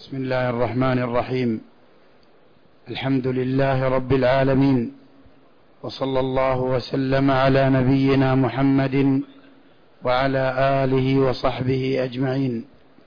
بسم الله الرحمن الرحيم. الحمد لله رب العالمين، وصلى الله وسلم على نبينا محمد وعلى آله وصحبه أجمعين.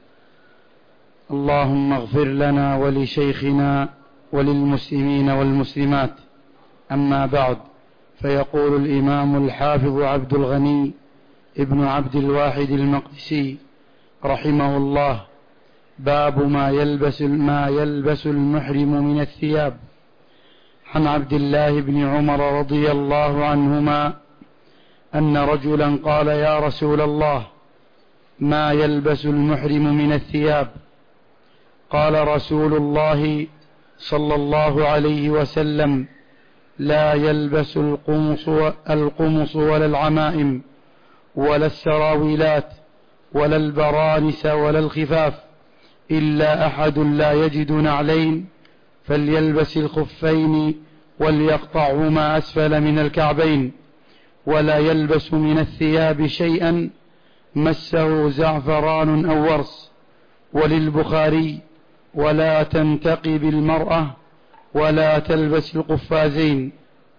اللهم اغفر لنا ولشيخنا وللمسلمين والمسلمات. أما بعد، فيقول الإمام الحافظ عبد الغني ابن عبد الواحد المقدسي رحمه الله: باب ما يلبس المحرم من الثياب. عن عبد الله بن عمر رضي الله عنهما أن رجلا قال: يا رسول الله، ما يلبس المحرم من الثياب؟ قال رسول الله صلى الله عليه وسلم: لا يلبس القمص ولا العمائم ولا السراويلات ولا البرانس ولا الخفاف، إلا أحد لا يجد نعلين فليلبس الخفين وليقطعهما أسفل من الكعبين، ولا يلبس من الثياب شيئا مسه زعفران أو ورس. وللبخاري: ولا تنتقب المرأة ولا تلبس القفازين.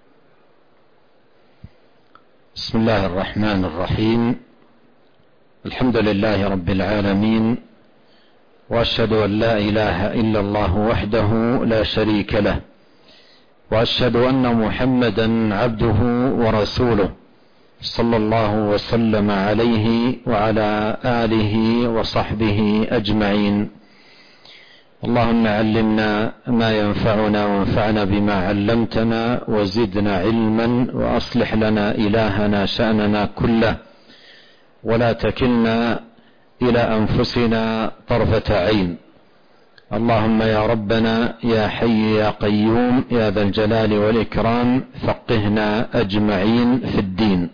بسم الله الرحمن الرحيم. الحمد لله رب العالمين، وأشهد أن لا إله إلا الله وحده لا شريك له، وأشهد أن محمدا عبده ورسوله، صلى الله وسلم عليه وعلى آله وصحبه أجمعين. اللهم علمنا ما ينفعنا وانفعنا بما علمتنا وزدنا علما، وأصلح لنا إلهنا شأننا كله، ولا تكلنا إلى أنفسنا طرفة عين. اللهم يا ربنا يا حي يا قيوم يا ذا الجلال والإكرام، فقهنا أجمعين في الدين.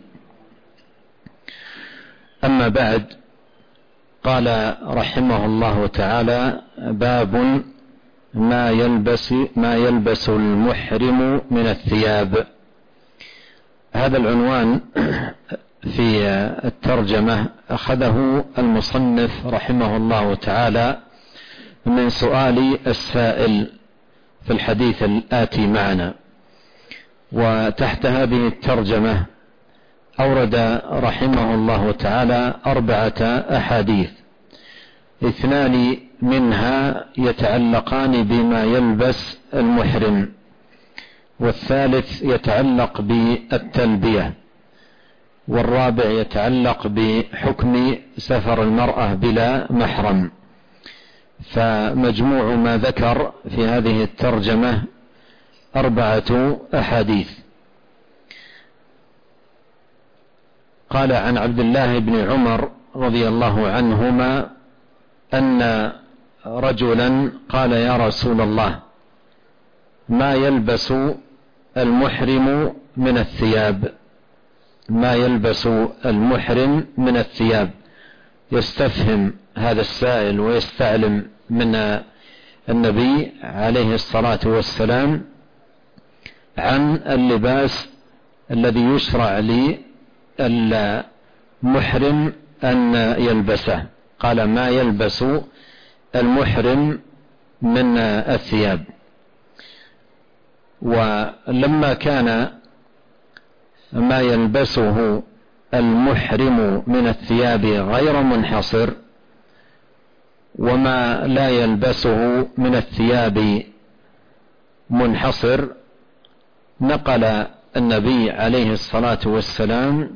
أما بعد، قال رحمه الله تعالى: باب ما يلبس المحرم من الثياب. هذا العنوان في الترجمة أخذه المصنف رحمه الله تعالى من سؤال السائل في الحديث الآتي معنا. وتحت هذه الترجمة أورد رحمه الله تعالى 4 أحاديث، 2 منها يتعلقان بما يلبس المحرم، والثالث يتعلق بالتلبية، والرابع يتعلق بحكم سفر المرأة بلا محرم. فمجموع ما ذكر في هذه الترجمة 4 أحاديث. قال: عن عبد الله بن عمر رضي الله عنهما أن رجلا قال: يا رسول الله، ما يلبس المحرم من الثياب؟ ما يلبس المحرم من الثياب؟ يستفهم هذا السائل ويستعلم من النبي عليه الصلاة والسلام عن اللباس الذي يشرع للمحرم أن يلبسه. قال: ما يلبس المحرم من الثياب. ولما كان ما يلبسه المحرم من الثياب غير منحصر، وما لا يلبسه من الثياب منحصر، نقل النبي عليه الصلاة والسلام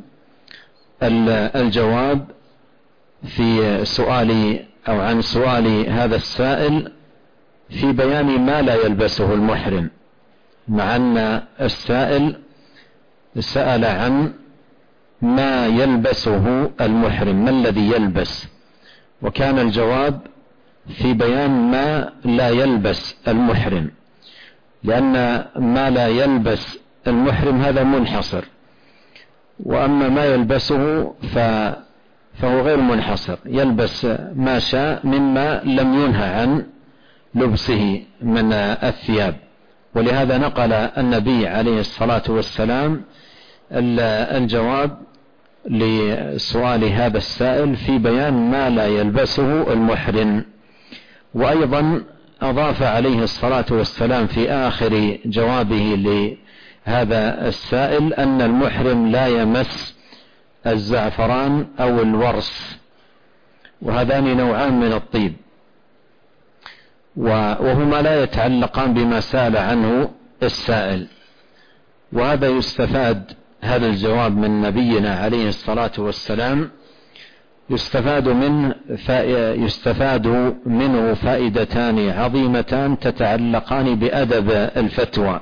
الجواب في سؤال أو عن سؤال هذا السائل في بيان ما لا يلبسه المحرم، مع أن السائل سأل عن ما يلبسه المحرم، ما الذي يلبس، وكان الجواب في بيان ما لا يلبس المحرم، لأن ما لا يلبس المحرم هذا منحصر، وأما ما يلبسه فهو غير منحصر، يلبس ما شاء مما لم ينهى عن لبسه من الثياب. ولهذا نقل النبي عليه الصلاة والسلام الجواب لسؤال هذا السائل في بيان ما لا يلبسه المحرم. وأيضا أضاف عليه الصلاة والسلام في آخر جوابه لهذا السائل أن المحرم لا يمس الزعفران أو الورس، وهذان نوعان من الطيب، وهما لا يتعلقان بما سأل عنه السائل. وهذا يستفاد، هذا الجواب من نبينا عليه الصلاة والسلام يستفاد منه فائدتان عظيمتان تتعلقان بأدب الفتوى.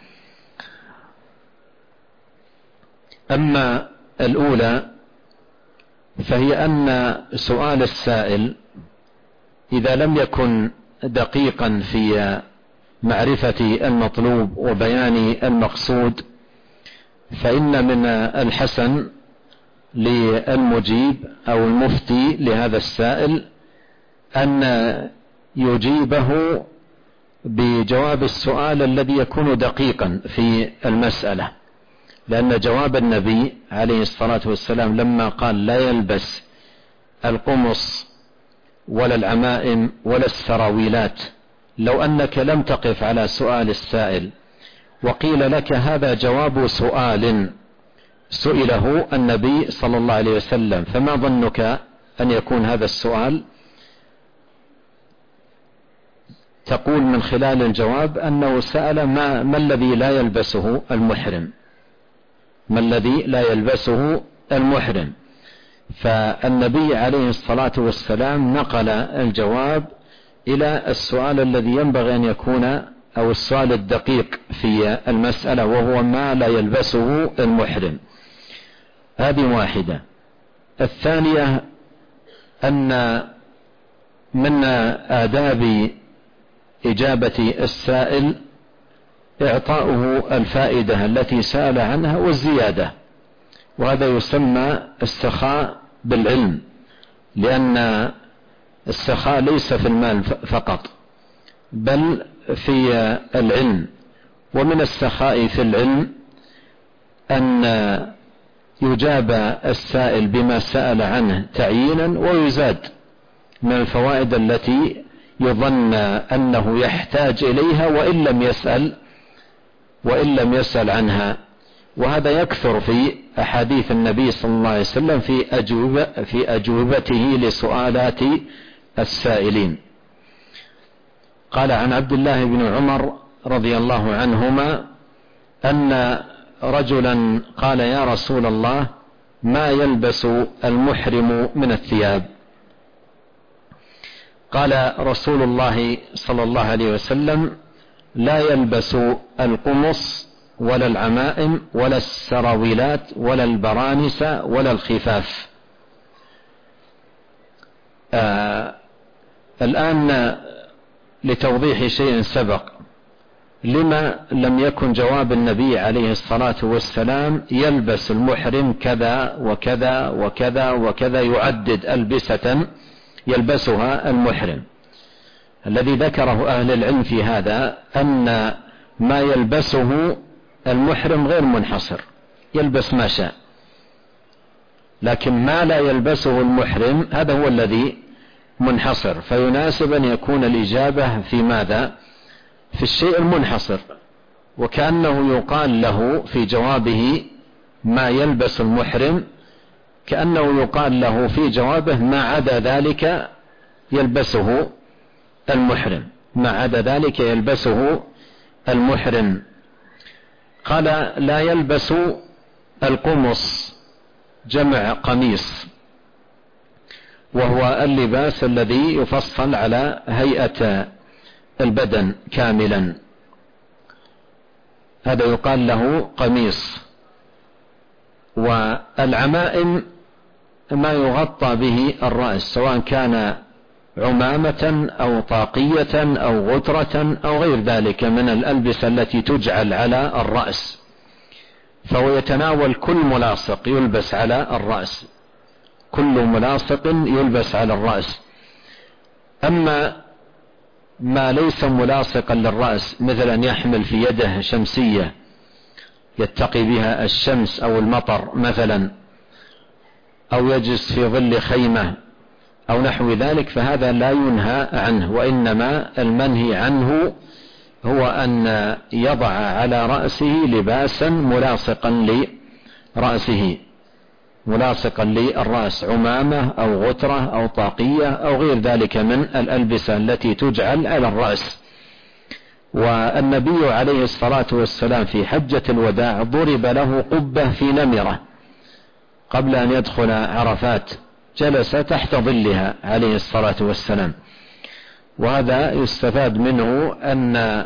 أما الأولى فهي أن سؤال السائل إذا لم يكن دقيقا في معرفة المطلوب وبيان المقصود، فإن من الحسن للمجيب أو المفتي لهذا السائل أن يجيبه بجواب السؤال الذي يكون دقيقا في المسألة، لأن جواب النبي عليه الصلاة والسلام لما قال لا يلبس القمص ولا العمائم ولا السراويلات، لو أنك لم تقف على سؤال السائل وقيل لك هذا جواب سؤال سئله النبي صلى الله عليه وسلم، فما ظنك أن يكون هذا السؤال؟ تقول من خلال الجواب أنه سأل ما الذي لا يلبسه المحرم، ما الذي لا يلبسه المحرم. فالنبي عليه الصلاة والسلام نقل الجواب إلى السؤال الذي ينبغي أن يكون، أو السؤال الدقيق في المسألة، وهو ما لا يلبسه المحرم. هذه واحدة. الثانية أن من آداب إجابة السائل إعطاؤه الفائدة التي سأل عنها والزيادة، وهذا يسمى السخاء بالعلم، لأن السخاء ليس في المال فقط بل في العلم. ومن السخاء في العلم أن يجاب السائل بما سأل عنه تعيينا ويزاد من الفوائد التي يظن أنه يحتاج إليها وإن لم يسأل عنها. وهذا يكثر في أحاديث النبي صلى الله عليه وسلم في أجوبته لسؤالات السائلين. قال عن عبد الله بن عمر رضي الله عنهما أن رجلا قال يا رسول الله ما يلبس المحرم من الثياب؟ قال رسول الله صلى الله عليه وسلم لا يلبس القمص ولا العمائم ولا السراويلات ولا البرانس ولا الخفاف. الآن لتوضيح شيء سبق، لما لم يكن جواب النبي عليه الصلاة والسلام يلبس المحرم كذا وكذا وكذا وكذا، يعدد ألبسة يلبسها المحرم؟ الذي ذكره أهل العلم في هذا أن ما يلبسه المحرم غير منحصر، يلبس ما شاء، لكن ما لا يلبسه المحرم هذا هو الذي منحصر. فيناسب أن يكون الإجابة في ماذا؟ في الشيء المنحصر، وكأنه يقال له في جوابه ما يلبس المحرم، كأنه يقال له في جوابه ما عدا ذلك يلبسه المحرم، ما عدا ذلك يلبسه المحرم. قال لا يلبس القمص، جمع قميص، وهو اللباس الذي يفصل على هيئة البدن كاملا، هذا يقال له قميص. والعمائم ما يغطى به الرأس، سواء كان عمامة أو طاقية أو غترة أو غير ذلك من الألبسة التي تجعل على الرأس، فهو يتناول كل ملاصق يلبس على الرأس، كل ملاصق يلبس على الرأس. أما ما ليس ملاصقا للرأس، مثل أن يحمل في يده شمسية يتقي بها الشمس أو المطر مثلا، أو يجلس في ظل خيمة، أو نحو ذلك فهذا لا ينهى عنه، وإنما المنهي عنه هو أن يضع على رأسه لباسا ملاصقا لرأسه، ملاصقا للرأس، عمامة أو غترة أو طاقية أو غير ذلك من الألبسة التي تجعل على الرأس. والنبي عليه الصلاة والسلام في حجة الوداع ضرب له قبة في نمرة قبل أن يدخل عرفات، جلس تحت ظلها عليه الصلاة والسلام. وهذا يستفاد منه أن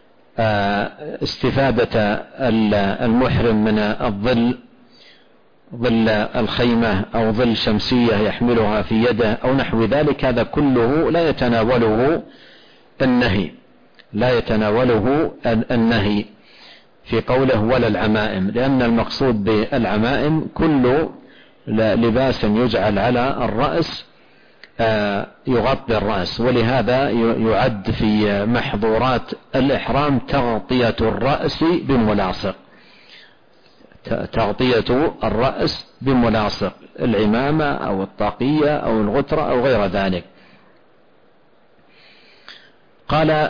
استفادة المحرم من الظل، ظل الخيمة أو ظل شمسية يحملها في يده أو نحو ذلك، هذا كله لا يتناوله النهي، لا يتناوله النهي في قوله ولا العمائم، لأن المقصود بالعمائم كل لباس يجعل على الرأس يغطي الرأس. ولهذا يعد في محظورات الإحرام تغطية الرأس بملاصق، تغطية الرأس بملاصق، العمامة أو الطاقية أو الغترة أو غير ذلك. قال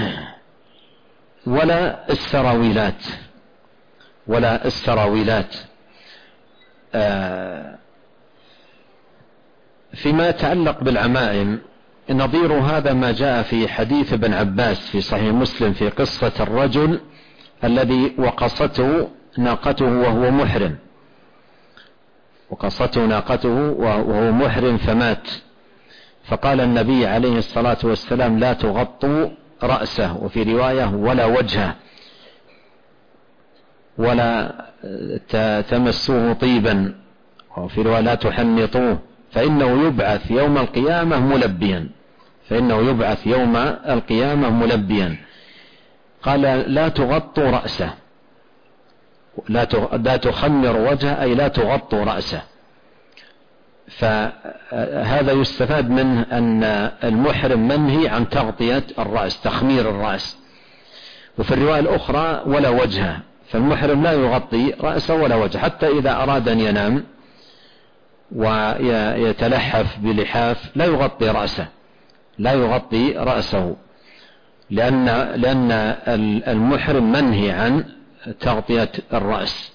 ولا السراويلات، ولا السراويلات. فيما يتعلق بالعمائم نظير هذا ما جاء في حديث ابن عباس في صحيح مسلم في قصة الرجل الذي وقصته ناقته وهو محرم، وقصته ناقته وهو محرم فمات، فقال النبي عليه الصلاة والسلام لا تغطوا رأسه، وفي رواية ولا وجهه، ولا تمسوه طيبا، وفي رواية لا تحنطوه فإنه يبعث يوم القيامة ملبيا، فإنه يبعث يوم القيامة ملبيا. قال لا تغطوا رأسه، لا تخمر وجهه أي لا تغطوا رأسه. فهذا يستفاد منه أن المحرم منهي عن تغطية الرأس، تخمير الرأس. وفي الرواية الأخرى ولا وجهه، فالمحرم لا يغطي رأسه ولا وجهه، حتى إذا أراد أن ينام ويتلحف بلحاف لا يغطي رأسه، لا يغطي رأسه، لأن المحرم منهي عن تغطية الرأس.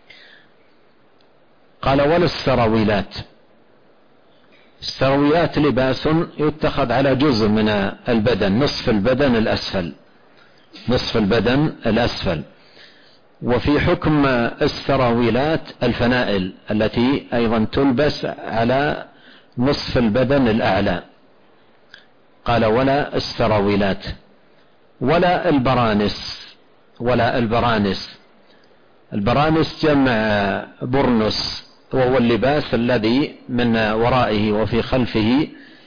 قال ولا السراويلات. السراويلات لباس يتخذ على جزء من البدن، نصف البدن الأسفل، نصف البدن الأسفل. وفي حكم السراويلات الفنائل التي أيضا تلبس على نصف البدن الأعلى. قال ولا السراويلات. ولا البرانس، ولا البرانس. البرانس جمع برنس، وهو اللباس الذي من ورائه وفي خلفه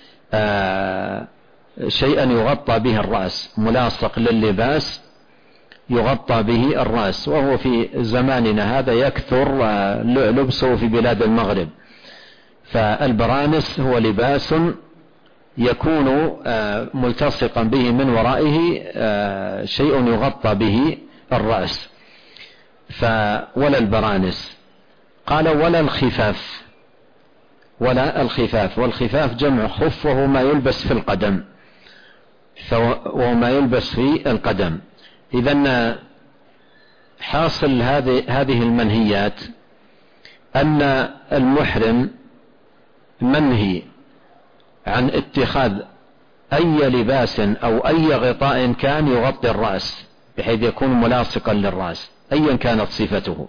شيئا يغطى به الرأس، ملاصق لللباس يغطى به الرأس، وهو في زماننا هذا يكثر لبسه في بلاد المغرب. فالبرانس هو لباس يكون ملتصقا به من ورائه شيء يغطى به الرأس. ولا البرانس. قال ولا الخفاف. ولا الخفاف. والخفاف جمع خف، وهو ما يلبس في القدم، وهو ما يلبس في القدم. إذن حاصل هذه المنهيات أن المحرم منهي عن اتخاذ أي لباس أو أي غطاء كان يغطي الرأس بحيث يكون ملاصقا للرأس أيا كانت صفته،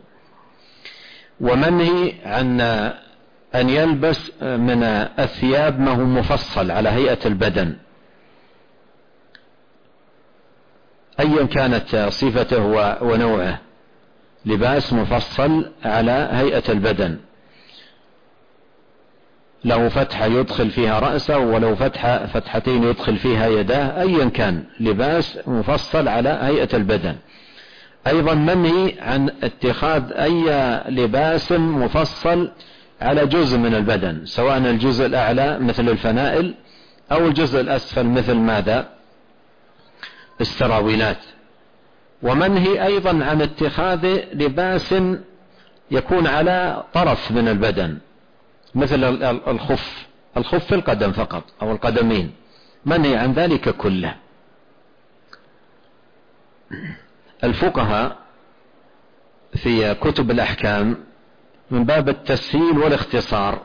ومنهي عن أن يلبس من الثياب ما هو مفصل على هيئة البدن أيا كانت صفته ونوعه، لباس مفصل على هيئة البدن، له فتحة يدخل فيها رأسه ولو فتحتين يدخل فيها يداه، أيا كان لباس مفصل على هيئة البدن. أيضا منهي عن اتخاذ أي لباس مفصل على جزء من البدن، سواء الجزء الأعلى مثل الفنائل أو الجزء الأسفل مثل ماذا؟ السراويلات. ومنهي أيضا عن اتخاذ لباس يكون على طرف من البدن مثل الخف الخف في القدم فقط أو القدمين، منهي عن ذلك كله. الفقهاء في كتب الأحكام من باب التسهيل والاختصار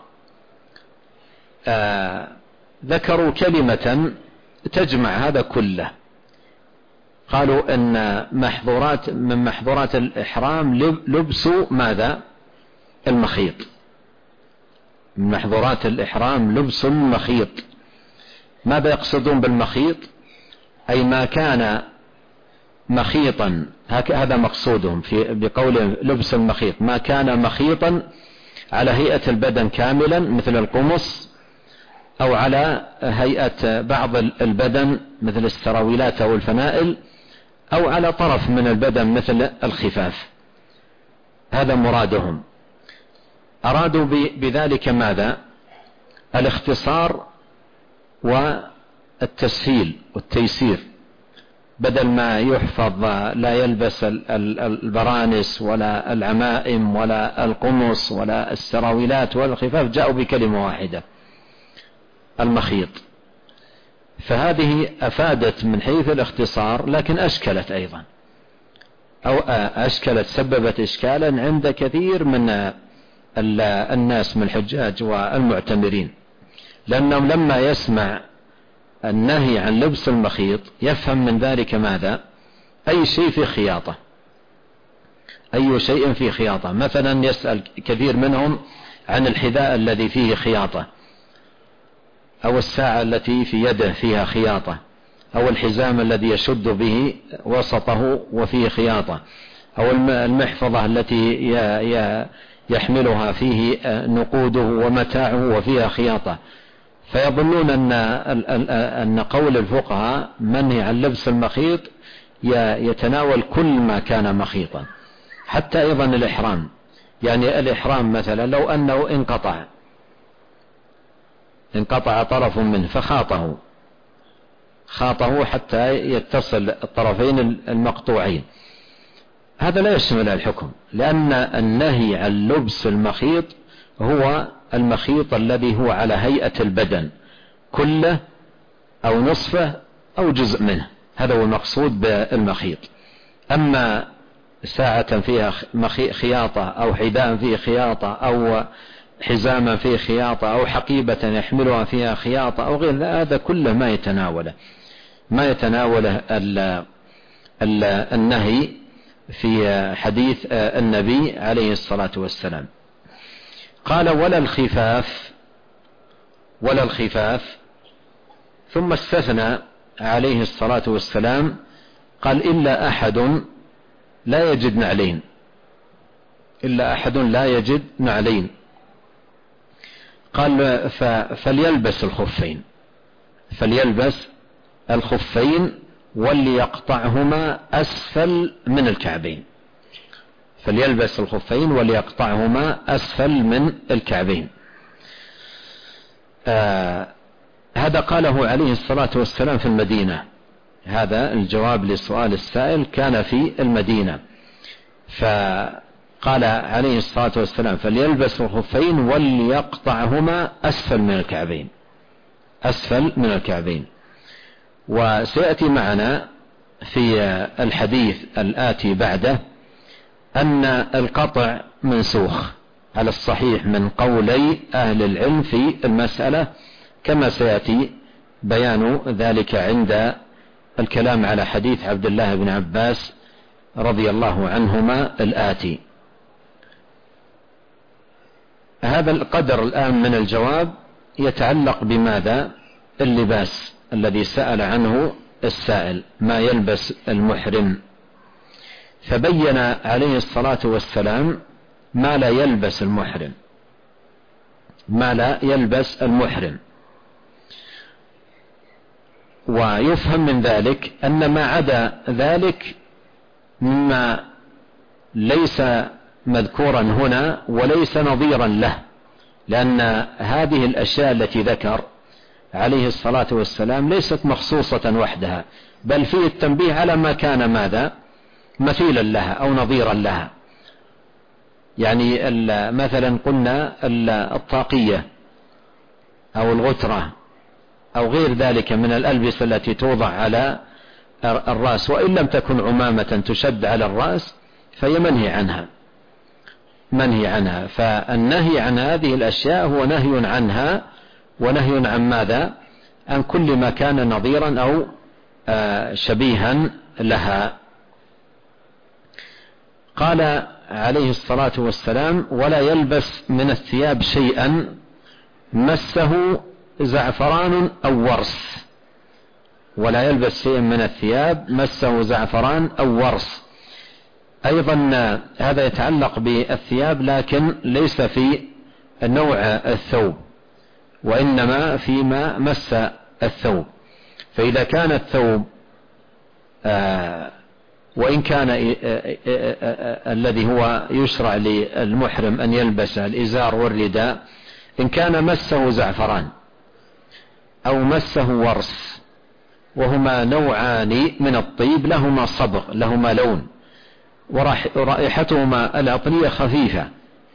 ذكروا كلمة تجمع هذا كله. قالوا أن من محظورات الإحرام لبس ماذا؟ المخيط. من محظورات الإحرام لبس المخيط. ماذا يقصدون بالمخيط؟ أي ما كان مخيطا، هذا مقصودهم بقول لبس المخيط، ما كان مخيطا على هيئة البدن كاملا مثل القمص، أو على هيئة بعض البدن مثل السراويلات أو الفنائل، أو على طرف من البدن مثل الخفاف. هذا مرادهم. أرادوا بذلك ماذا؟ الاختصار والتسهيل والتيسير، بدل ما يحفظ لا يلبس البرانس ولا العمائم ولا القمص ولا السراويلات ولا الخفاف، جاءوا بكلمة واحدة: المخيط. فهذه أفادت من حيث الاختصار، لكن أشكلت أيضا، أو أشكلت، سببت إشكالا عند كثير من الناس من الحجاج والمعتمرين، لأنهم لما يسمع النهي عن لبس المخيط يفهم من ذلك ماذا؟ أي شيء في خياطة، أي شيء في خياطة. مثلا يسأل كثير منهم عن الحذاء الذي فيه خياطة، أو الساعة التي في يده فيها خياطة، أو الحزام الذي يشد به وسطه وفيه خياطة، أو المحفظة التي يحملها فيه نقوده ومتاعه وفيها خياطة. فيظنون أن قول الفقهاء منهي عن لبس المخيط يتناول كل ما كان مخيطا، حتى أيضا الإحرام. يعني الإحرام مثلا لو أنه انقطع طرف منه فخاطه حتى يتصل الطرفين المقطوعين، هذا لا يشمل الحكم، لأن النهي عن لبس المخيط هو المخيط الذي هو على هيئة البدن كله أو نصفه أو جزء منه، هذا هو المقصود بالمخيط. أما ساعة فيها خياطة، أو حذاء فيه خياطة، أو حزاما فيه خياطة، أو حقيبة يحملها فيها خياطة، أو غير هذا كله ما يتناوله النهي في حديث النبي عليه الصلاة والسلام. قال ولا الخفاف، ثم استثنى عليه الصلاة والسلام، قال إلا أحد لا يجد نعلين، قال فليلبس الخفين وليقطعهما أسفل من الكعبين. فليلبس الخفين وليقطعهما أسفل من الكعبين. هذا قاله عليه الصلاة والسلام في المدينة. هذا الجواب لسؤال السائل كان في المدينة، فقال عليه الصلاة والسلام فليلبس الخفين وليقطعهما أسفل من الكعبين. وسيأتي معنا في الحديث الآتي بعده أن القطع منسوخ على الصحيح من قولي أهل العلم في المسألة، كما سيأتي بيان ذلك عند الكلام على حديث عبد الله بن عباس رضي الله عنهما الآتي. هذا القدر الآن من الجواب يتعلق بماذا؟ اللباس الذي سأل عنه السائل، ما يلبس المحرم. فبين عليه الصلاة والسلام ما لا يلبس المحرم. ويفهم من ذلك أن ما عدا ذلك مما ليس مذكورا هنا وليس نظيرا له، لأن هذه الأشياء التي ذكر عليه الصلاة والسلام ليست مخصوصة وحدها، بل فيه التنبيه على ما كان ماذا؟ مثيلا لها أو نظيرا لها. يعني مثلا قلنا الطاقية أو الغترة أو غير ذلك من الألبسة التي توضع على الرأس، وإن لم تكن عمامة تشد على الرأس فهي منهي عنها. فالنهي عن هذه الأشياء هو نهي عنها، ونهي عن ماذا؟ عن كل ما كان نظيرا أو شبيها لها. قال عليه الصلاة والسلام: ولا يلبس من الثياب شيئا مسه زعفران أو ورس. ولا يلبس شيئا من الثياب مسه زعفران أو ورس. أيضا هذا يتعلق بالثياب، لكن ليس في نوع الثوب، وإنما فيما مس الثوب. فإذا كان الثوب وإن كان الذي هو يشرع للمحرم أن يلبس الإزار والرداء، إن كان مسه زعفران أو مسه ورس، وهما نوعان من الطيب لهما صبغ، لهما لون، ورائحتهما العطرية خفيفة،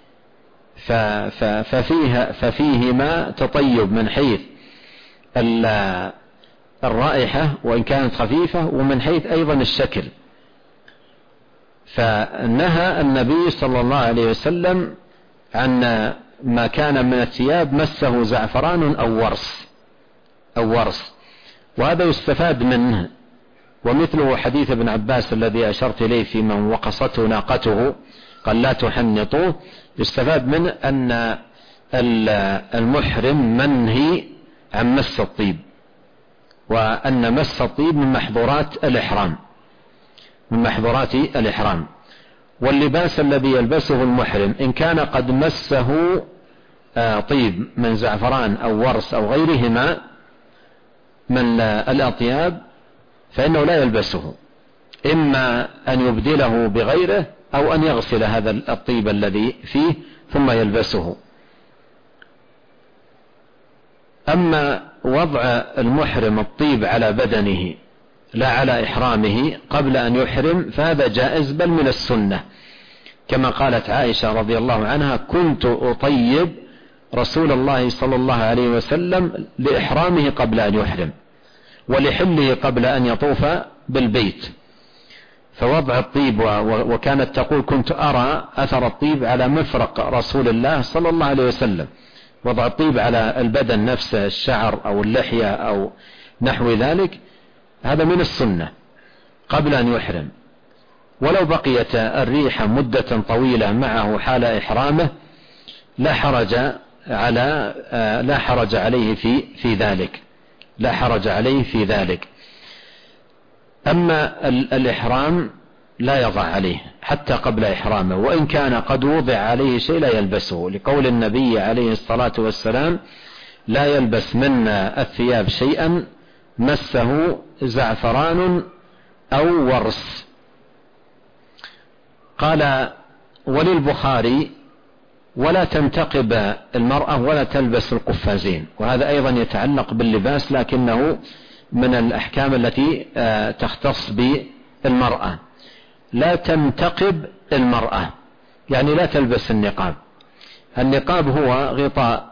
ففيهما تطيب من حيث الرائحة وإن كانت خفيفة، ومن حيث أيضا الشكل. فنهى النبي صلى الله عليه وسلم عن ما كان من الثياب مسه زعفران أو ورس. وهذا يستفاد منه، ومثله حديث ابن عباس الذي أشرت إليه في من وقصته ناقته قال لا تحنطوه. يستفاد منه أن المحرم منهي عن مس الطيب، وأن مس الطيب من محظورات الإحرام. واللباس الذي يلبسه المحرم إن كان قد مسه طيب من زعفران أو ورس أو غيرهما من الأطياب فإنه لا يلبسه، إما أن يبدله بغيره أو أن يغسل هذا الطيب الذي فيه ثم يلبسه. أما وضع المحرم الطيب على بدنه لا على إحرامه قبل أن يحرم فهذا جائز، بل من السنة، كما قالت عائشة رضي الله عنها: كنت أطيب رسول الله صلى الله عليه وسلم لإحرامه قبل أن يحرم، ولحله قبل أن يطوف بالبيت. فوضع الطيب، وكانت تقول: كنت أرى أثر الطيب على مفرق رسول الله صلى الله عليه وسلم. وضع الطيب على البدن نفسه، الشعر أو اللحية أو نحو ذلك، هذا من السنة قبل أن يحرم. ولو بقيت الريحة مدة طويلة معه حال إحرامه لا حرج عليه في ذلك. أما الإحرام لا يضع عليه حتى قبل إحرامه، وإن كان قد وضع عليه شيء لا يلبسه، لقول النبي عليه الصلاة والسلام: لا يلبس منا الثياب شيئا مسه زعفران أو ورس. قال: وللبخاري: ولا تنتقب المرأة ولا تلبس القفازين. وهذا أيضا يتعلق باللباس، لكنه من الأحكام التي تختص بالمرأة. لا تنتقب المرأة يعني لا تلبس النقاب. النقاب هو غطاء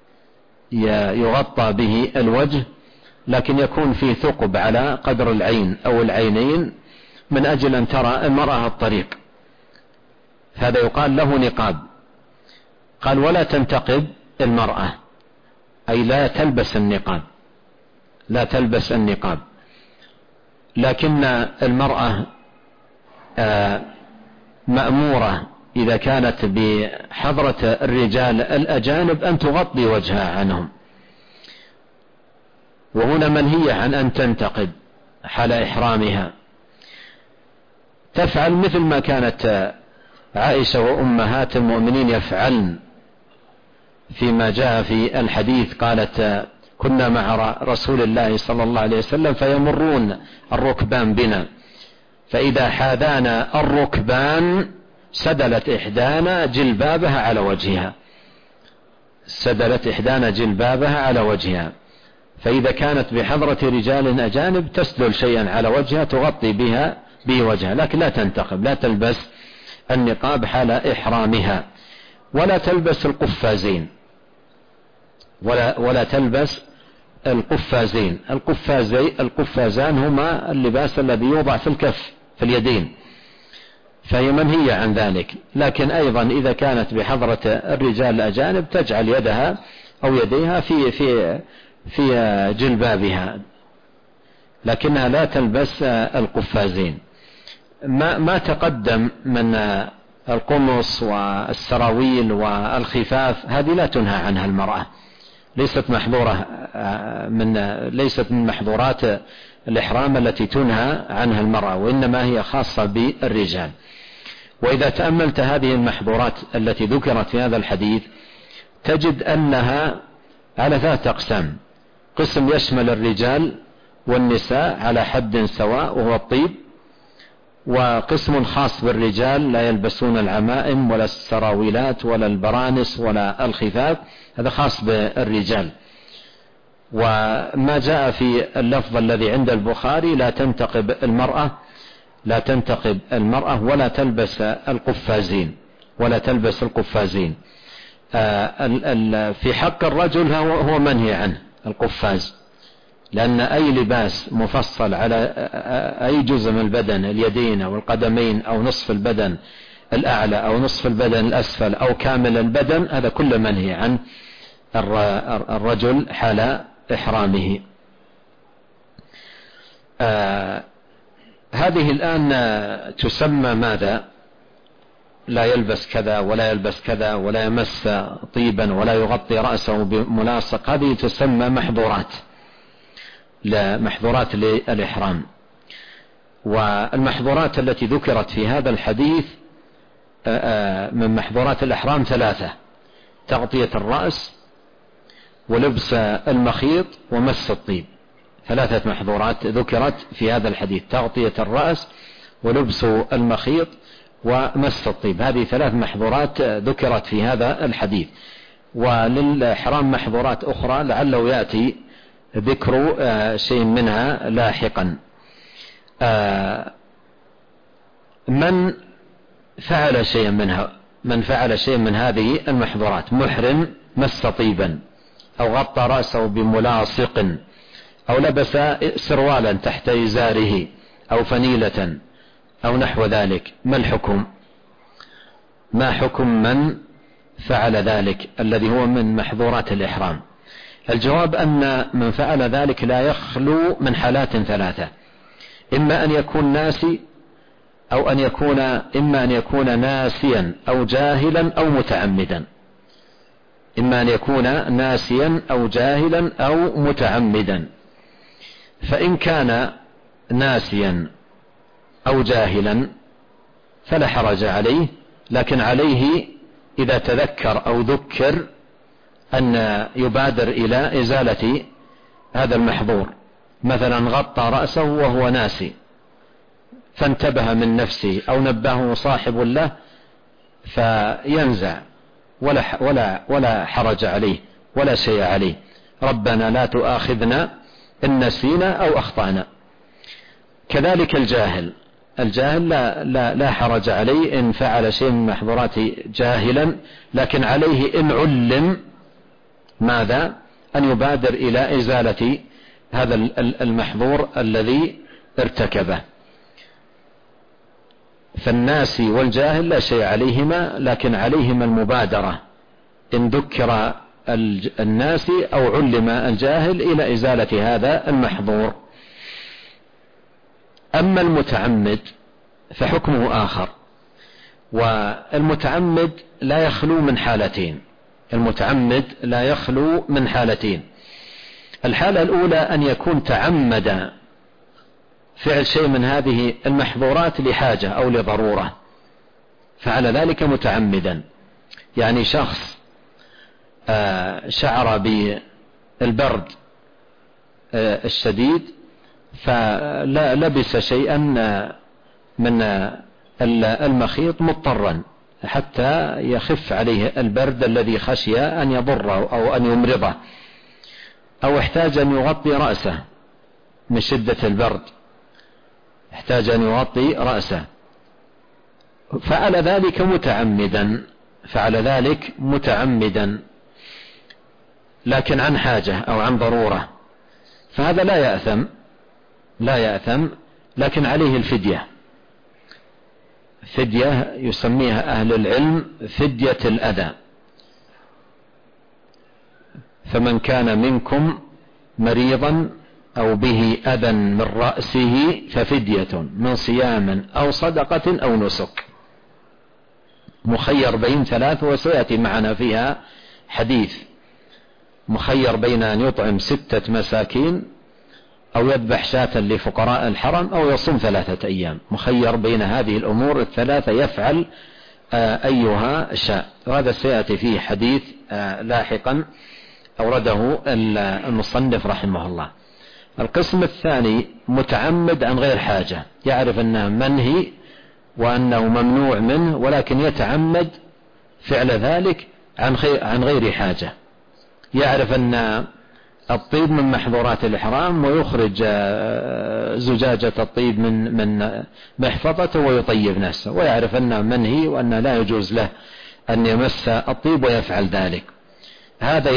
يغطى به الوجه، لكن يكون فيه ثقب على قدر العين أو العينين من أجل أن ترى المرأة الطريق، هذا يقال له نقاب. قال: ولا تنتقب المرأة أي لا تلبس النقاب. لكن المرأة مأمورة إذا كانت بحضرة الرجال الأجانب أن تغطي وجهها عنهم، وهنا منهية عن أن تنتقب حال إحرامها، تفعل مثل ما كانت عائشة وأمهات المؤمنين يفعلن فيما جاء في الحديث. قالت: كنا مع رسول الله صلى الله عليه وسلم فيمرون الركبان بنا، فإذا حاذانا الركبان سدلت إحدانا جلبابها على وجهها. فإذا كانت بحضرة رجال أجانب تسدل شيئا على وجهها تغطي به وجهها، لكن لا تنتقب، لا تلبس النقاب حال إحرامها. ولا تلبس القفازين. ولا تلبس القفازين. القفازان هما اللباس الذي يوضع في الكف في اليدين، فهي منهية عن ذلك. لكن أيضا إذا كانت بحضرة الرجال الأجانب تجعل يدها أو يديها في جلبابها، لكنها لا تلبس القفازين. ما تقدم من القمص والسراويل والخفاف هذه لا تنهى عنها المرأة، ليست من محظورات الإحرام التي تنهى عنها المرأة، وإنما هي خاصة بالرجال. وإذا تأملت هذه المحظورات التي ذكرت في هذا الحديث تجد أنها على 3 أقسام: قسم يشمل الرجال والنساء على حد سواء وهو الطيب، وقسم خاص بالرجال لا يلبسون العمائم ولا السراويلات ولا البرانس ولا الخفاف، هذا خاص بالرجال. وما جاء في اللفظ الذي عند البخاري: لا تنتقب المرأة ولا تلبس القفازين. في حق الرجل هو منهي عنه القفاز، لأن أي لباس مفصل على أي جزء من البدن، اليدين أو القدمين أو نصف البدن الأعلى أو نصف البدن الأسفل أو كامل البدن، هذا كله منهي عن الرجل حال إحرامه. هذه الآن تسمى ماذا؟ لا يلبس كذا ولا يلبس كذا ولا يمس طيبا ولا يغطي رأسه بملاصق، هذه تسمى محظورات للإحرام. والمحظورات التي ذكرت في هذا الحديث من محظورات الإحرام 3: تغطية الرأس ولبس المخيط ومس الطيب. 3 محظورات ذكرت في هذا الحديث: تغطية الرأس ولبس المخيط ومس الطيب. هذه 3 محظورات ذكرت في هذا الحديث. وللإحرام محظورات أخرى لعله يأتي ذكر شيء منها لاحقا. من فعل شيء من هذه المحظورات: محرم مس طيبا أو غطى رأسه بملاصق أو لبس سروالا تحت إزاره أو فنيلة أو نحو ذلك، ما حكم من فعل ذلك الذي هو من محظورات الإحرام؟ الجواب أن من فعل ذلك لا يخلو من حالات 3: إما أن يكون ناسي أو إما أن يكون ناسيا أو جاهلا أو متعمدا. فإن كان ناسيا أو جاهلا فلا حرج عليه، لكن عليه إذا تذكر أو ذكر أن يبادر إلى إزالة هذا المحظور. مثلا غطى رأسه وهو ناسي فانتبه من نفسه أو نبهه صاحب له فينزع، ولا حرج عليه ولا شيء عليه. ربنا لا تؤاخذنا إن نسينا أو أخطأنا. كذلك الجاهل لا حرج عليه إن فعل شيء من محظورات جاهلا، لكن عليه إن علم ماذا؟ أن يبادر إلى إزالة هذا المحظور الذي ارتكبه. فالناسي والجاهل لا شيء عليهما، لكن عليهما المبادرة إن ذكر الناسي أو علم الجاهل إلى إزالة هذا المحظور. أما المتعمد فحكمه آخر، والمتعمد لا يخلو من حالتين. الحالة الأولى أن يكون تعمد فعل شيء من هذه المحظورات لحاجة أو لضرورة، فعل ذلك متعمدا. يعني شخص شعر بالبرد الشديد فلبس شيئا من المخيط مضطرا حتى يخف عليه البرد الذي خشي أن يضره أو أن يمرضه، أو احتاج أن يغطي رأسه من شدة البرد، فعل ذلك متعمدا. لكن عن حاجة أو عن ضرورة، فهذا لا يأثم، لكن عليه الفدية، فدية يسميها أهل العلم فدية الأذى. فمن كان منكم مريضا أو به أذى من رأسه ففدية من صيام أو صدقة أو نسك، مخير بين ثلاث، وسيأتي معنا فيها حديث، مخير بين أن يطعم 6 مساكين أو يذبح شاة لفقراء الحرم أو يصوم 3 أيام، مخير بين هذه الأمور الثلاثة، يفعل أيها شاء. وهذا سيأتي فيه حديث لاحقا أورده المصنف رحمه الله. القسم الثاني متعمد عن غير حاجة، يعرف أنه منهي وأنه ممنوع منه، ولكن يتعمد فعل ذلك عن غير حاجة، يعرف أن الطيب من محظورات الإحرام ويخرج زجاجة الطيب من محفظته ويطيب نفسه، ويعرف أنه منهي وأن لا يجوز له أن يمس الطيب ويفعل ذلك، هذا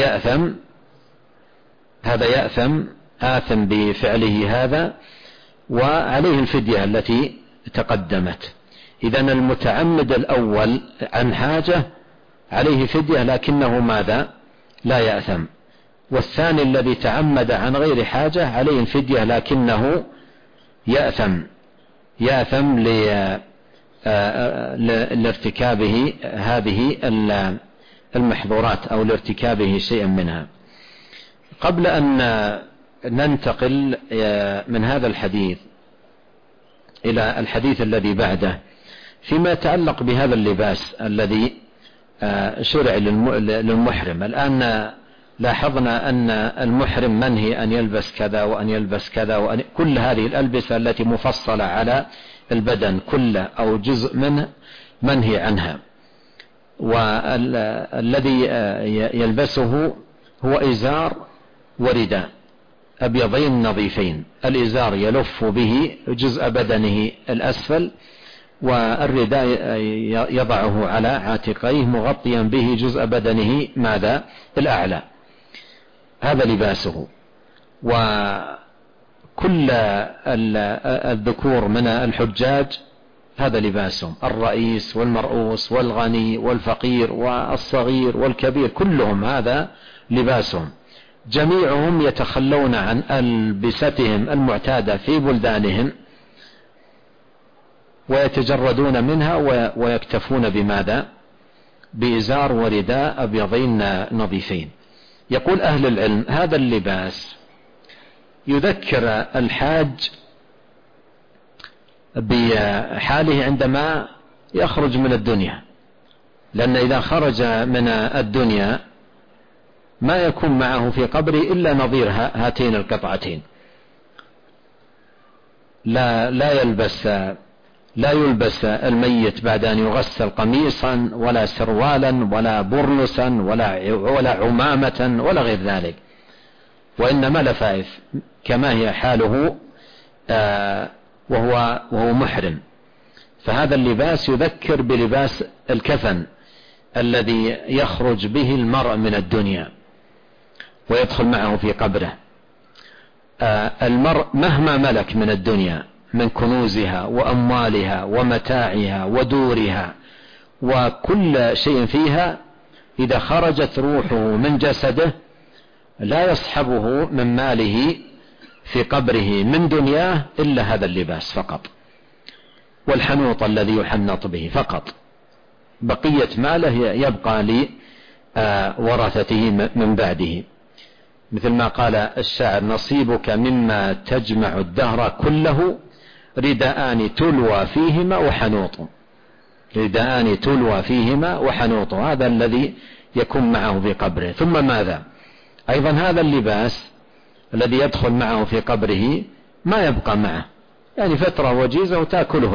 يأثم آثم بفعله هذا، وعليه الفدية التي تقدمت. إذن المتعمد الأول عن حاجة عليه فدية لكنه ماذا؟ لا يأثم. والثاني الذي تعمد عن غير حاجة عليه الفدية لكنه يأثم لارتكابه هذه المحظورات أو لارتكابه شيئا منها. قبل أن ننتقل من هذا الحديث إلى الحديث الذي بعده فيما يتعلق بهذا اللباس الذي شرع للمحرم، الآن لاحظنا أن المحرم منهي أن يلبس كذا وأن يلبس كذا كل هذه الألبسة التي مفصلة على البدن كله أو جزء منه منهي عنها، والذي يلبسه هو إزار ورداء أبيضين نظيفين، الإزار يلف به جزء بدنه الأسفل، والرداء يضعه على عاتقيه مغطيا به جزء بدنه ماذا؟ الأعلى، هذا لباسه. وكل الذكور من الحجاج هذا لباسهم، الرئيس والمرؤوس والغني والفقير والصغير والكبير كلهم هذا لباسهم، جميعهم يتخلون عن ألبستهم المعتادة في بلدانهم ويتجردون منها ويكتفون بماذا؟ بإزار ورداء أبيضين نظيفين. يقول أهل العلم هذا اللباس يذكر الحاج بحاله عندما يخرج من الدنيا، لأن إذا خرج من الدنيا ما يكون معه في قبره إلا نظير هاتين القطعتين، لا يلبس الميت بعد أن يغسل قميصا ولا سروالا ولا برنسا ولا عمامة ولا غير ذلك، وإنما لفائف كما هي حاله وهو محرم. فهذا اللباس يذكر بلباس الكفن الذي يخرج به المرء من الدنيا ويدخل معه في قبره. المرء مهما ملك من الدنيا من كنوزها وأموالها ومتاعها ودورها وكل شيء فيها، إذا خرجت روحه من جسده لا يصحبه من ماله في قبره من دنياه إلا هذا اللباس فقط، والحنوط الذي يحنط به فقط، بقية ماله يبقى لورثته من بعده. مثل ما قال الشاعر: نصيبك مما تجمع الدهر كله رداءان تلوى فيهما وحنوط، رداءان تلوى فيهما وحنوط، هذا الذي يكون معه في قبره. ثم ماذا؟ أيضا هذا اللباس الذي يدخل معه في قبره ما يبقى معه، يعني فترة وجيزة وتأكله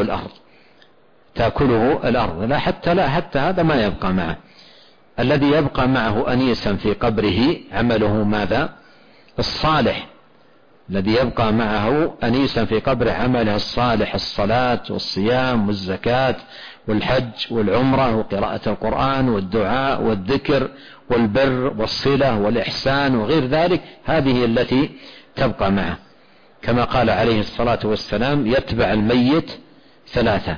الأرض، لا حتى هذا ما يبقى معه. الذي يبقى معه أنيسا في قبره عمله ماذا؟ الصالح، الذي يبقى معه أنيسا في قبره عمله الصالح، الصلاة والصيام والزكاة والحج والعمرة وقراءة القرآن والدعاء والذكر والبر والصلة والإحسان وغير ذلك، هذه التي تبقى معه. كما قال عليه الصلاة والسلام: يتبع الميت 3،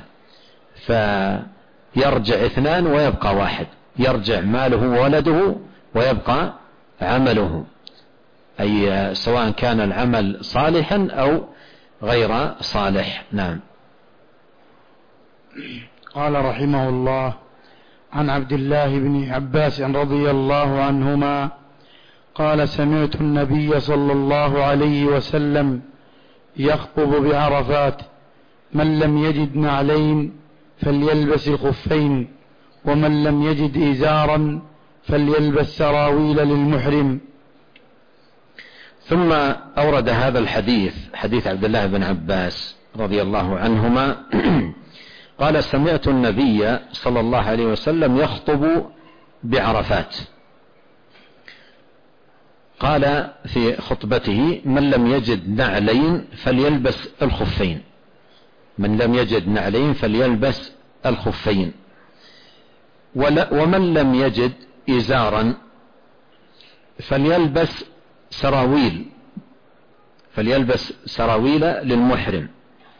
فيرجع 2 ويبقى 1، يرجع ماله وولده ويبقى عمله، أي سواء كان العمل صالحا أو غير صالح. نعم. قال رحمه الله: عن عبد الله بن عباس رضي الله عنهما قال: سمعت النبي صلى الله عليه وسلم يخطب بعرفات: من لم يجد نعلين فليلبس الخفين، ومن لم يجد إزارا فليلبس سراويل للمحرم. ثم أورد هذا الحديث، حديث عبد الله بن عباس رضي الله عنهما قال: سمعت النبي صلى الله عليه وسلم يخطب بعرفات. قال في خطبته: من لم يجد نعلين فليلبس الخفين، من لم يجد نعلين فليلبس الخفين، ومن لم يجد إزارا فليلبس سراويل، فليلبس سراويل للمحرم.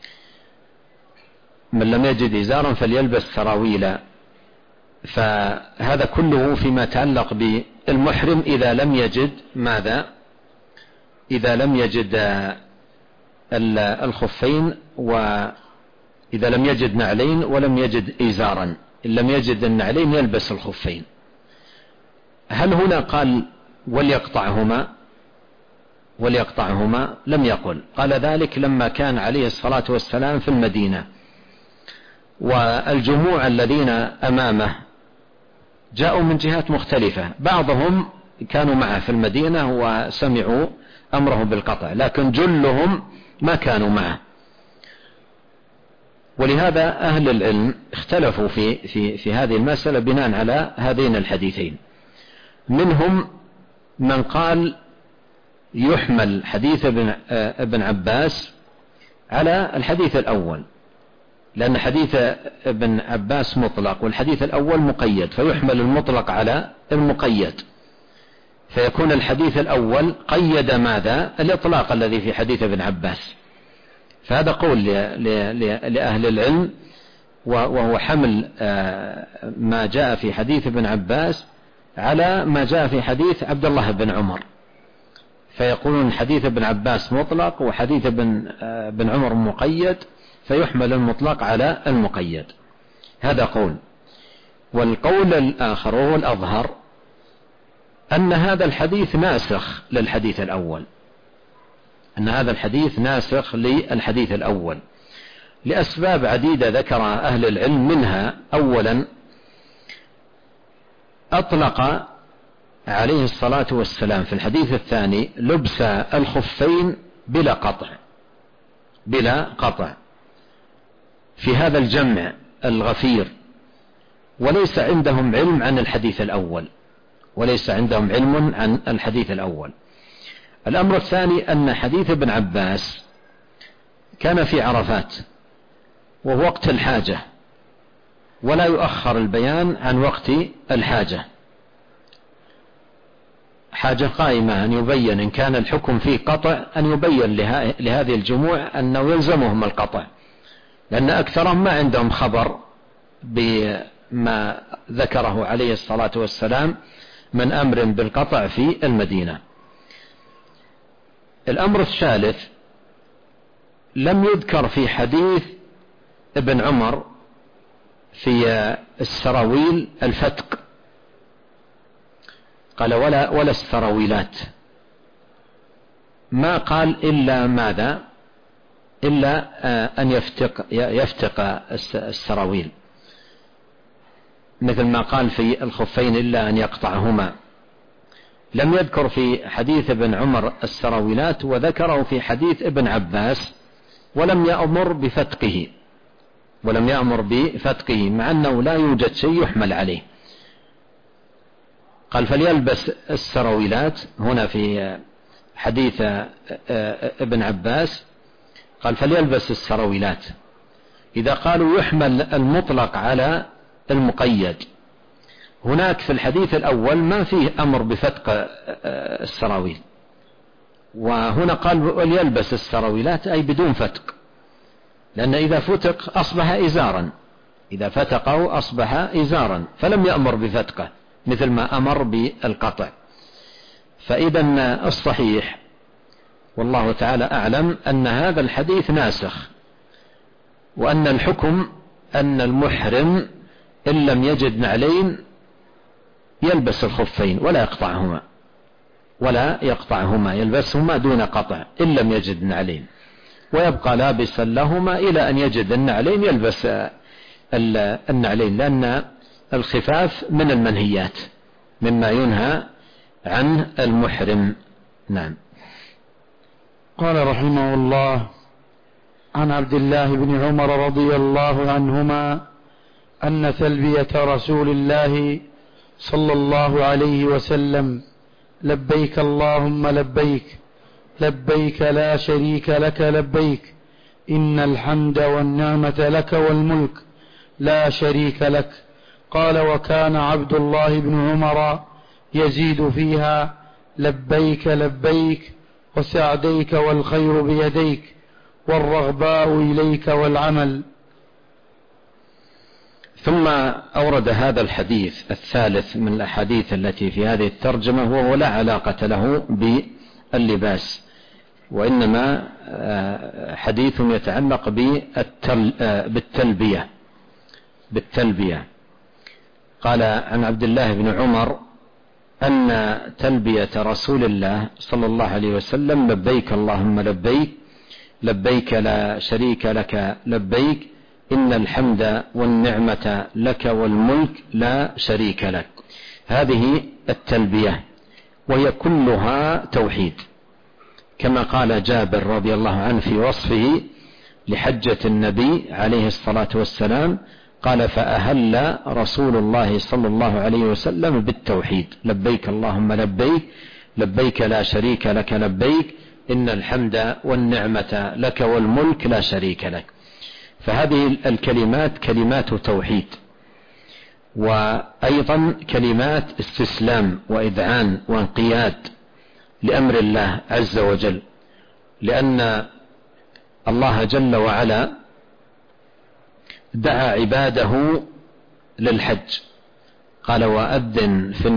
من لم يجد إزارا فليلبس سراويل، فهذا كله فيما يتعلق بالمحرم إذا لم يجد ماذا؟ إذا لم يجد الخفين، وإذا لم يجد نعلين ولم يجد إزارا. إن لم يجد النعلين يلبس الخفين. هل هنا قال وليقطعهما؟ لم يقل. قال ذلك لما كان عليه الصلاة والسلام في المدينة، والجموع الذين أمامه جاءوا من جهات مختلفة، بعضهم كانوا معه في المدينة وسمعوا أمره بالقطع، لكن جلهم ما كانوا معه. ولهذا أهل العلم اختلفوا في هذه المسألة بناء على هذين الحديثين. منهم من قال يحمل حديث ابن عباس على الحديث الأول، لأن حديث ابن عباس مطلق والحديث الأول مقيد، فيحمل المطلق على المقيد، فيكون الحديث الأول قيد ماذا؟ الإطلاق الذي في حديث ابن عباس. فهذا قول لأهل العلم، وهو حمل ما جاء في حديث ابن عباس على ما جاء في حديث عبد الله بن عمر، فيقولون حديث ابن عباس مطلق وحديث ابن عمر مقيد، فيحمل المطلق على المقيد. هذا قول. والقول الآخر وهو الأظهر أن هذا الحديث ناسخ للحديث الأول، أن هذا الحديث ناسخ للحديث الأول لأسباب عديدة ذكرها أهل العلم. منها: أولا، أطلق عليه الصلاة والسلام في الحديث الثاني لبس الخفين بلا قطع في هذا الجمع الغفير، وليس عندهم علم عن الحديث الأول، الأمر الثاني أن حديث ابن عباس كان في عرفات وهو وقت الحاجة، ولا يؤخر البيان عن وقت الحاجة، حاجة قائمة أن يبين إن كان الحكم فيه قطع، أن يبين لهذه الجموع أنه يلزمهم القطع، لأن أكثرهم ما عندهم خبر بما ذكره عليه الصلاة والسلام من أمر بالقطع في المدينة. الأمر الثالث: لم يذكر في حديث ابن عمر في السراويل الفتق، قال ولا السراويلات، ما قال إلا ماذا؟ إلا أن يفتق السراويل، مثل ما قال في الخفين إلا أن يقطعهما. لم يذكر في حديث ابن عمر السراويلات، وذكره في حديث ابن عباس، ولم يأمر بفتقه، مع أنه لا يوجد شيء يحمل عليه. قال فليلبس السراويلات هنا في حديث ابن عباس قال فليلبس السراويلات. إذا قالوا يحمل المطلق على المقيد، هناك في الحديث الأول ما فيه أمر بفتق السراويل، وهنا قال وليلبس السراويلات أي بدون فتق، لأن إذا فتق أصبح إزارا، إذا فتقه أصبح إزارا، فلم يأمر بفتقه مثل ما أمر بالقطع. فإذا الصحيح والله تعالى أعلم أن هذا الحديث ناسخ، وأن الحكم أن المحرم إن لم يجد نعلين يلبس الخفين ولا يقطعهما يلبسهما دون قطع إن لم يجد نعلين، ويبقى لابسا لهما إلى أن يجد النعلين يلبس النعلين، لأن الخفاف من المنهيات مما ينهى عن المحرم. نعم. قال رحمه الله: عن عبد الله بن عمر رضي الله عنهما أن تلبية رسول الله صلى الله عليه وسلم لبيك اللهم لبيك لبيك لا شريك لك لبيك إن الحمد والنعمة لك والملك لا شريك لك. قال: وكان عبد الله بن عمر يزيد فيها لبيك لبيك وسعديك والخير بيديك والرغباء إليك والعمل. ثم أورد هذا الحديث الثالث من الأحاديث التي في هذه الترجمة، وهو لا علاقة له باللباس، وإنما حديث يتعلق بالتلبية. قال عن عبد الله بن عمر أن تلبية رسول الله صلى الله عليه وسلم لبيك اللهم لبيك لبيك لا شريك لك لبيك إن الحمد والنعمة لك والملك لا شريك لك. هذه التلبية وهي كلها توحيد، كما قال جابر رضي الله عنه في وصفه لحجة النبي عليه الصلاة والسلام، قال: فأهل رسول الله صلى الله عليه وسلم بالتوحيد لبيك اللهم لبيك لبيك لا شريك لك لبيك إن الحمد والنعمة لك والملك لا شريك لك. فهذه الكلمات كلمات توحيد، وأيضا كلمات استسلام وإذعان وانقياد لأمر الله عز وجل، لأن الله جل وعلا دعا عباده للحج، قال: وأذن في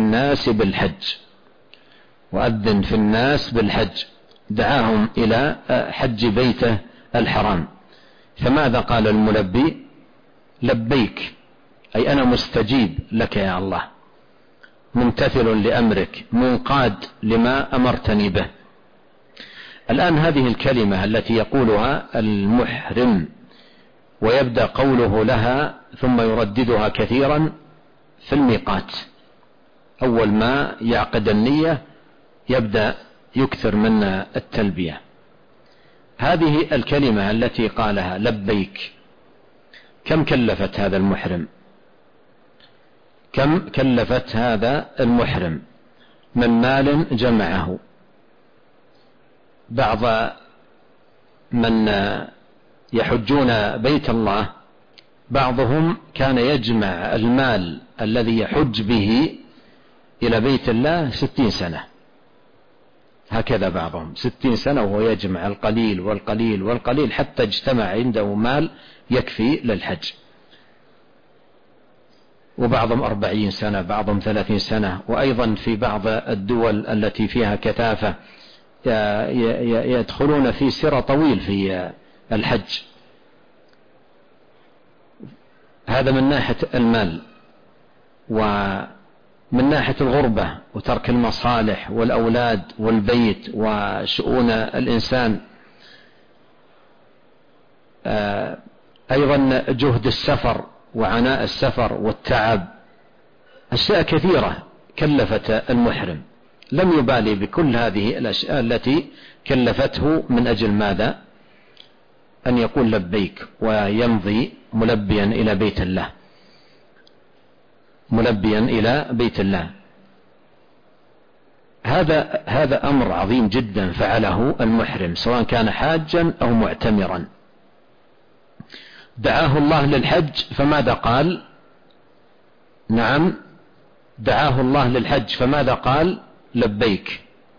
الناس بالحج، دعاهم إلى حج بيته الحرام. فماذا قال الملبي؟ لبيك، أي أنا مستجيب لك يا الله، ممتثل لأمرك، منقاد لما أمرتني به. الآن هذه الكلمة التي يقولها المحرم ويبدأ قوله لها ثم يرددها كثيرا في الميقات، أول ما يعقد النية يبدأ يكثر من التلبية. هذه الكلمة التي قالها لبيك كم كلفت هذا المحرم؟ كم كلفت هذا المحرم من مال جمعه؟ بعض من يحجون بيت الله بعضهم كان يجمع المال الذي يحج به إلى بيت الله 60 سنة، هكذا بعضهم 60 سنة وهو يجمع القليل والقليل والقليل حتى اجتمع عنده مال يكفي للحج، وبعضهم 40 سنة، بعضهم 30 سنة. وأيضا في بعض الدول التي فيها كثافة يدخلون في سر طويل في الحج. هذا من ناحية المال، ومن ناحية الغربة وترك المصالح والأولاد والبيت وشؤون الإنسان. أيضا جهد السفر وعناء السفر والتعب، أشياء كثيرة كلفت المحرم، لم يبالي بكل هذه الأشياء التي كلفته من أجل ماذا؟ أن يقول لبيك ويمضي ملبيا إلى بيت الله، ملبيا إلى بيت الله. هذا أمر عظيم جدا فعله المحرم سواء كان حاجا أو معتمرا. دعاه الله للحج فماذا قال؟ نعم، دعاه الله للحج فماذا قال؟ لبيك.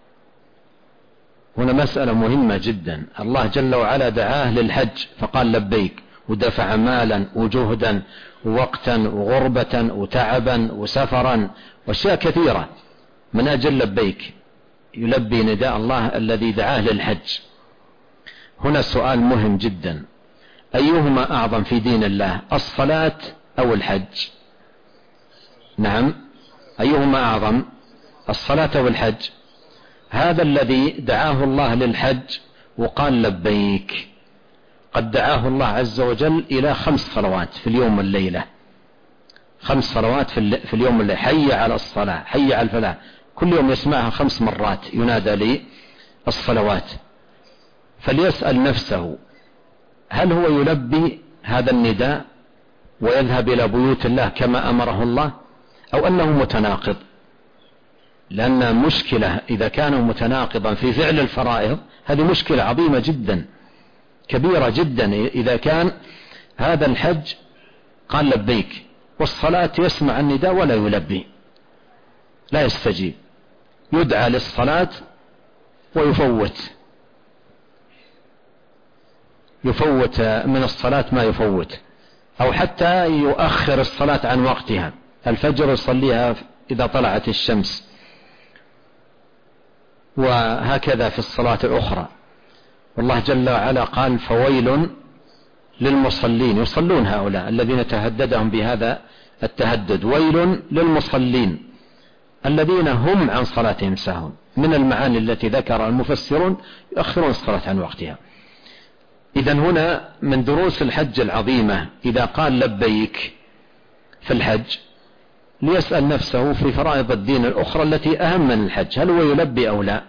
هنا مسألة مهمة جدا. الله جل وعلا دعاه للحج فقال لبيك، ودفع مالا وجهدا ووقتا وغربة وتعبا وسفرا وأشياء كثيرة من أجل لبيك، يلبي نداء الله الذي دعاه للحج. هنا سؤال مهم جدا: أيهما أعظم في دين الله، الصلاة أو الحج؟ نعم، أيهما أعظم، الصلاة أو الحج؟ هذا الذي دعاه الله للحج وقال لبيك قد دعاه الله عز وجل إلى 5 صلوات في اليوم والليلة، 5 صلوات في اليوم والليلة، حي على الصلاة، حي على الفلاح، كل يوم يسمعها 5 مرات ينادى لي الصلوات. فليسأل نفسه هل هو يلبي هذا النداء ويذهب إلى بيوت الله كما أمره الله، أو أنه متناقض؟ لأن مشكلة إذا كان متناقضا في فعل الفرائض هذه مشكلة عظيمة جدا كبيرة جدا. إذا كان هذا الحج قال لبيك والصلاة يسمع النداء ولا يلبي، لا يستجيب، يدعى للصلاة يفوت من الصلاة ما يفوت، أو حتى يؤخر الصلاة عن وقتها. الفجر يصليها إذا طلعت الشمس، وهكذا في الصلاة الأخرى. والله جل وعلا قال فويل للمصلين، يصلون هؤلاء الذين تهددهم بهذا التهدد، ويل للمصلين الذين هم عن صلاتهم ساهون. من المعاني التي ذكر المفسرون يؤخرون الصلاة عن وقتها. إذن هنا من دروس الحج العظيمة إذا قال لبيك في الحج ليسأل نفسه في فرائض الدين الأخرى التي أهم من الحج، هل هو يلبي أو لا؟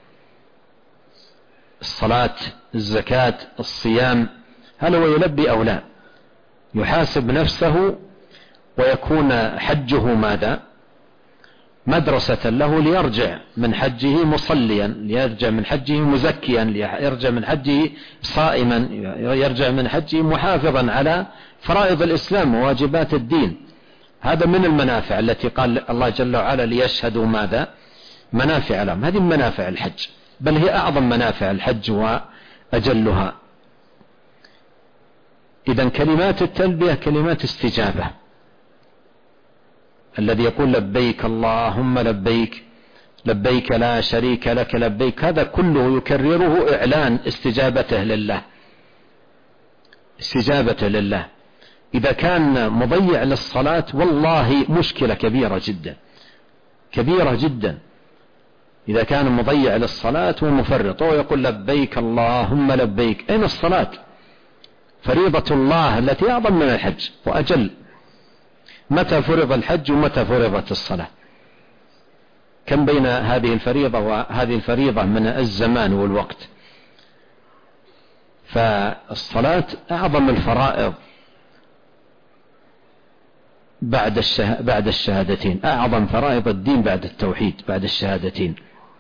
الصلاة، الزكاة، الصيام، هل هو يلبي أو لا؟ يحاسب نفسه ويكون حجه ماذا؟ مدرسة له ليرجع من حجه مصليا، ليرجع من حجه مزكيا، ليرجع من حجه صائما، يرجع من حجه محافظا على فرائض الإسلام وواجبات الدين. هذا من المنافع التي قال الله جل وعلا ليشهدوا ماذا؟ منافع لهم. هذه منافع الحج، بل هي أعظم منافع الحج وأجلها. إذن كلمات التلبية كلمات استجابة. الذي يقول لبيك اللهم لبيك، لبيك لا شريك لك لبيك، هذا كله يكرره إعلان استجابته لله، استجابته لله. إذا كان مضيع للصلاة والله مشكلة كبيرة جدا، كبيرة جدا. إذا كان مضيع للصلاة ومفرط ويقول لبيك اللهم لبيك، أين الصلاة؟ فريضة الله التي أعظم من الحج وأجل. متى فرض الحج ومتى فرضت الصلاة؟ كم بين هذه الفريضة وهذه الفريضة من الزمان والوقت؟ فالصلاة أعظم الفرائض بعد الشهادتين، أعظم فرائض الدين بعد التوحيد، بعد الشهادتين.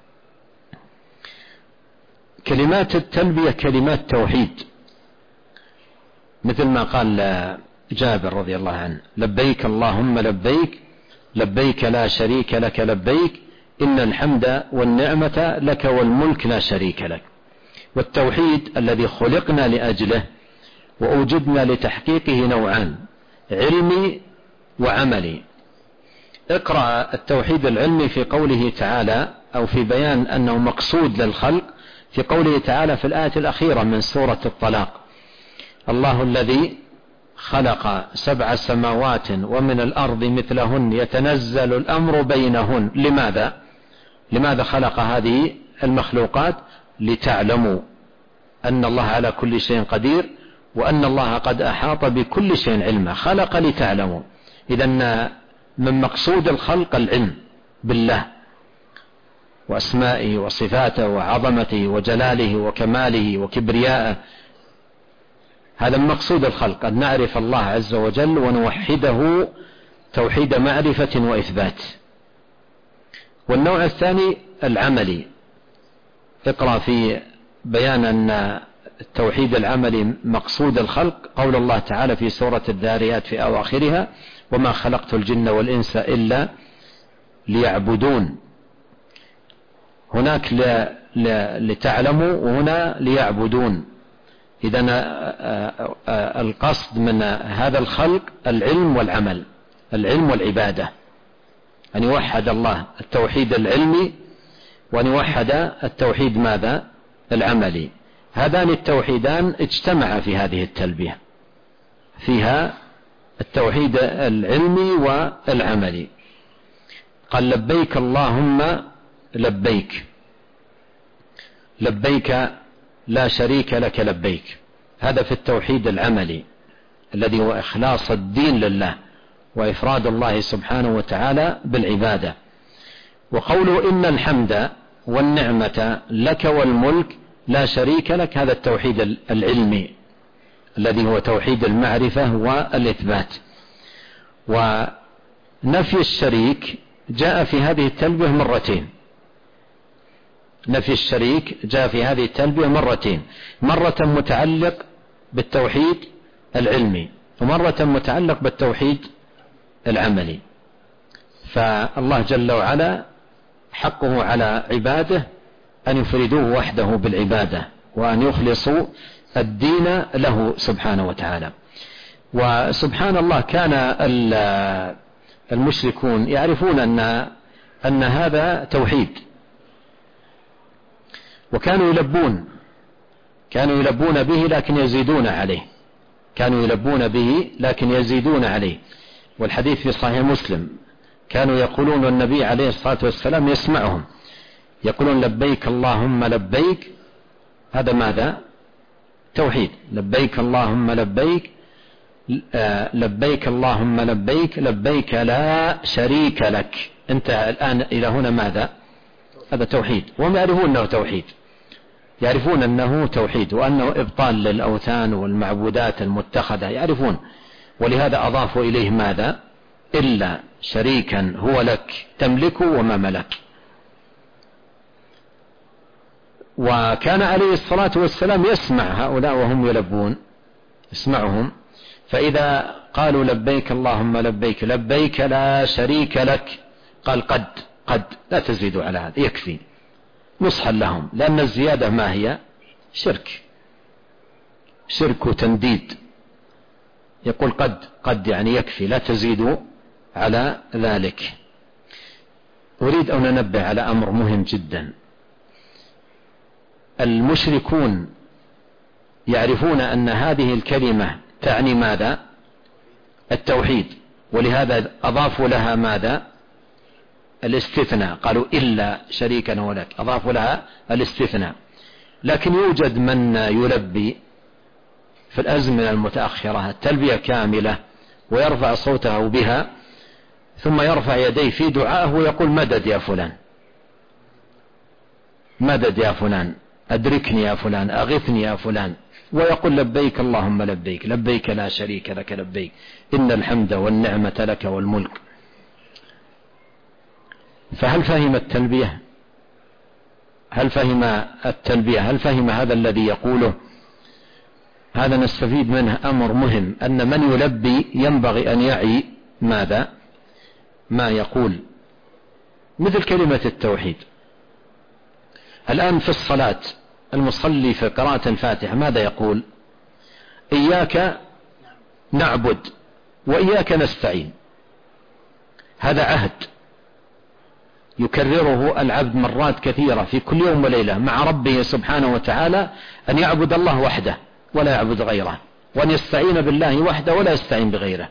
كلمات التلبية كلمات توحيد، مثل ما قال جابر رضي الله عنه لبيك اللهم لبيك، لبيك لا شريك لك لبيك، إن الحمد والنعمة لك والملك لا شريك لك. والتوحيد الذي خلقنا لأجله وأوجدنا لتحقيقه نوعان: علمي وعملي. اقرأ التوحيد العلمي في قوله تعالى، أو في بيان أنه مقصود للخلق، في قوله تعالى في الآية الأخيرة من سورة الطلاق: الله الذي خلق 7 سماوات ومن الأرض مثلهن يتنزل الأمر بينهن. لماذا خلق هذه المخلوقات؟ لتعلموا أن الله على كل شيء قدير وأن الله قد أحاط بكل شيء علما. خلق لتعلموا. إذن من مقصود الخلق العلم بالله وأسمائه وصفاته وعظمته وجلاله وكماله وكبريائه. هذا من مقصود الخلق، أن نعرف الله عز وجل ونوحده توحيد معرفة وإثبات. والنوع الثاني العملي. اقرأ في بيان أن التوحيد العملي مقصود الخلق قول الله تعالى في سورة الذاريات في أواخرها: وما خلقت الجن والإنس إلا ليعبدون. هناك لتعلموا وهنا ليعبدون. إذن القصد من هذا الخلق العلم والعمل، العلم والعبادة، أن يوحد الله التوحيد العلمي وأن يوحد التوحيد ماذا؟ العملي. هذان التوحيدان اجتمعا في هذه التلبية، فيها التوحيد العلمي والعملي. قال: لبيك اللهم لبيك، لبيك لا شريك لك لبيك. هذا في التوحيد العملي الذي هو إخلاص الدين لله وإفراد الله سبحانه وتعالى بالعبادة. وقوله إن الحمد والنعمة لك والملك لا شريك لك، هذا التوحيد العلمي الذي هو توحيد المعرفة والإثبات. ونفي الشريك جاء في هذه التلبية مرتين. نفي الشريك جاء في هذه التلبية مرتين، مرة متعلق بالتوحيد العلمي ومرة متعلق بالتوحيد العملي. فالله جل وعلا حقه على عباده أن يفردوه وحده بالعبادة وأن يخلصوا الدين له سبحانه وتعالى. وسبحان الله كان المشركون يعرفون أن هذا توحيد، وكانوا يلبون به لكن يزيدون عليه، كانوا يلبون به لكن يزيدون عليه. والحديث في صحيح مسلم كانوا يقولون والنبي عليه الصلاة والسلام يسمعهم يقولون: لبيك اللهم لبيك. هذا ماذا؟ توحيد. لبيك اللهم لبيك، لبيك اللهم لبيك، لبيك لا شريك لك. انت الآن إلى هنا ماذا؟ هذا توحيد. وهم يعرفون أنه توحيد، يعرفون أنه توحيد وأنه إبطال للأوثان والمعبودات المتخذة، يعرفون. ولهذا أضافوا إليه ماذا؟ إلا شريكا هو لك تملكه وما ملك. وكان عليه الصلاة والسلام يسمع هؤلاء وهم يلبون، يسمعهم، فإذا قالوا لبيك اللهم لبيك، لبيك لا شريك لك، قال: قد لا تزيدوا على هذا، يكفي، نصحا لهم، لأن الزيادة ما هي؟ شرك وتنديد. يقول قد يعني يكفي، لا تزيدوا على ذلك. أريد أن ننبه على أمر مهم جدا. المشركون يعرفون أن هذه الكلمة تعني ماذا؟ التوحيد، ولهذا أضافوا لها ماذا؟ الاستثناء. قالوا إلا شريكا هو لك، أضافوا لها الاستثناء. لكن يوجد من يلبي في الأزمنة المتأخرة التلبية كاملة ويرفع صوته بها، ثم يرفع يديه في دعائه ويقول: مدد يا فلان، مدد يا فلان، أدركني يا فلان، أغثني يا فلان، ويقول: لبيك اللهم لبيك، لبيك لا شريك لك لبيك، إن الحمد والنعمة لك والملك. فهل فهم التلبية؟ هل فهم التلبية؟ هل فهم هذا الذي يقوله؟ هذا نستفيد منه أمر مهم، أن من يلبي ينبغي أن يعي ماذا؟ ما يقول. مثل كلمة التوحيد. الآن في الصلاة المصلي في قراءة الفاتحة ماذا يقول؟ إياك نعبد وإياك نستعين. هذا عهد يكرره العبد مرات كثيرة في كل يوم وليلة مع ربه سبحانه وتعالى، أن يعبد الله وحده ولا يعبد غيره، وأن يستعين بالله وحده ولا يستعين بغيره.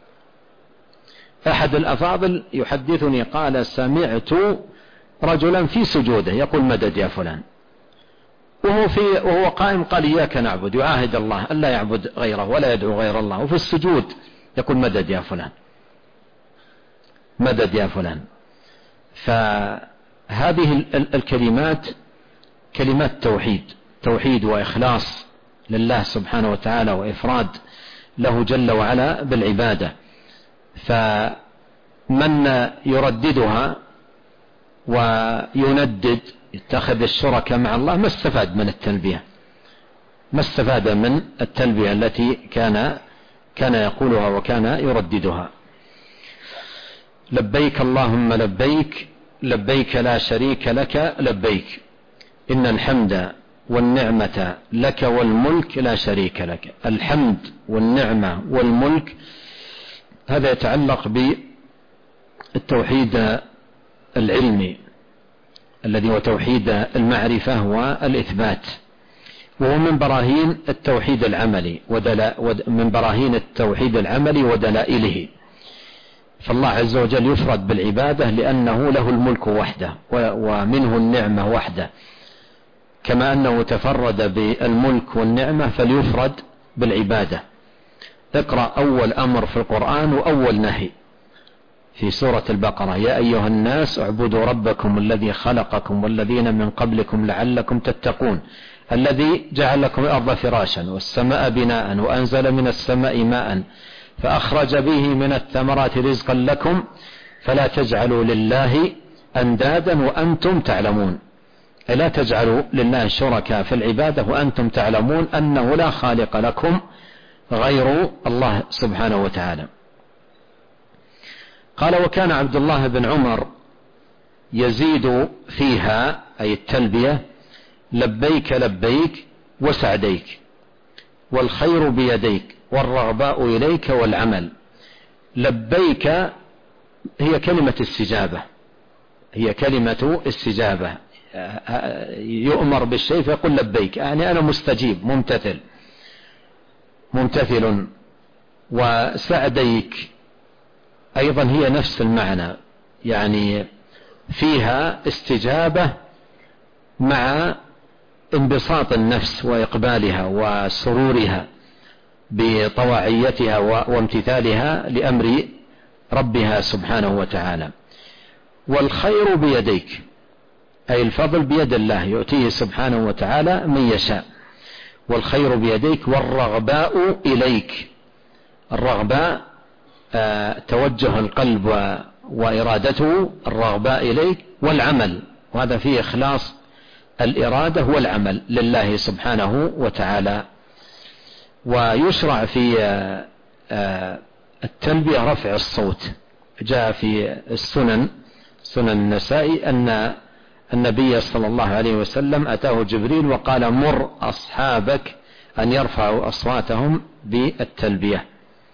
أحد الأفاضل يحدثني قال: سمعت رجلا في سجوده يقول: مدد يا فلان، وهو قائم قال: إياك نعبد، يعاهد الله ألا يعبد غيره ولا يدعو غير الله، وفي السجود يقول: مدد يا فلان، مدد يا فلان. فهذه الكلمات كلمات توحيد وإخلاص لله سبحانه وتعالى وإفراد له جل وعلا بالعبادة. فمن يرددها ويندد يتخذ الشركاء مع الله ما استفاد من التلبية، ما استفاد من التلبية التي كان يقولها وكان يرددها. لبيك اللهم لبيك لبيك لا شريك لك لبيك إن الحمد والنعمة لك والملك لا شريك لك. الحمد والنعمة والملك هذا يتعلق بالتوحيد العلمي الذي هو توحيد المعرفة والإثبات، وهو من براهين التوحيد العملي من براهين التوحيد العملي ودلائله. فالله عز وجل يفرد بالعبادة لأنه له الملك وحده ومنه النعمة وحده، كما أنه تفرد بالملك والنعمة فليفرد بالعبادة. اقرأ أول أمر في القرآن وأول نهي في سورة البقرة: يا أيها الناس اعبدوا ربكم الذي خلقكم والذين من قبلكم لعلكم تتقون الذي جعل لكم الأرض فراشا والسماء بناء وأنزل من السماء ماء فأخرج به من الثمرات رزقا لكم فلا تجعلوا لله أندادا وأنتم تعلمون. لا تجعلوا لله شركاء في العبادة وأنتم تعلمون أنه لا خالق لكم غير الله سبحانه وتعالى. قال: وكان عبد الله بن عمر يزيد فيها أي التلبية: لبيك لبيك وسعديك والخير بيديك والرغباء إليك والعمل. لبيك هي كلمة استجابة، هي كلمة استجابة، يؤمر بالشيء فيقول لبيك، يعني أنا مستجيب ممتثل. وسعديك أيضا هي نفس المعنى، يعني فيها استجابة مع انبساط النفس وإقبالها وسرورها بطواعيتها وامتثالها لأمر ربها سبحانه وتعالى. والخير بيديك أي الفضل بيد الله يؤتيه سبحانه وتعالى من يشاء. والخير بيديك والرغباء إليك، الرغباء توجه القلب وإرادته، الرغباء إليك. والعمل، وهذا فيه إخلاص الإرادة والعمل لله سبحانه وتعالى. ويشرع في التلبية رفع الصوت. جاء في السنن النسائي أن النبي صلى الله عليه وسلم أتاه جبريل وقال: مر أصحابك أن يرفعوا أصواتهم بالتلبية.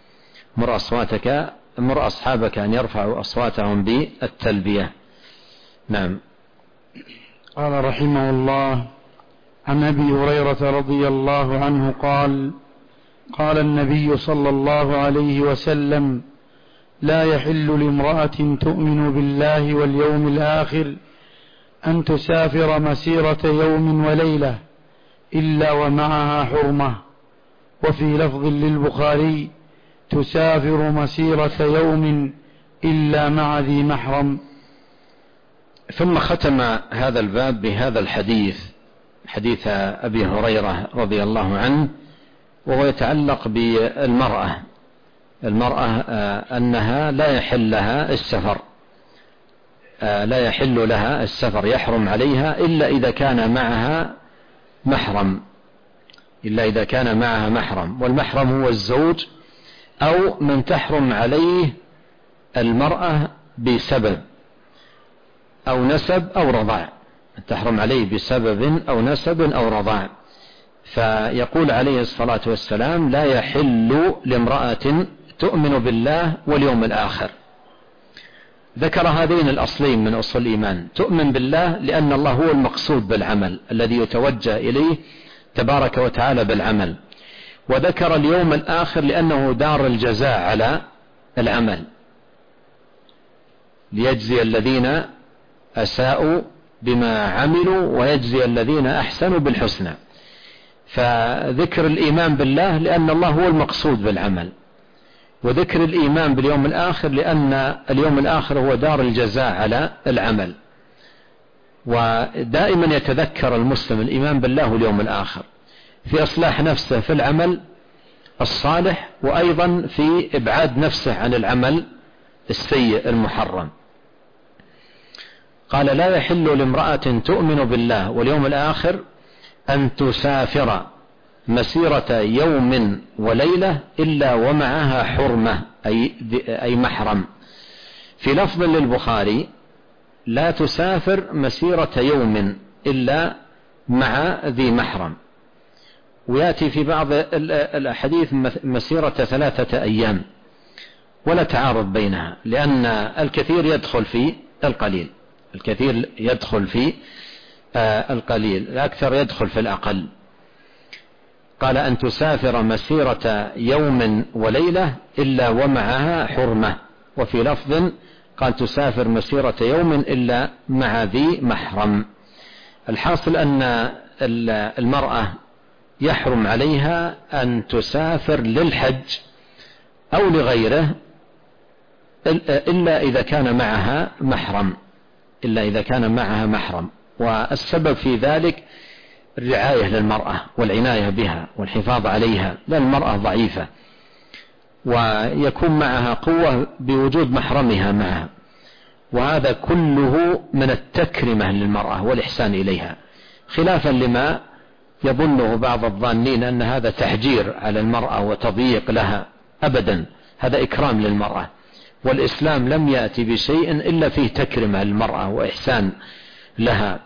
مر أصحابك أن يرفعوا أصواتهم بالتلبية. نعم. قال رحمه الله: عن أبي هريرة رضي الله عنه قال: قال النبي صلى الله عليه وسلم: لا يحل لامرأة تؤمن بالله واليوم الآخر أن تسافر مسيرة يوم وليلة إلا ومعها حرمة. وفي لفظ للبخاري: تسافر مسيرة يوم إلا مع ذي محرم. ثم ختم هذا الباب بهذا الحديث، حديث أبي هريرة رضي الله عنه، وهو يتعلق بالمرأة. أنها لا يحل لها السفر، يحرم عليها إلا إذا كان معها محرم، والمحرم هو الزوج أو من تحرم عليه المرأة بسبب أو نسب أو رضاع، تحرم عليه بسبب أو نسب أو رضاع. فيقول عليه الصلاة والسلام: لا يحل لامرأة تؤمن بالله واليوم الآخر. ذكر هذين الأصلين من أصل الإيمان: تؤمن بالله لأن الله هو المقصود بالعمل الذي يتوجه إليه تبارك وتعالى بالعمل، وذكر اليوم الآخر لأنه دار الجزاء على العمل، ليجزي الذين أساءوا بما عملوا ويجزي الذين أحسنوا بالحسنى. فذكر الإيمان بالله لأن الله هو المقصود بالعمل، وذكر الإيمان باليوم الآخر لأن اليوم الآخر هو دار الجزاء على العمل. ودائما يتذكر المسلم الإيمان بالله واليوم الآخر في إصلاح نفسه في العمل الصالح، وأيضا في إبعاد نفسه عن العمل السيء المحرم. قال لا يحل لامرأة تؤمن بالله واليوم الآخر أن تسافر مسيرة يوم وليلة إلا ومعها حرمة أي محرم. في لفظ للبخاري لا تسافر مسيرة يوم إلا مع ذي محرم، ويأتي في بعض الأحاديث مسيرة 3 أيام، ولا تعارض بينها، لأن الكثير يدخل في القليل، الكثير يدخل في القليل، الأكثر يدخل في الأقل. قال أن تسافر مسيرة يوم وليلة إلا ومعها حرمة، وفي لفظ قال تسافر مسيرة يوم إلا مع ذي محرم. الحاصل أن المرأة يحرم عليها أن تسافر للحج أو لغيره إلا إذا كان معها محرم، إلا إذا كان معها محرم. والسبب في ذلك الرعاية للمرأة والعناية بها والحفاظ عليها، لأن المرأة ضعيفة ويكون معها قوة بوجود محرمها معها، وهذا كله من التكرمة للمرأة والإحسان إليها، خلافا لما يظنه بعض الظانين أن هذا تحجير على المرأة وتضييق لها. أبدا، هذا إكرام للمرأة، والإسلام لم يأتي بشيء إلا فيه تكرمة للمرأة وإحسان لها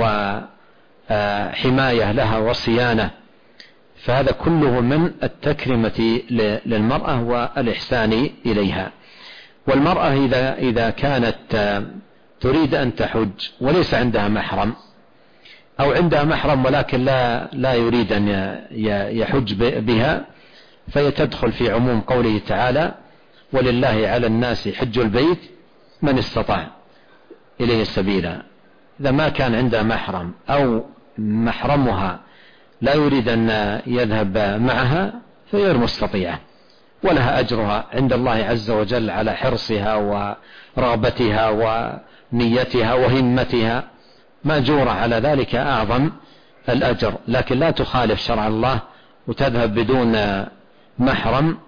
وحماية لها وصيانة، فهذا كله من التكرمة للمرأة والإحسان إليها. والمرأة إذا كانت تريد أن تحج وليس عندها محرم، أو عندها محرم ولكن لا يريد أن يحج بها، فيتدخل في عموم قوله تعالى ولله على الناس حج البيت من استطاع إليه السبيل. إذا ما كان عندها محرم أو محرمها لا يريد أن يذهب معها فهي غير مستطيعة، ولها أجرها عند الله عز وجل على حرصها ورغبتها ونيتها وهمتها، مأجورة على ذلك أعظم الأجر. لكن لا تخالف شرع الله وتذهب بدون محرم،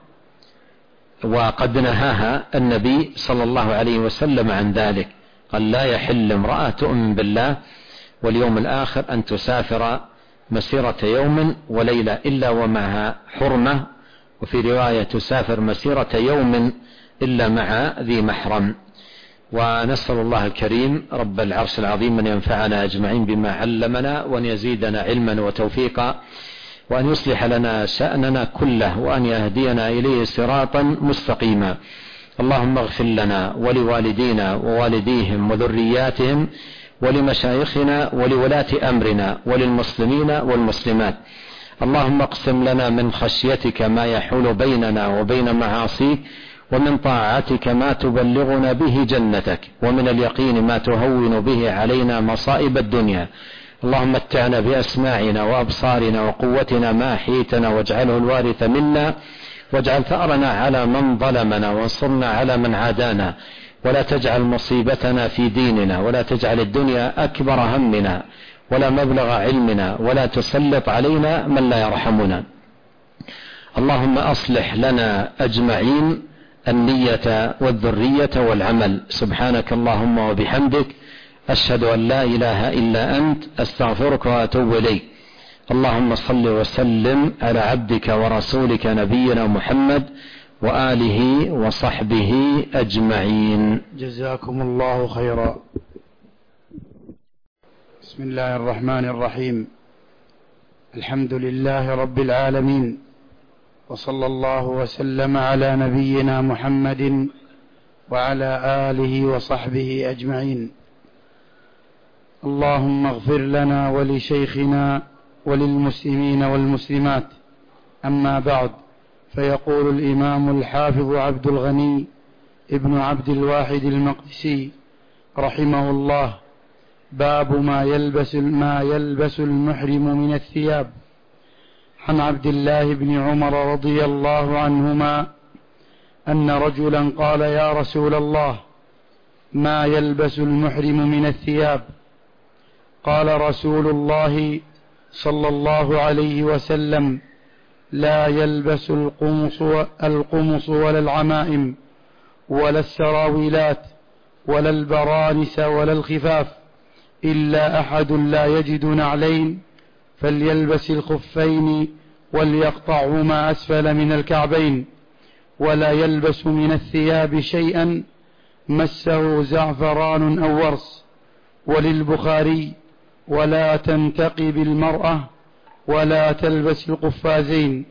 وقد نهاها النبي صلى الله عليه وسلم عن ذلك، قال لا يحل امرأة تؤمن بالله واليوم الآخر أن تسافر مسيرة يوم وليلة إلا ومعها حرمة، وفي رواية تسافر مسيرة يوم إلا مع ذي محرم. ونسأل الله الكريم رب العرش العظيم أن ينفعنا أجمعين بما علمنا، وأن يزيدنا علما وتوفيقا، وأن يصلح لنا شأننا كله، وأن يهدينا إليه صراطا مستقيما. اللهم اغفر لنا ولوالدينا ووالديهم وذرياتهم ولمشايخنا ولولاة أمرنا وللمسلمين والمسلمات. اللهم اقسم لنا من خشيتك ما يحول بيننا وبين معاصيك، ومن طاعتك ما تبلغنا به جنتك، ومن اليقين ما تهون به علينا مصائب الدنيا. اللهم متعنا بأسماعنا وأبصارنا وقوتنا ما أحييتنا، واجعله الوارث منا، واجعل ثأرنا على من ظلمنا، وانصرنا على من عادانا، ولا تجعل مصيبتنا في ديننا، ولا تجعل الدنيا أكبر همنا ولا مبلغ علمنا، ولا تسلط علينا من لا يرحمنا. اللهم أصلح لنا أجمعين النية والذرية والعمل. سبحانك اللهم وبحمدك، أشهد أن لا إله إلا أنت، أستغفرك وأتوب إليك. اللهم صل وسلم على عبدك ورسولك نبينا محمد وآله وصحبه أجمعين. جزاكم الله خيرا. بسم الله الرحمن الرحيم. الحمد لله رب العالمين، وصلى الله وسلم على نبينا محمد وعلى آله وصحبه أجمعين. اللهم اغفر لنا ولشيخنا وللمسلمين والمسلمات. أما بعد، فيقول الإمام الحافظ عبد الغني ابن عبد الواحد المقدسي رحمه الله: باب ما يلبس المحرم من الثياب. عن عبد الله بن عمر رضي الله عنهما أن رجلا قال: يا رسول الله، ما يلبس المحرم من الثياب؟ قال رسول الله صلى الله عليه وسلم: لا يلبس القمص ولا العمائم ولا السراويلات، ولا البرانس ولا الخفاف، إلا أحد لا يجد نعلين فليلبس الخفين وليقطعهما أسفل من الكعبين، ولا يلبس من الثياب شيئا مسه زعفران أو ورس. وللبخاري: ولا تنتقب المرأة ولا تلبس القفازين.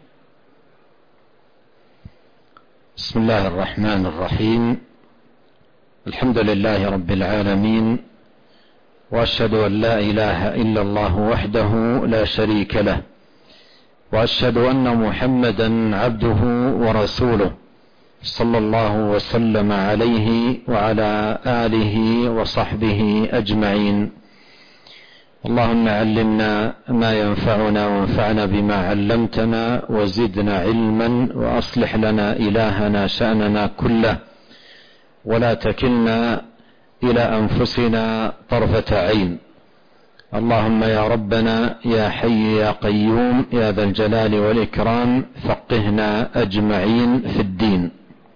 بسم الله الرحمن الرحيم. الحمد لله رب العالمين، وأشهد أن لا إله إلا الله وحده لا شريك له، وأشهد أن محمدا عبده ورسوله، صلى الله وسلم عليه وعلى آله وصحبه أجمعين. اللهم علمنا ما ينفعنا وانفعنا بما علمتنا وزدنا علما، وأصلح لنا إلهنا شأننا كله، ولا تكلنا إلى أنفسنا طرفة عين. اللهم يا ربنا يا حي يا قيوم يا ذا الجلال والإكرام، فقهنا أجمعين في الدين.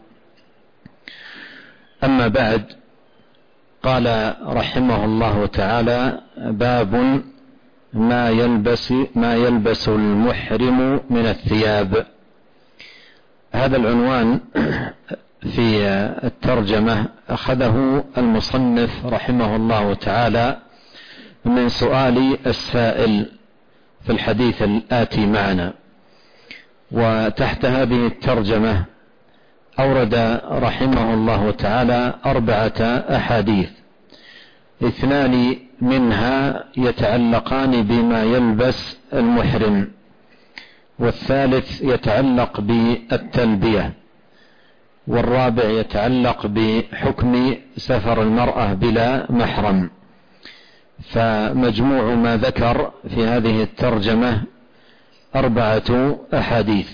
أما بعد، قال رحمه الله تعالى: باب ما يلبس المحرم من الثياب. هذا العنوان في الترجمة أخذه المصنف رحمه الله تعالى من سؤال السائل في الحديث الآتي معنا. وتحت هذه الترجمة أورد رحمه الله تعالى 4 أحاديث، 2 منها يتعلقان بما يلبس المحرم، والثالث يتعلق بالتلبية، والرابع يتعلق بحكم سفر المرأة بلا محرم. فمجموع ما ذكر في هذه الترجمة 4 أحاديث.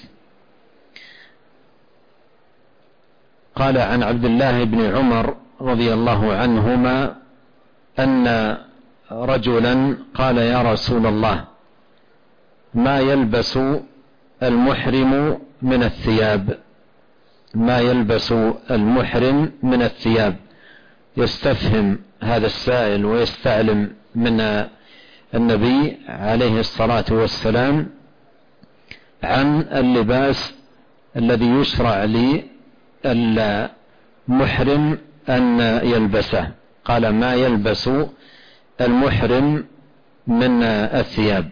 قال: عن عبد الله بن عمر رضي الله عنهما أن رجلا قال: يا رسول الله، ما يلبس المحرم من الثياب؟ ما يلبس المحرم من الثياب؟ يستفهم هذا السائل ويستعلم من النبي عليه الصلاة والسلام عن اللباس الذي يشرع للمحرم أن يلبسه. قال: ما يلبس المحرم من الثياب.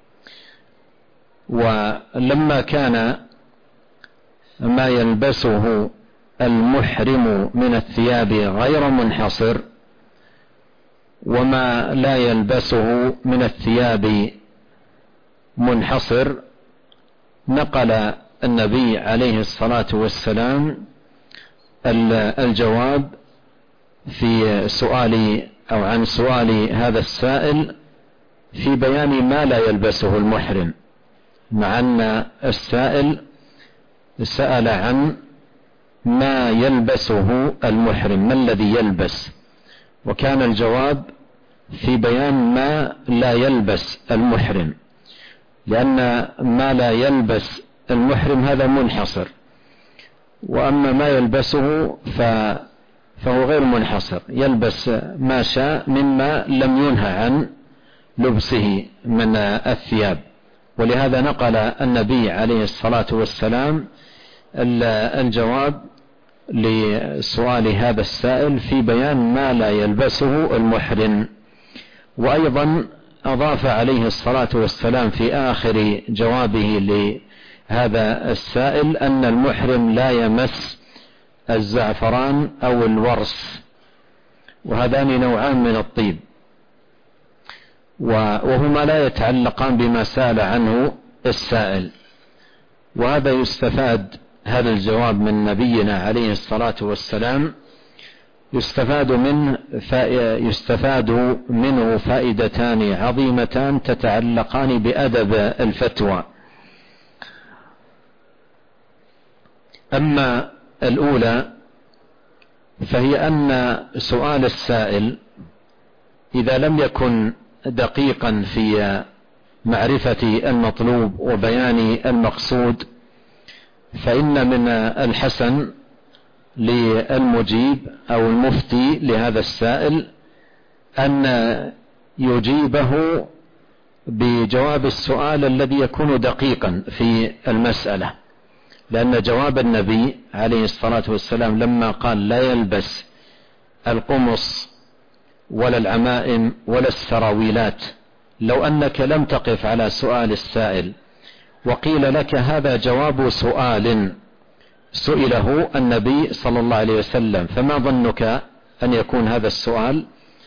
ولما كان ما يلبسه المحرم من الثياب غير منحصر، وما لا يلبسه من الثياب منحصر، نقل النبي عليه الصلاة والسلام الجواب في سؤال أو عن سؤال هذا السائل في بيان ما لا يلبسه المحرم، مع أن السائل سأل عن ما يلبسه المحرم، ما الذي يلبس، وكان الجواب في بيان ما لا يلبس المحرم، لأن ما لا يلبس المحرم هذا منحصر، وأما ما يلبسه فهو غير منحصر، يلبس ما شاء مما لم ينهى عن لبسه من الثياب. ولهذا نقل النبي عليه الصلاة والسلام الجواب لسؤال هذا السائل في بيان ما لا يلبسه المحرم. وأيضا أضاف عليه الصلاة والسلام في آخر جوابه لهذا السائل أن المحرم لا يمس الزعفران أو الورس، وهذان نوعان من الطيب، وهما لا يتعلقان بما سأل عنه السائل. وهذا يستفاد، هذا الجواب من نبينا عليه الصلاة والسلام يستفاد منه فائدتان عظيمتان تتعلقان بأدب الفتوى. أما الأولى فهي أن سؤال السائل إذا لم يكن دقيقا في معرفة المطلوب وبيان المقصود، فإن من الحسن للمجيب أو المفتي لهذا السائل أن يجيبه بجواب السؤال الذي يكون دقيقا في المسألة، لأن جواب النبي عليه الصلاة والسلام لما قال لا يلبس القمص ولا العمائم ولا السراويلات، لو أنك لم تقف على سؤال السائل وقيل لك هذا جواب سؤال سئله النبي صلى الله عليه وسلم، فما ظنك أن يكون هذا السؤال؟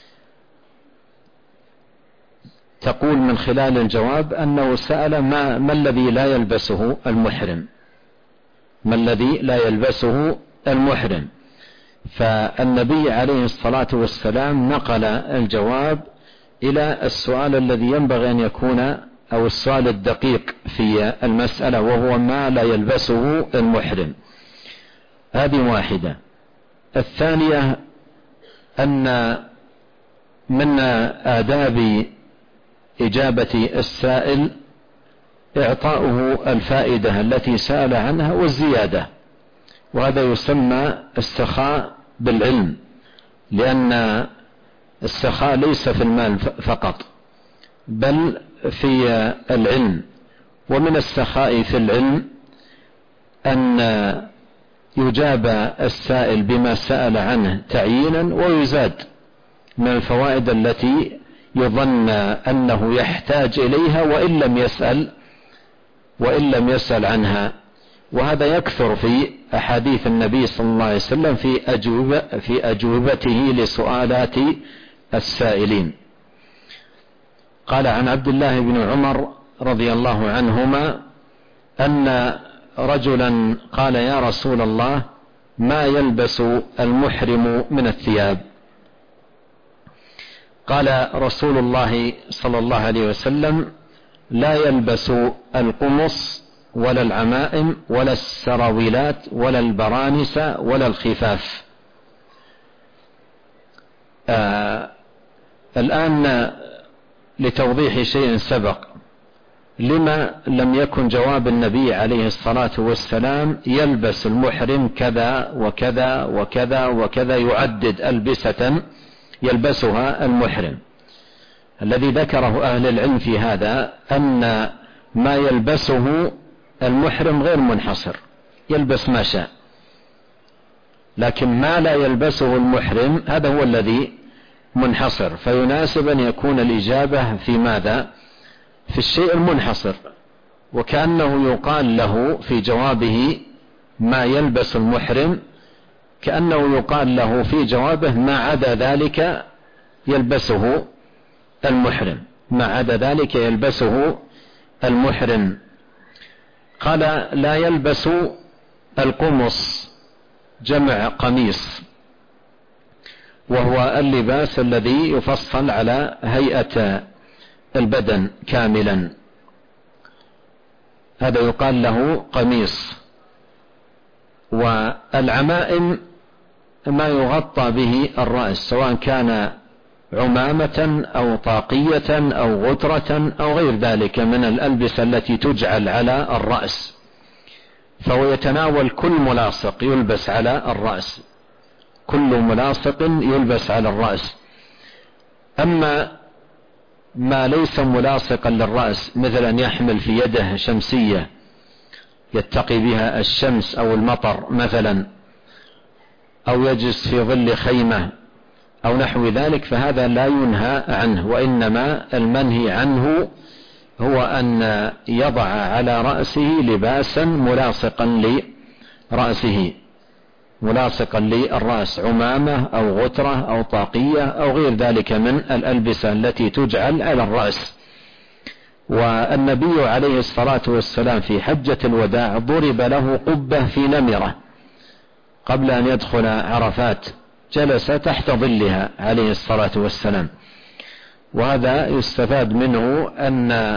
تقول من خلال الجواب أنه سأل ما الذي لا يلبسه المحرم، ما الذي لا يلبسه المحرم. فالنبي عليه الصلاة والسلام نقل الجواب إلى السؤال الذي ينبغي أن يكون، أو السؤال الدقيق في المسألة، وهو ما لا يلبسه المحرم. هذه واحدة. الثانية أن من آداب إجابة السائل إعطاؤه الفائدة التي سأل عنها والزيادة، وهذا يسمى السخاء بالعلم، لأن السخاء ليس في المال فقط بل في العلم. ومن السخاء في العلم أن يجاب السائل بما سأل عنه تعيينا، ويزاد من الفوائد التي يظن أنه يحتاج إليها وإن لم يسأل عنها. وهذا يكثر في أحاديث النبي صلى الله عليه وسلم في أجوبته لسؤالات السائلين. قال عن عبد الله بن عمر رضي الله عنهما أن رجلا قال يا رسول الله ما يلبس المحرم من الثياب؟ قال رسول الله صلى الله عليه وسلم لا يلبس القمص ولا العمائم ولا السراويلات ولا البرانس ولا الخفاف. الآن لتوضيح شيء سبق، لما لم يكن جواب النبي عليه الصلاة والسلام يلبس المحرم كذا وكذا وكذا وكذا، يعدد ألبسة يلبسها المحرم؟ الذي ذكره أهل العلم في هذا أن ما يلبسه المحرم غير منحصر، يلبس ما شاء، لكن ما لا يلبسه المحرم هذا هو الذي منحصر. فيناسب أن يكون الإجابة في ماذا؟ في الشيء المنحصر، وكأنه يقال له في جوابه ما يلبس المحرم، كأنه يقال له في جوابه ما عدا ذلك يلبسه المحرم، ما عدا ذلك يلبسه المحرم. قال لا يلبس القمص، جمع قميص، وهو اللباس الذي يفصل على هيئة البدن كاملا، هذا يقال له قميص. والعمائم ما يغطى به الرأس، سواء كان عمامة أو طاقية أو غترة أو غير ذلك من الألبسة التي تجعل على الرأس، فهو يتناول كل ملاصق يلبس على الرأس، كل ملاصق يلبس على الرأس. أما ما ليس ملاصقا للرأس، مثل أن يحمل في يده شمسية يتقي بها الشمس أو المطر مثلا، أو يجلس في ظل خيمة أو نحو ذلك، فهذا لا ينهى عنه، وإنما المنهي عنه هو أن يضع على رأسه لباسا ملاصقا لرأسه، ملاصقا للرأس، عمامة أو غترة أو طاقية أو غير ذلك من الألبسة التي تجعل على الرأس. والنبي عليه الصلاة والسلام في حجة الوداع ضرب له قبة في نمرة قبل أن يدخل عرفات، جلس تحت ظلها عليه الصلاة والسلام. وهذا يستفاد منه أن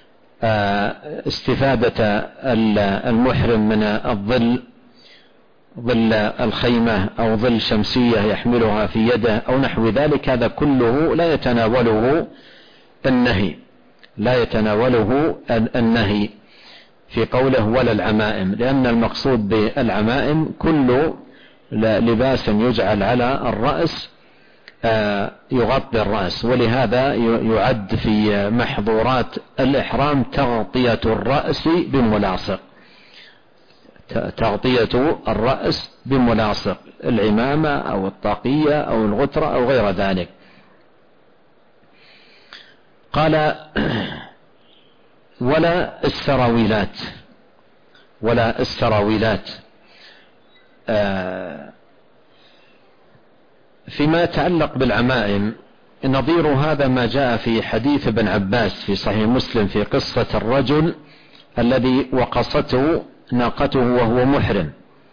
استفادة المحرم من الظل، ظل الخيمة أو ظل شمسية يحملها في يده أو نحو ذلك، هذا كله لا يتناوله النهي، لا يتناوله النهي في قوله ولا العمائم، لأن المقصود بالعمائم كل لباس يجعل على الرأس يغطي الرأس. ولهذا يعد في محظورات الإحرام تغطية الرأس بملاصق، تغطية الرأس بملاصق، العمامة أو الطاقية أو الغترة أو غير ذلك. قال ولا السراويلات، ولا السراويلات. فيما يتعلق بالعمائم نظير هذا ما جاء في حديث ابن عباس في صحيح مسلم في قصة الرجل الذي وقصته ناقته وهو محرم،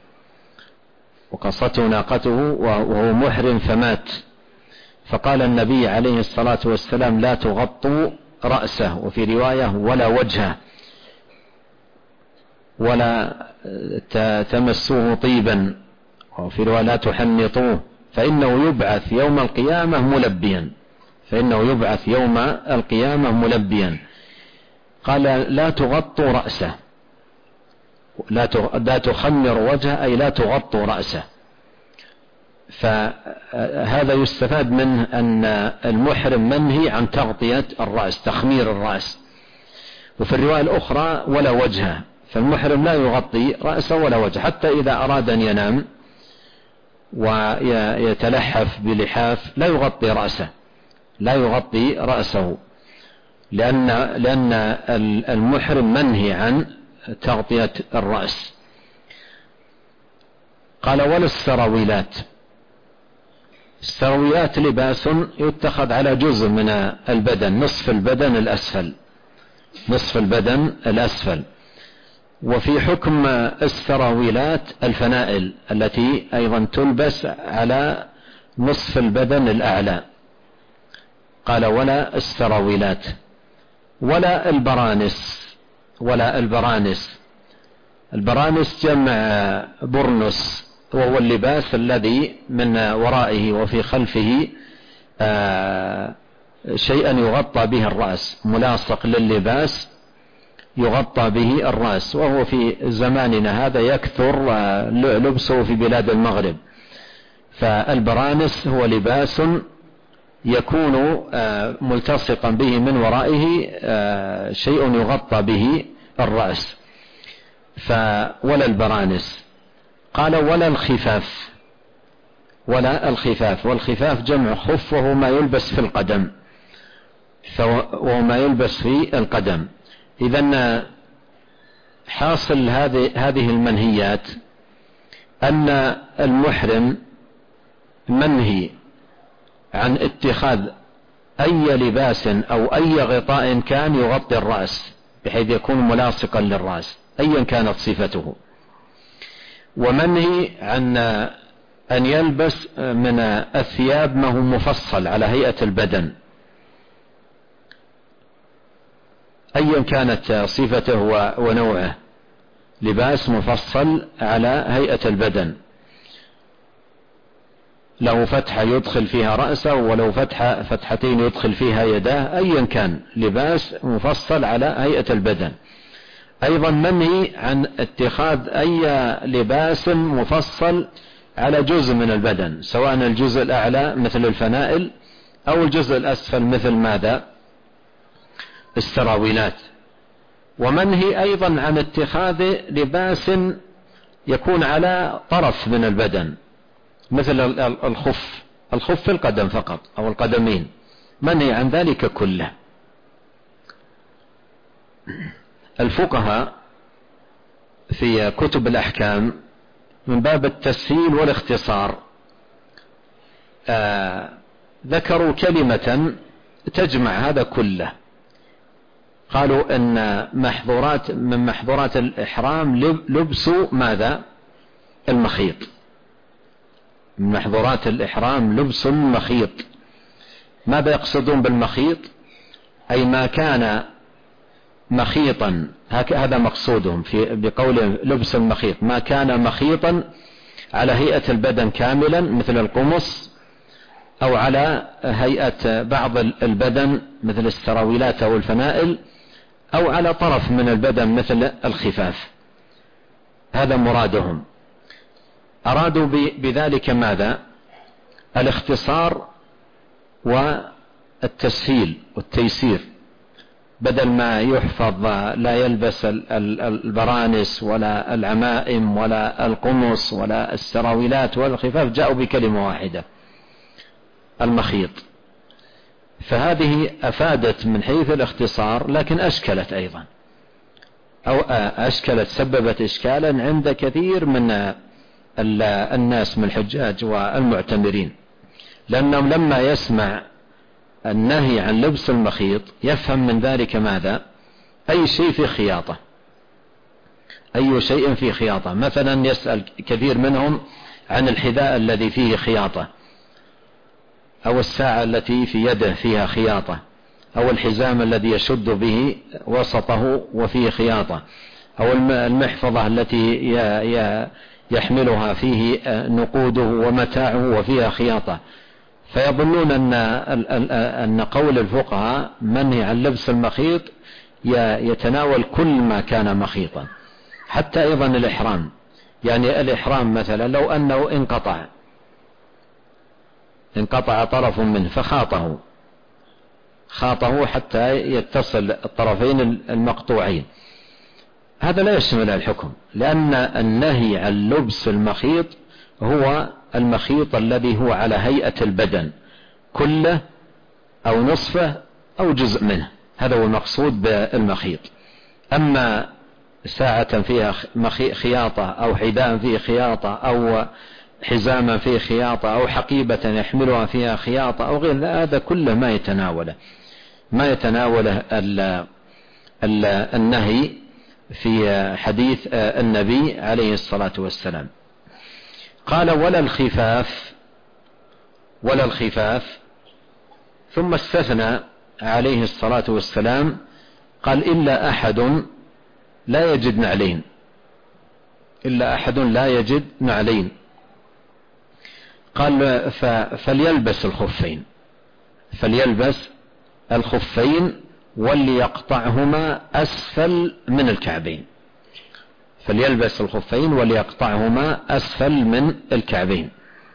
وقصته ناقته وهو محرم فمات، فقال النبي عليه الصلاة والسلام لا تغطوا رأسه، وفي رواية ولا وجهه، ولا تمسوه طيبا، وفي رواية لا تحنطوه فإنه يبعث يوم القيامة ملبيا، فإنه يبعث يوم القيامة ملبيا. قال لا تغطوا رأسه، لا تخمر وجهه، أي لا تغطوا رأسه. فهذا يستفاد منه أن المحرم منهي عن تغطية الرأس، تخمير الرأس. وفي الرواية الأخرى ولا وجهه، فالمحرم لا يغطي رأسه ولا وجهه، حتى إذا أراد أن ينام ويتلحف بلحاف لا يغطي رأسه، لا يغطي رأسه، لأن المحرم منهي عن تغطية الرأس. قال ولا السراويلات. السراويلات لباس يتخذ على جزء من البدن، نصف البدن الأسفل، نصف البدن الأسفل. وفي حكم السراويلات الفنائل التي أيضا تلبس على نصف البدن الأعلى. قال ولا السراويلات. ولا البرانس، ولا البرانس. البرانس جمع برنس، وهو اللباس الذي من ورائه وفي خلفه شيئا يغطى به الرأس، ملاصق لللباس يغطى به الرأس، وهو في زماننا هذا يكثر لبسه في بلاد المغرب. فالبرانس هو لباس يكون ملتصقا به من ورائه شيء يغطى به الرأس. ولا البرانس. قال ولا الخفاف. ولا الخفاف. والخفاف جمع خف، وهو ما يلبس في القدم، وهو ما يلبس في القدم. إذن حاصل هذه المنهيات أن المحرم منهي عن اتخاذ أي لباس أو أي غطاء كان يغطي الرأس بحيث يكون ملاصقا للرأس أيا كانت صفته، ومنهي عن أن يلبس من الثياب ما هو مفصل على هيئة البدن أيا كانت صفته ونوعه، لباس مفصل على هيئة البدن، له فتحة يدخل فيها رأسه ولو فتحتين يدخل فيها يداه، أيا كان لباس مفصل على هيئة البدن. أيضا منهي عن اتخاذ أي لباس مفصل على جزء من البدن، سواء الجزء الأعلى مثل الفنائل أو الجزء الأسفل مثل ماذا؟ السراويلات. ومنهي أيضا عن اتخاذ لباس يكون على طرف من البدن مثل الخف، الخف في القدم فقط أو القدمين، منهي عن ذلك كله. الفقهاء في كتب الأحكام من باب التسهيل والاختصار ذكروا كلمة تجمع هذا كله. قالوا ان من محظورات الإحرام لبس ماذا؟ المخيط. من محظورات الإحرام لبس المخيط. ماذا يقصدون بالمخيط؟ أي ما كان مخيطا، هذا مقصودهم بقول لبس المخيط، ما كان مخيطا على هيئة البدن كاملا مثل القمص، أو على هيئة بعض البدن مثل السراويلات أو الفنائل، أو على طرف من البدن مثل الخفاف. هذا مرادهم. أرادوا بذلك ماذا؟ الاختصار والتسهيل والتيسير، بدل ما يحفظ لا يلبس البرانس ولا العمائم ولا القمص ولا السراويلات ولا الخفاف، جاءوا بكلمة واحدة: المخيط. فهذه أفادت من حيث الاختصار، لكن أشكلت أيضا، أو أشكلت، سببت إشكالا عند كثير من الناس من الحجاج والمعتمرين، لأنهم لما يسمع النهي عن لبس المخيط يفهم من ذلك ماذا؟ أي شيء في خياطة، أي شيء في خياطة. مثلا يسأل كثير منهم عن الحذاء الذي فيه خياطة، أو الساعة التي في يده فيها خياطة، أو الحزام الذي يشد به وسطه وفيه خياطة، أو المحفظة التي يحملها فيه نقوده ومتاعه وفيها خياطة. فيظنون أن قول الفقهاء منهي عن لبس المخيط يتناول كل ما كان مخيطا، حتى أيضا الإحرام. يعني الإحرام مثلا لو أنه انقطع طرف منه خاطه حتى يتصل الطرفين المقطوعين، هذا لا يشمل الحكم، لأن النهي عن لبس المخيط هو المخيط الذي هو على هيئة البدن كله أو نصفه أو جزء منه، هذا هو المقصود بالمخيط. أما ساعة فيها خياطة، أو حذاء فيه خياطة، أو حزاما فيه خياطة، أو حقيبة يحملها فيها خياطة، أو غير هذا كله ما يتناوله النهي في حديث النبي عليه الصلاة والسلام. قال: ولا الخفاف، ثم استثنى عليه الصلاة والسلام، قال: إلا أحد لا يجد نعلين، قال: فليلبس الخفين وليقطعهما أسفل من الكعبين. فليلبس الخفين وليقطعهما أسفل من الكعبين.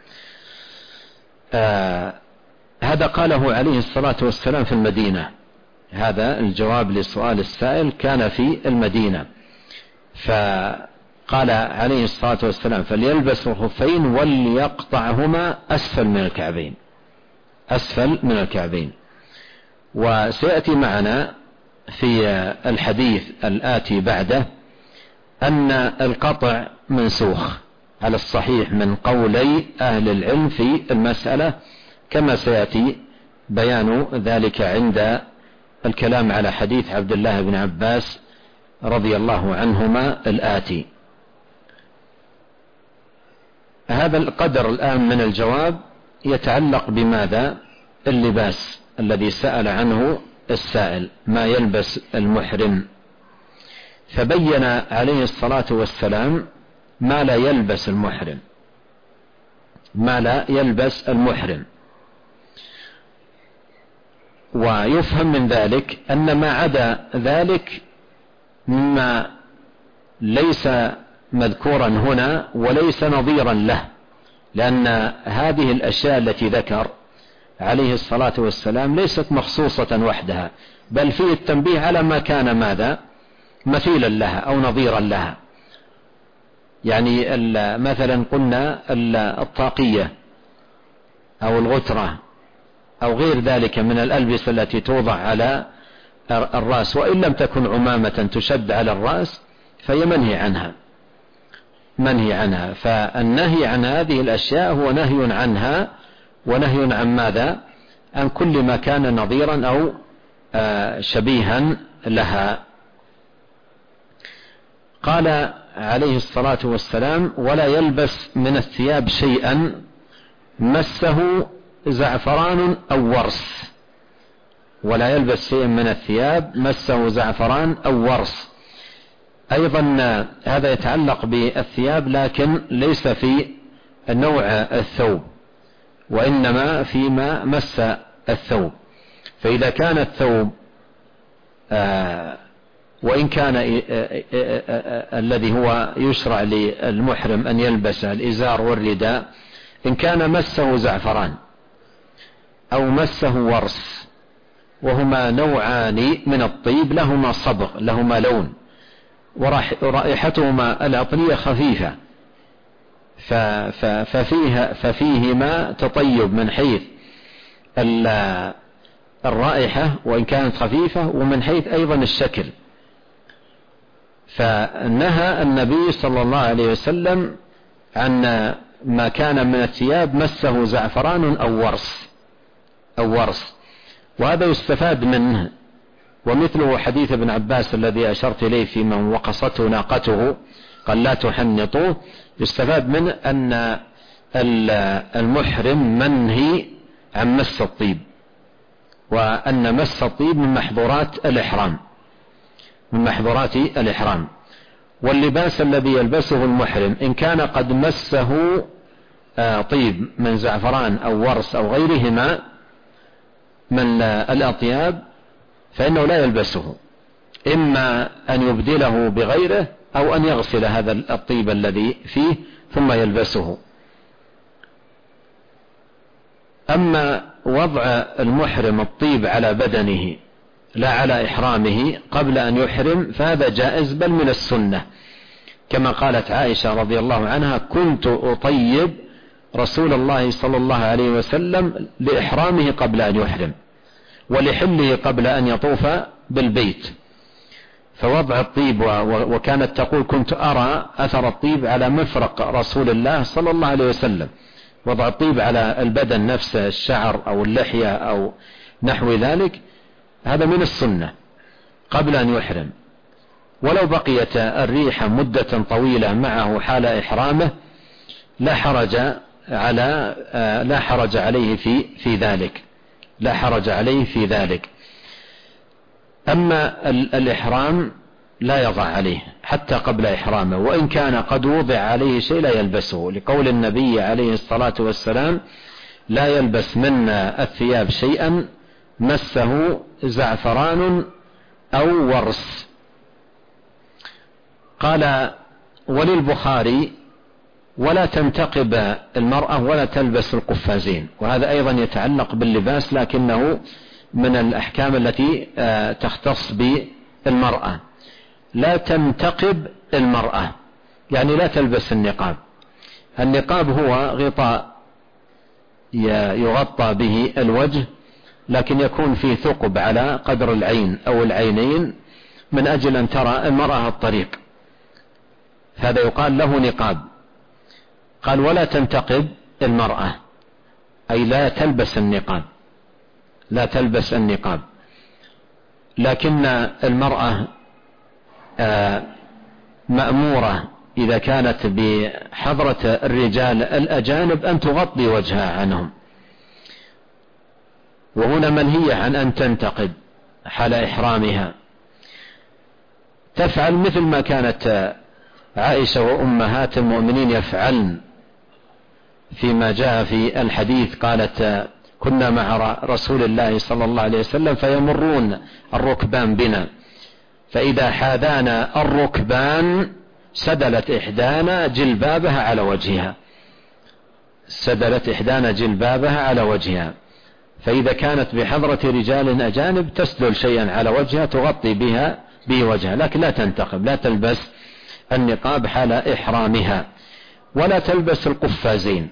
هذا قاله عليه الصلاة والسلام في المدينة، هذا الجواب لسؤال السائل كان في المدينة. فقال عليه الصلاة والسلام: فليلبس الخفين وليقطعهما أسفل من الكعبين. وسيأتي معنا في الحديث الآتي بعده أن القطع منسوخ على الصحيح من قولي أهل العلم في المسألة، كما سيأتي بيان ذلك عند الكلام على حديث عبد الله بن عباس رضي الله عنهما الآتي. هذا القدر الآن من الجواب يتعلق بماذا؟ اللباس الذي سأل عنه السائل، ما يلبس المحرم. فبين عليه الصلاة والسلام ما لا يلبس المحرم. ويفهم من ذلك أن ما عدا ذلك مما ليس مذكورا هنا وليس نظيرا له، لأن هذه الأشياء التي ذكر عليه الصلاة والسلام ليست مخصوصة وحدها، بل فيه التنبيه على ما كان ماذا؟ مثيلا لها أو نظيرا لها. يعني مثلا قلنا الطاقية أو الغترة أو غير ذلك من الألبسة التي توضع على الرأس، وإن لم تكن عمامة تشد على الرأس فهي منهي عنها. فالنهي عن هذه الأشياء هو نهي عنها، ونهي عن ماذا؟ عن كل ما كان نظيرا أو شبيها لها. قال عليه الصلاة والسلام: ولا يلبس من الثياب شيئا مسه زعفران أو ورس. ولا يلبس شيئا من الثياب مسه زعفران أو ورس. أيضا هذا يتعلق بالثياب، لكن ليس في نوع الثوب، وإنما فيما مس الثوب. فإذا كان الثوب وإن كان الذي هو يشرع للمحرم أن يلبس الإزار والرداء، إن كان مسه زعفران أو مسه ورس، وهما نوعان من الطيب لهما صبغ، لهما لون، ورائحتهما العطرية خفيفة، ففيهما تطيب من حيث الرائحة وإن كانت خفيفة، ومن حيث أيضا الشكل. فنهى النبي صلى الله عليه وسلم عن ما كان من الثياب مسه زعفران أو ورس، وهذا يستفاد منه. ومثله حديث ابن عباس الذي أشرت إليه في من وقصته ناقته قال لا تحنطوه، يستفاد منه أن المحرم منهي عن مس الطيب، وأن مس الطيب من محظورات الإحرام. واللباس الذي يلبسه المحرم إن كان قد مسه طيب من زعفران أو ورس أو غيرهما من الأطياب فإنه لا يلبسه، إما أن يبدله بغيره أو أن يغسل هذا الطيب الذي فيه ثم يلبسه. أما وضع المحرم الطيب على بدنه لا على إحرامه قبل أن يحرم فهذا جائز بل من السنة، كما قالت عائشة رضي الله عنها: كنت أطيب رسول الله صلى الله عليه وسلم لإحرامه قبل أن يحرم ولحله قبل أن يطوف بالبيت. فوضع الطيب، وكانت تقول: كنت أرى أثر الطيب على مفرق رسول الله صلى الله عليه وسلم. وضع الطيب على البدن نفسه، الشعر أو اللحية أو نحو ذلك، هذا من السنة قبل أن يحرم. ولو بقيت الريحة مدة طويلة معه حال إحرامه لا حرج عليه في ذلك. أما الإحرام لا يضع عليه حتى قبل إحرامه، وإن كان قد وضع عليه شيء لا يلبسه، لقول النبي عليه الصلاة والسلام: لا يلبس منا الثياب شيئا مسه زعفران أو ورس. قال وللبخاري: ولا تنتقب المرأة ولا تلبس القفازين. وهذا أيضا يتعلق باللباس لكنه من الأحكام التي تختص بالمرأة. لا تنتقب المرأة يعني لا تلبس النقاب. النقاب هو غطاء يغطى به الوجه، لكن يكون فيه ثقب على قدر العين أو العينين من أجل أن ترى المرأة الطريق، هذا يقال له نقاب. قال: ولا تنتقب المرأة أي لا تلبس النقاب. لكن المرأة مأمورة إذا كانت بحضرة الرجال الأجانب أن تغطي وجهها عنهم، وهنا منهية عن أن تنتقب حال إحرامها، تفعل مثل ما كانت عائشة وأمهات المؤمنين يفعلن فيما جاء في الحديث. قالت: كنا مع رسول الله صلى الله عليه وسلم فيمرون الركبان بنا، فإذا حاذانا الركبان سدلت إحدانا جلبابها على وجهها، فإذا كانت بحضرة رجال أجانب تسدل شيئا على وجهها تغطي به وجهها، لكن لا تنتقب، لا تلبس النقاب حال إحرامها. ولا تلبس القفازين،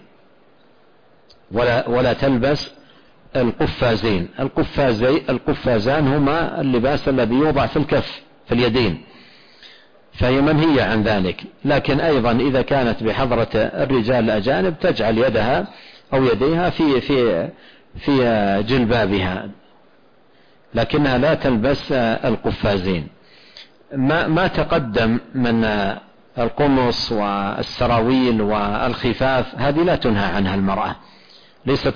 ولا تلبس القفازين. القفازان هما اللباس الذي يوضع في الكف في اليدين، فهي منهية عن ذلك. لكن أيضا إذا كانت بحضرة الرجال الأجانب تجعل يدها أو يديها في جلبابها، لكنها لا تلبس القفازين. ما تقدم من القمص والسراويل والخفاف هذه لا تنهى عنها المرأة، ليست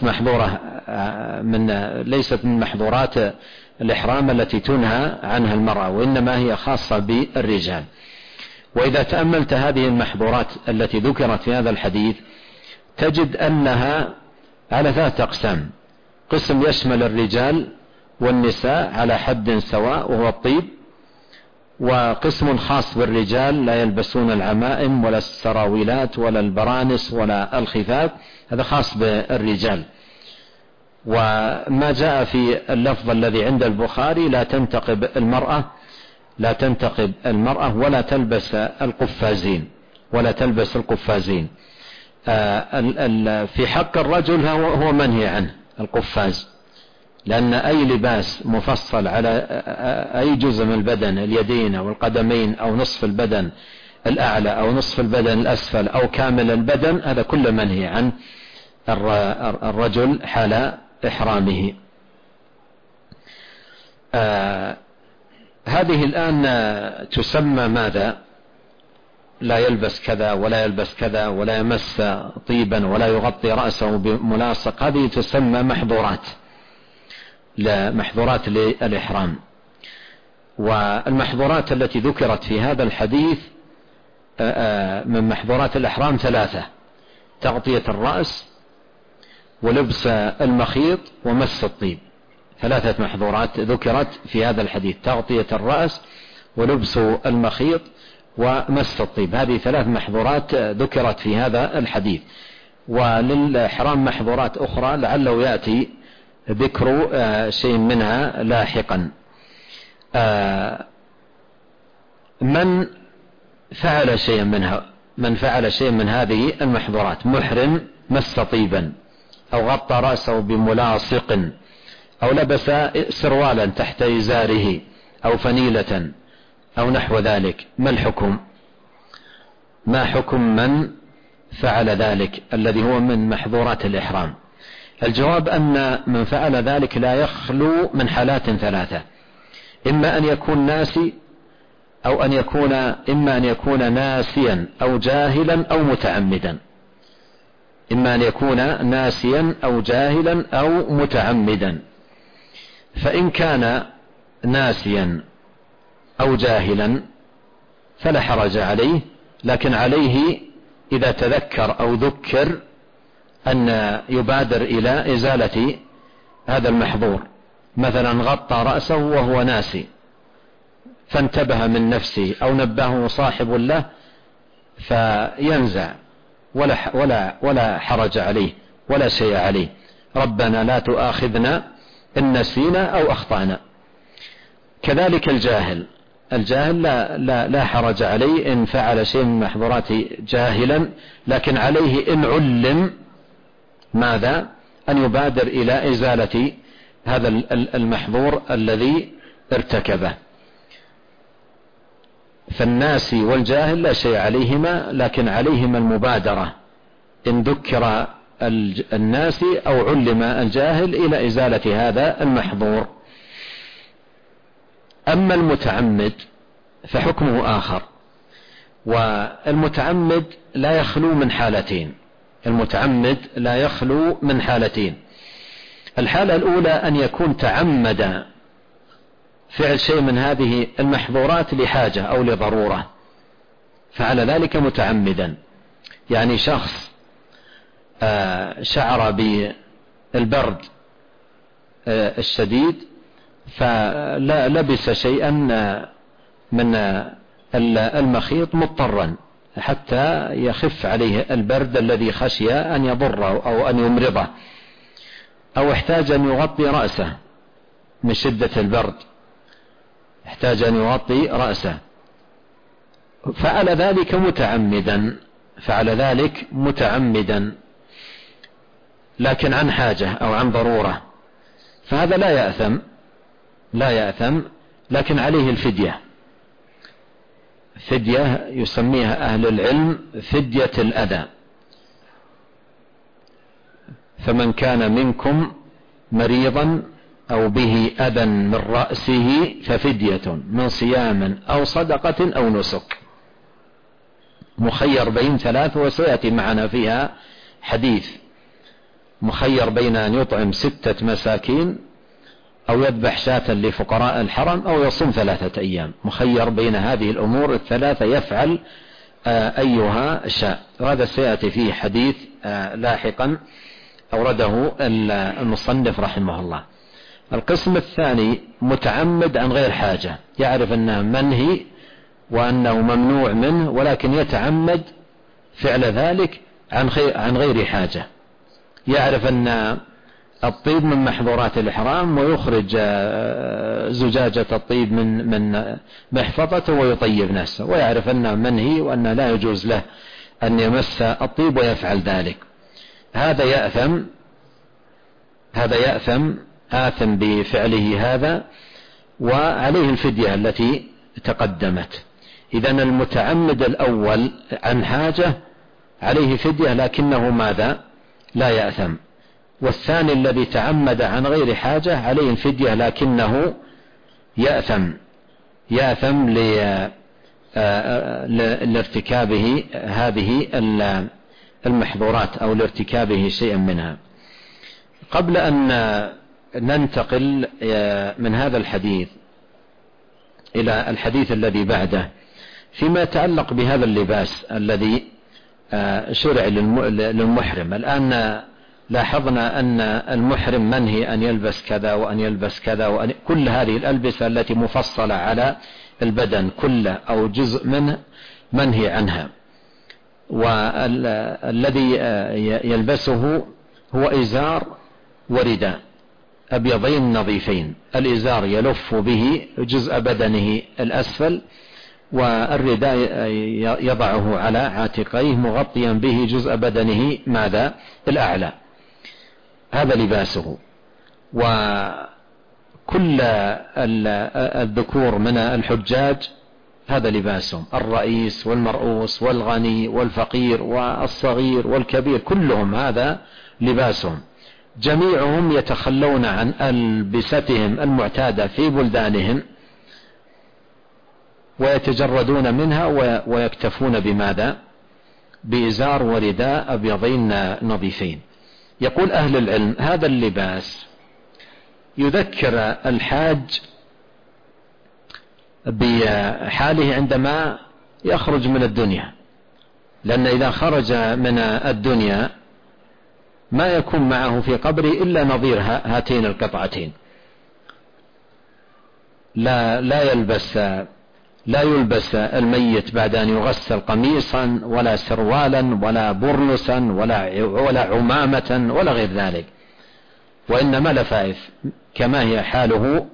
من محظورات الإحرام التي تنهى عنها المرأة، وإنما هي خاصة بالرجال. وإذا تأملت هذه المحظورات التي ذكرت في هذا الحديث تجد أنها على 3 أقسام: قسم يشمل الرجال والنساء على حد سواء وهو الطيب، وقسم خاص بالرجال لا يلبسون العمائم ولا السراويلات ولا البرانس ولا الخفاف، هذا خاص بالرجال. وما جاء في اللفظ الذي عند البخاري لا تنتقب المرأة ولا تلبس القفازين. في حق الرجل هو منهي عنه القفاز، لأن أي لباس مفصل على أي جزء من البدن، اليدين أو القدمين أو نصف البدن الأعلى أو نصف البدن الأسفل أو كامل البدن، هذا كله منهي عن الرجل حال إحرامه. هذه الآن تسمى ماذا؟ لا يلبس كذا ولا يلبس كذا ولا يمس طيبا ولا يغطي رأسه بملاصق، هذه تسمى محظورات للإحرام. والمحظورات التي ذكرت في هذا الحديث من محظورات الإحرام 3: تغطية الرأس ولبس المخيط ومس الطيب. 3 محظورات ذكرت في هذا الحديث: تغطية الرأس ولبس المخيط ومس الطيب. هذه 3 محظورات ذكرت في هذا الحديث. وللإحرام محظورات أخرى لعله يأتي ذكر شيء منها لاحقا. من فعل شيئا من هذه المحظورات: محرم مس طيبا أو غطى رأسه بملاصق أو لبس سروالا تحت إزاره أو فنيلة أو نحو ذلك، ما حكم من فعل ذلك الذي هو من محظورات الإحرام؟ الجواب أن من فعل ذلك لا يخلو من حالات 3: إما أن يكون ناسي إما أن يكون ناسيا أو جاهلا أو متعمدا. فإن كان ناسيا أو جاهلا فلا حرج عليه، لكن عليه إذا تذكر أو ذكر أن يبادر إلى إزالة هذا المحظور. مثلا غطى رأسه وهو ناسي فانتبه من نفسه أو نبهه صاحب له فينزع، ولا حرج عليه ولا شيء عليه. ربنا لا تؤاخذنا إن نسينا أو أخطأنا. كذلك الجاهل لا حرج عليه إن فعل شيء من محظورات جاهلا، لكن عليه إن علم ماذا؟ أن يبادر إلى إزالة هذا المحظور الذي ارتكبه. فالناسي والجاهل لا شيء عليهما، لكن عليهما المبادرة إن ذكر الناسي أو علم الجاهل إلى إزالة هذا المحظور. أما المتعمد فحكمه آخر، والمتعمد لا يخلو من حالتين. الحالة الأولى أن يكون تعمد فعل شيء من هذه المحظورات لحاجة أو لضرورة، فعل ذلك متعمدا. يعني شخص شعر بالبرد الشديد فلبس شيئا من المخيط مضطرا حتى يخف عليه البرد الذي خشي أن يضره أو أن يمرضه، أو احتاج أن يغطي رأسه من شدة البرد، فعل ذلك متعمدا لكن عن حاجة أو عن ضرورة، فهذا لا يأثم، لكن عليه فدية يسميها أهل العلم فدية الأذى. فمن كان منكم مريضا أو به أذى من رأسه ففدية من صيام أو صدقة أو نسك، مخير بين 3 وسيأتي معنا فيها حديث. مخير بين أن يطعم 6 مساكين أو يذبح شاة لفقراء الحرم أو يصوم 3 أيام، مخير بين هذه الأمور ال3 يفعل أيها شاء. وهذا سيأتي فيه حديث لاحقا أورده المصنف رحمه الله. القسم الثاني متعمد عن غير حاجة، يعرف أنه منهي وأنه ممنوع منه، ولكن يتعمد فعل ذلك عن غير حاجة. يعرف أن الطيب من محظورات الإحرام ويخرج زجاجة الطيب من محفظته ويطيب نفسه، ويعرف أنه منهي وأنه لا يجوز له أن يمس الطيب ويفعل ذلك. هذا يأثم آثم بفعله هذا، وعليه الفدية التي تقدمت. إذن المتعمد الأول عن حاجة عليه فدية لكنه ماذا؟ لا يأثم. والثاني الذي تعمد عن غير حاجة عليه الفدية لكنه يأثم لارتكابه هذه المحظورات أو لارتكابه شيئا منها. قبل أن ننتقل من هذا الحديث إلى الحديث الذي بعده فيما يتعلق بهذا اللباس الذي شرع للمحرم، الآن لاحظنا أن المحرم منهي أن يلبس كذا وأن يلبس كذا كل هذه الألبسة التي مفصلة على البدن كله أو جزء منه منهي عنها، والذي يلبسه هو إزار ورداء أبيضين نظيفين. الإزار يلف به جزء بدنه الأسفل، والرداء يضعه على عاتقيه مغطيا به جزء بدنه ماذا؟ الأعلى. هذا لباسه. وكل الذكور من الحجاج هذا لباسهم، الرئيس والمرؤوس والغني والفقير والصغير والكبير كلهم هذا لباسهم. جميعهم يتخلون عن ألبستهم المعتادة في بلدانهم ويتجردون منها ويكتفون بماذا؟ بإزار ورداء أبيضين نظيفين. يقول أهل العلم هذا اللباس يذكر الحاج بحاله عندما يخرج من الدنيا، لأن إذا خرج من الدنيا ما يكون معه في قبره إلا نظير هاتين القطعتين. لا يلبس الميت بعد أن يغسل قميصا ولا سروالا ولا برنسا ولا عمامة ولا غير ذلك، وإنما لفائف كما هي حاله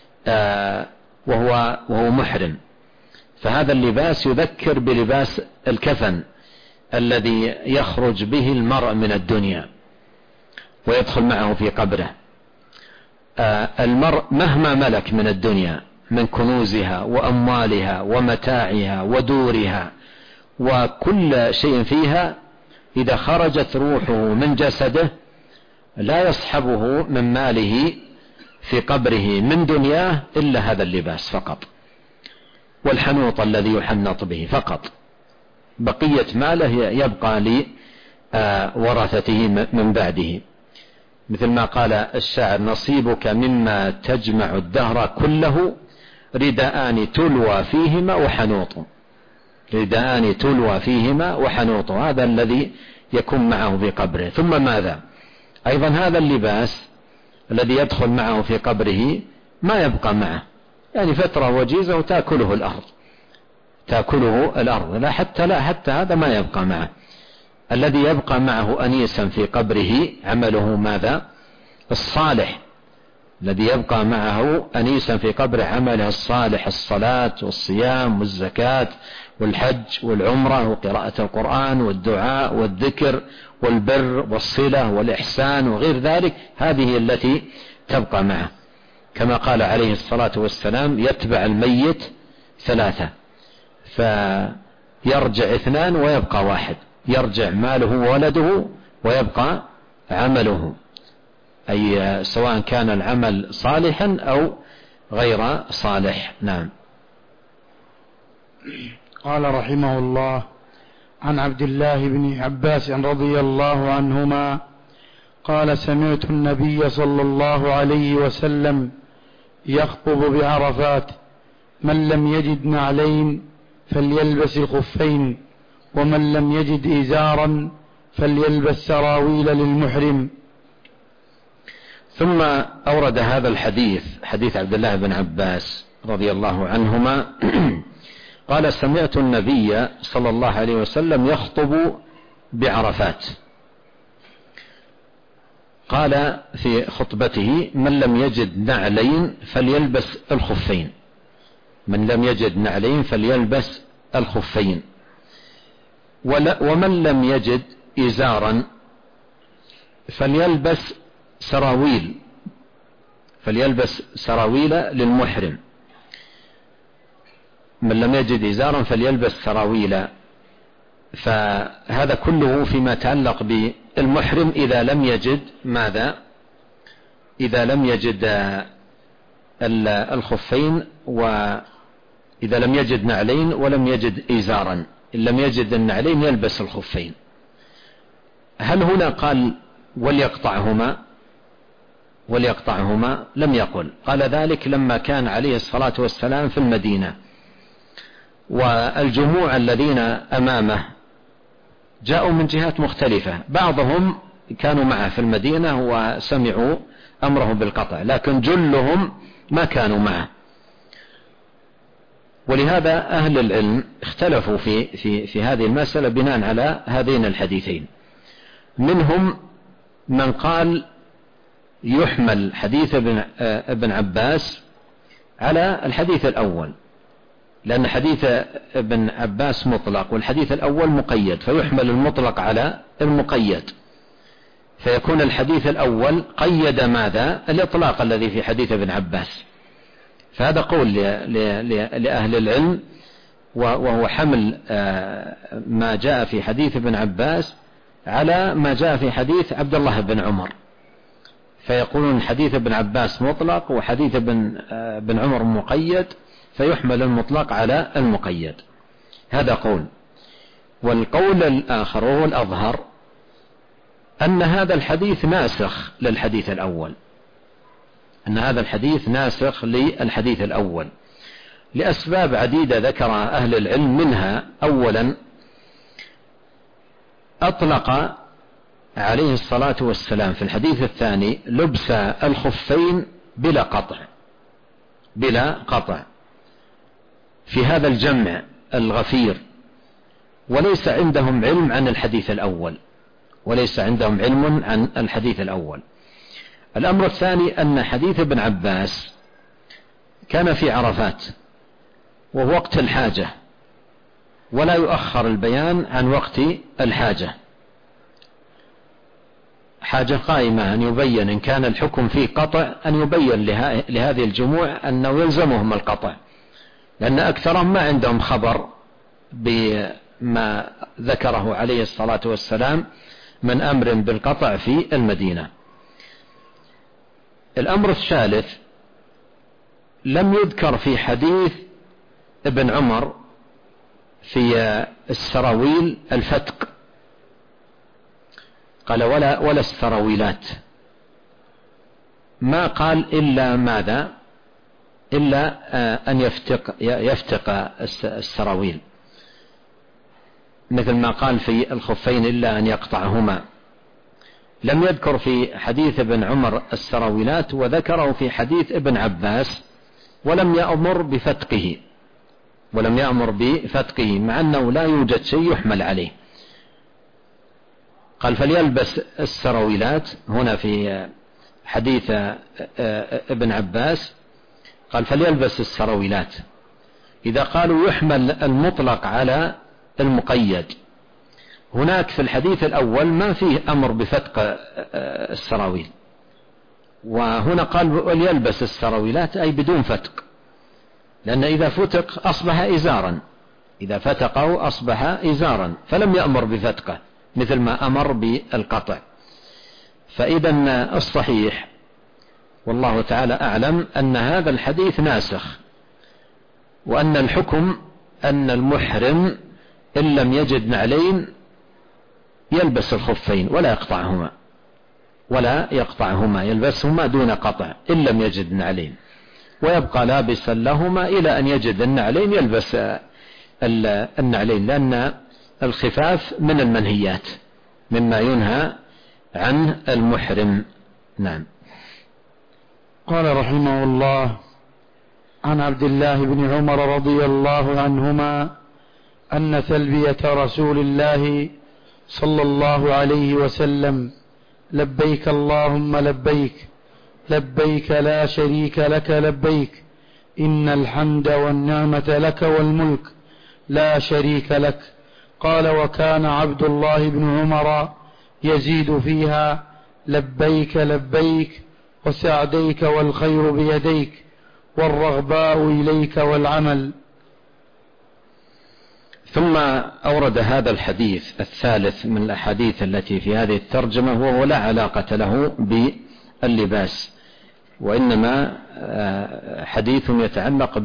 وهو محرم. فهذا اللباس يذكر بلباس الكفن الذي يخرج به المرء من الدنيا ويدخل معه في قبره. المرء مهما ملك من الدنيا من كنوزها وأموالها ومتاعها ودورها وكل شيء فيها، إذا خرجت روحه من جسده لا يصحبه من ماله في قبره من دنياه إلا هذا اللباس فقط، والحنوط الذي يحنط به فقط. بقية ماله يبقى لورثته من بعده. مثل ما قال الشاعر: نصيبك مما تجمع الدهر كله رداءان تلوى فيهما وحنوط. رداءان تلوى فيهما وحنوط، هذا الذي يكون معه في قبره. ثم ماذا؟ أيضا هذا اللباس الذي يدخل معه في قبره ما يبقى معه، يعني فترة وجيزة وتأكله الأرض. لا حتى هذا ما يبقى معه. الذي يبقى معه أنيسا في قبره عمله ماذا؟ الصالح. الذي يبقى معه أنيسا في قبره عمله الصالح، الصلاة والصيام والزكاة والحج والعمرة وقراءة القرآن والدعاء والذكر والبر والصلة والإحسان وغير ذلك. هذه التي تبقى معه، كما قال عليه الصلاة والسلام: يتبع الميت ثلاثة، فيرجع اثنان ويبقى واحد. يرجع ماله وولده ويبقى عمله، أي سواء كان العمل صالحا أو غير صالح. نعم. قال رحمه الله: عن عبد الله بن عباس رضي الله عنهما قال: سمعت النبي صلى الله عليه وسلم يخطب بعرفات: من لم يجد نعلين فليلبس الخفين، ومن لم يجد إزارا فليلبس سراويل للمحرم. ثم أورد هذا الحديث، حديث عبد الله بن عباس رضي الله عنهما قال: سمعت النبي صلى الله عليه وسلم يخطب بعرفات، قال في خطبته: من لم يجد نعلين فليلبس الخفين، من لم يجد نعلين فليلبس الخفين، ومن لم يجد إزارا فليلبس سراويل، فليلبس سراويل للمحرم، من لم يجد إزارا فليلبس سراويل. فهذا كله فيما يتعلق بالمحرم إذا لم يجد ماذا؟ إذا لم يجد الخفين، وإذا لم يجد نعلين ولم يجد إزارا، إن لم يجد النعلين يلبس الخفين. هل هنا قال وليقطعهما؟ وليقطعهما لم يقل، قال ذلك لما كان عليه الصلاة والسلام في المدينة، والجموع الذين أمامه جاءوا من جهات مختلفة، بعضهم كانوا معه في المدينة وسمعوا أمره بالقطع، لكن جلهم ما كانوا معه. ولهذا أهل العلم اختلفوا في هذه المسألة بناء على هذين الحديثين. منهم من قال يحمل حديث ابن عباس على الحديث الأول، لأن حديث ابن عباس مطلق والحديث الأول مقيد، فيحمل المطلق على المقيد، فيكون الحديث الأول قيد ماذا؟ الإطلاق الذي في حديث ابن عباس. فهذا قول لأهل العلم، وهو حمل ما جاء في حديث ابن عباس على ما جاء في حديث عبد الله بن عمر، فيقولون حديث ابن عباس مطلق وحديث ابن عمر مقيد، فيحمل المطلق على المقيد. هذا قول. والقول الآخر وهو الأظهر أن هذا الحديث ناسخ للحديث الأول، أن هذا الحديث ناسخ للحديث الأول لأسباب عديدة ذكرها أهل العلم. منها أولا أطلق عليه الصلاة والسلام في الحديث الثاني لبس الخفين بلا قطع، بلا قطع في هذا الجمع الغفير، وليس عندهم علم عن الحديث الأول، وليس عندهم علم عن الحديث الأول. الأمر الثاني أن حديث ابن عباس كان في عرفات وهو وقت الحاجة، ولا يؤخر البيان عن وقت الحاجة، حاجة قائمة أن يبين إن كان الحكم فيه قطع، أن يبين لهذه الجموع أنه يلزمهم القطع، لأن أكثرهم ما عندهم خبر بما ذكره عليه الصلاة والسلام من أمر بالقطع في المدينة. الأمر الثالث لم يذكر في حديث ابن عمر في السراويل الفتق، قال ولا السراويلات، ما قال إلا ماذا؟ إلا أن يفتق السراويل، مثل ما قال في الخفين إلا أن يقطعهما. لم يذكر في حديث ابن عمر السراويلات، وذكره في حديث ابن عباس ولم يأمر بفتقه، ولم يأمر بفتقه، مع أنه لا يوجد شيء يحمل عليه. قال فليلبس السراويلات هنا في حديث ابن عباس، قال فليلبس السراويلات. إذا قالوا يحمل المطلق على المقيد، هناك في الحديث الأول ما فيه أمر بفتق السراويل، وهنا قال وليلبس السراويلات أي بدون فتق، لأن إذا فتق أصبح إزارا، إذا فتقه أصبح إزارا، فلم يأمر بفتقه مثل ما أمر بالقطع. فإذا الصحيح والله تعالى أعلم أن هذا الحديث ناسخ، وأن الحكم أن المحرم إن لم يجد نعلين يلبس الخفين ولا يقطعهما، ولا يقطعهما، يلبسهما دون قطع إن لم يجد نعلين، ويبقى لابسا لهما إلى أن يجد النعلين يلبس النعلين، لأن الخفاف من المنهيات مما ينهى عن المحرم. نعم. قال رحمه الله: عن عبد الله بن عمر رضي الله عنهما أن تلبية رسول الله صلى الله عليه وسلم: لبيك اللهم لبيك، لبيك لا شريك لك لبيك، إن الحمد والنعمة لك والملك لا شريك لك. قال: وكان عبد الله بن عمر يزيد فيها: لبيك لبيك وسعديك والخير بيديك والرغباء إليك والعمل. ثم أورد هذا الحديث الثالث من الأحاديث التي في هذه الترجمة، وهو لا علاقة له باللباس، وإنما حديث يتعلق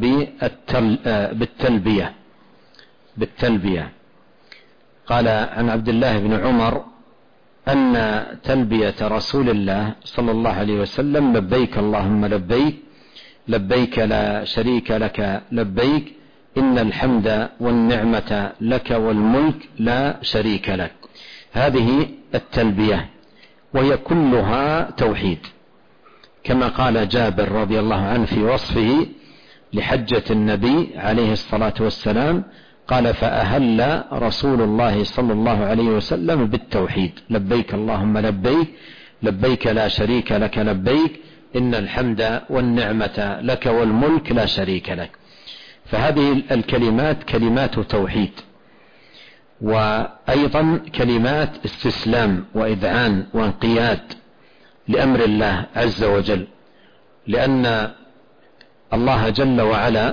بالتلبية. قال: عن عبد الله بن عمر أن تلبية رسول الله صلى الله عليه وسلم: لبيك اللهم لبيك، لبيك لا شريك لك لبيك، إن الحمد والنعمة لك والملك لا شريك لك. هذه التلبية وهي كلها توحيد، كما قال جابر رضي الله عنه في وصفه لحجة النبي عليه الصلاة والسلام، قال: فأهل رسول الله صلى الله عليه وسلم بالتوحيد: لبيك اللهم لبيك، لبيك لا شريك لك لبيك، إن الحمد والنعمة لك والملك لا شريك لك. فهذه الكلمات كلمات توحيد، وأيضا كلمات استسلام وإذعان وانقياد لأمر الله عز وجل، لأن الله جل وعلا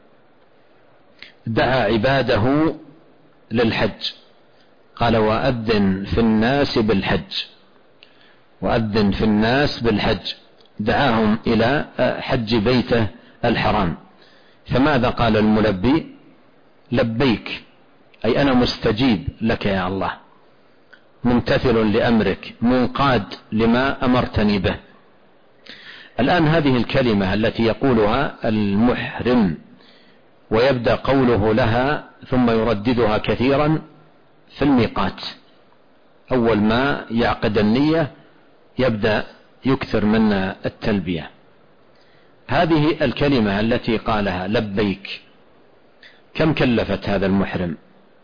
دعا عباده للحج. قال: وأذن في الناس بالحج، وأذن في الناس بالحج، دعاهم إلى حج بيته الحرام. فماذا قال الملبي؟ لبيك، أي أنا مستجيب لك يا الله، ممتثل لأمرك، منقاد لما أمرتني به. الآن هذه الكلمة التي يقولها المحرم ويبدأ قوله لها ثم يرددها كثيرا في الميقات، أول ما يعقد النية يبدأ يكثر من التلبية. هذه الكلمة التي قالها لبيك كم كلفت هذا المحرم؟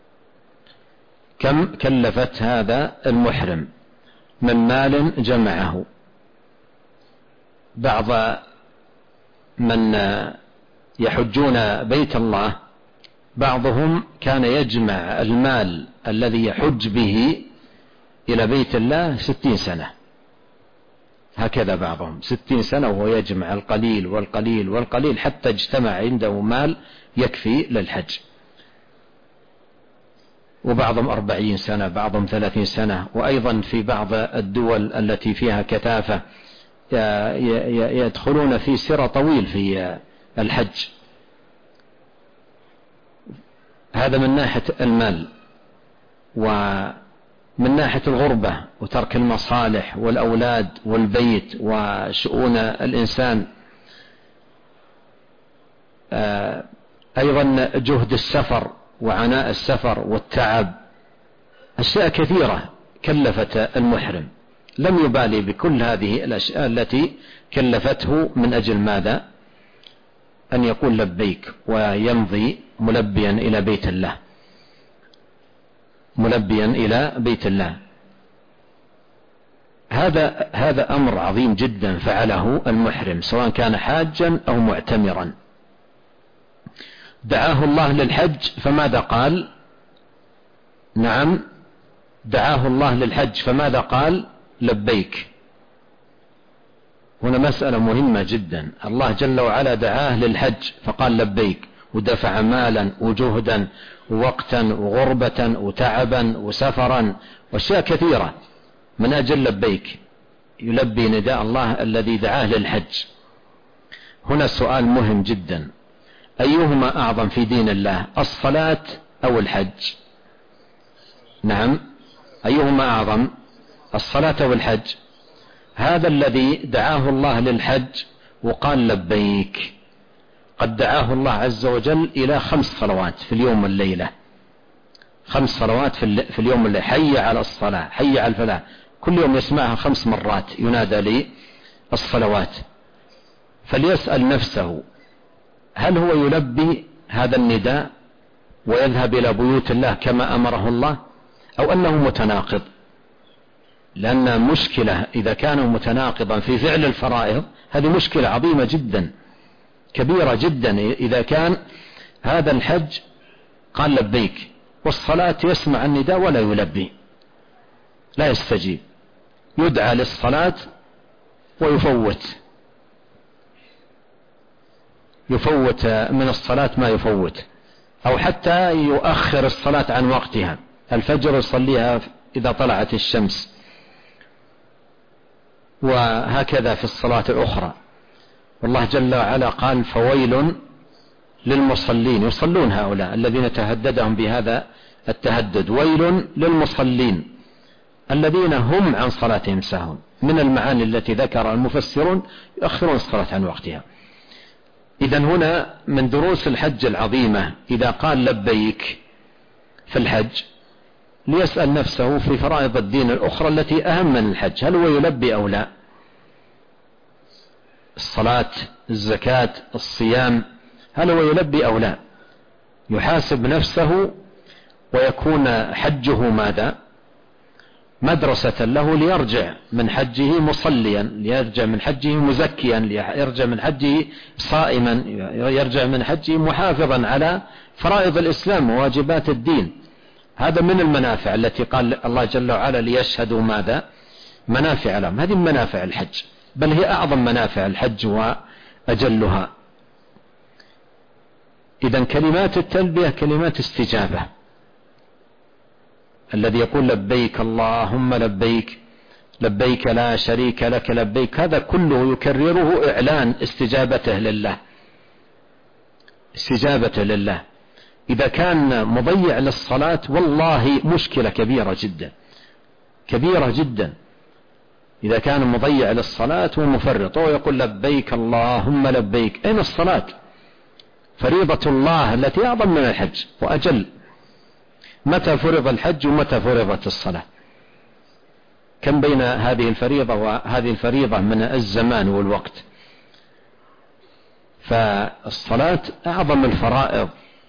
كم كلفت هذا المحرم من مال جمعه؟ بعض من يحجون بيت الله بعضهم كان يجمع المال الذي يحج به إلى بيت الله 60 سنة، هكذا بعضهم 60 سنة وهو يجمع القليل والقليل والقليل حتى اجتمع عنده مال يكفي للحج. وبعضهم 40 سنة، بعضهم 30 سنة. وأيضا في بعض الدول التي فيها كثافة يدخلون في سر طويل في الحج. هذا من ناحية المال. ومن ناحية الغربة وترك المصالح والأولاد والبيت وشؤون الإنسان، أيضا جهد السفر وعناء السفر والتعب، أشياء كثيرة كلفت المحرم، لم يبالي بكل هذه الأشياء التي كلفته من أجل ماذا؟ أن يقول لبيك ويمضي ملبيا إلى بيت الله، ملبيا إلى بيت الله. هذا أمر عظيم جدا فعله المحرم سواء كان حاجا أو معتمرا. دعاه الله للحج فماذا قال؟ نعم، دعاه الله للحج فماذا قال؟ لبيك. هنا مسألة مهمة جدا. الله جل وعلا دعاه للحج فقال لبيك، ودفع مالا وجهدا ووقتا وغربة وتعبا وسفرا وأشياء كثيرة من أجل لبيك، يلبي نداء الله الذي دعاه للحج. هنا سؤال مهم جدا: أيهما أعظم في دين الله، الصلاة أو الحج؟ نعم، أيهما أعظم، الصلاة أو الحج؟ هذا الذي دعاه الله للحج وقال لبيك قد دعاه الله عز وجل إلى 5 صلوات في اليوم والليلة، 5 صلوات في اليوم والليلة، حي على الصلاة، حي على الفلاح، كل يوم يسمعها 5 مرات ينادى لي الصلوات. فليسأل نفسه هل هو يلبي هذا النداء ويذهب إلى بيوت الله كما أمره الله، أو أنه متناقض؟ لأن مشكلة إذا كان متناقضا في فعل الفرائض هذه مشكلة عظيمة جدا كبيرة جدا. إذا كان هذا الحج قال لبيك والصلاة يسمع النداء ولا يلبي، لا يستجيب، يدعى للصلاة ويفوت من الصلاة ما يفوت، أو حتى يؤخر الصلاة عن وقتها، الفجر يصليها إذا طلعت الشمس، وهكذا في الصلاة الأخرى. والله جل وعلا قال فويل للمصلين، يصلون هؤلاء الذين تهددهم بهذا التهدد، ويل للمصلين الذين هم عن صلاتهم ساهون. من المعاني التي ذكر المفسرون يؤخرون الصلاة عن وقتها. إذن هنا من دروس الحج العظيمة إذا قال لبيك في الحج ليسأل نفسه في فرائض الدين الأخرى التي أهم من الحج، هل هو يلبي أو لا؟ الصلاة، الزكاة، الصيام، هل هو يلبي أو لا؟ يحاسب نفسه ويكون حجه ماذا؟ مدرسة له ليرجع من حجه مصليا، ليرجع من حجه مزكيا، ليرجع من حجه صائما، يرجع من حجه محافظا على فرائض الإسلام وواجبات الدين. هذا من المنافع التي قال الله جل وعلا ليشهدوا ماذا؟ منافع لهم. هذه منافع الحج، بل هي أعظم منافع الحج وأجلها. إذن كلمات التلبية كلمات استجابة. الذي يقول لبيك اللهم لبيك، لبيك لا شريك لك لبيك، هذا كله يكرره إعلان استجابته لله، استجابته لله. إذا كان مضيع للصلاة والله مشكلة كبيرة جدا كبيرة جدا. إذا كان مضيع للصلاة ومفرط ويقول لبيك اللهم لبيك، أين الصلاة؟ فريضة الله التي أعظم من الحج وأجل. متى فرض الحج ومتى فرضت الصلاة؟ كم بين هذه الفريضة وهذه الفريضة من الزمان والوقت؟ فالصلاة أعظم الفرائض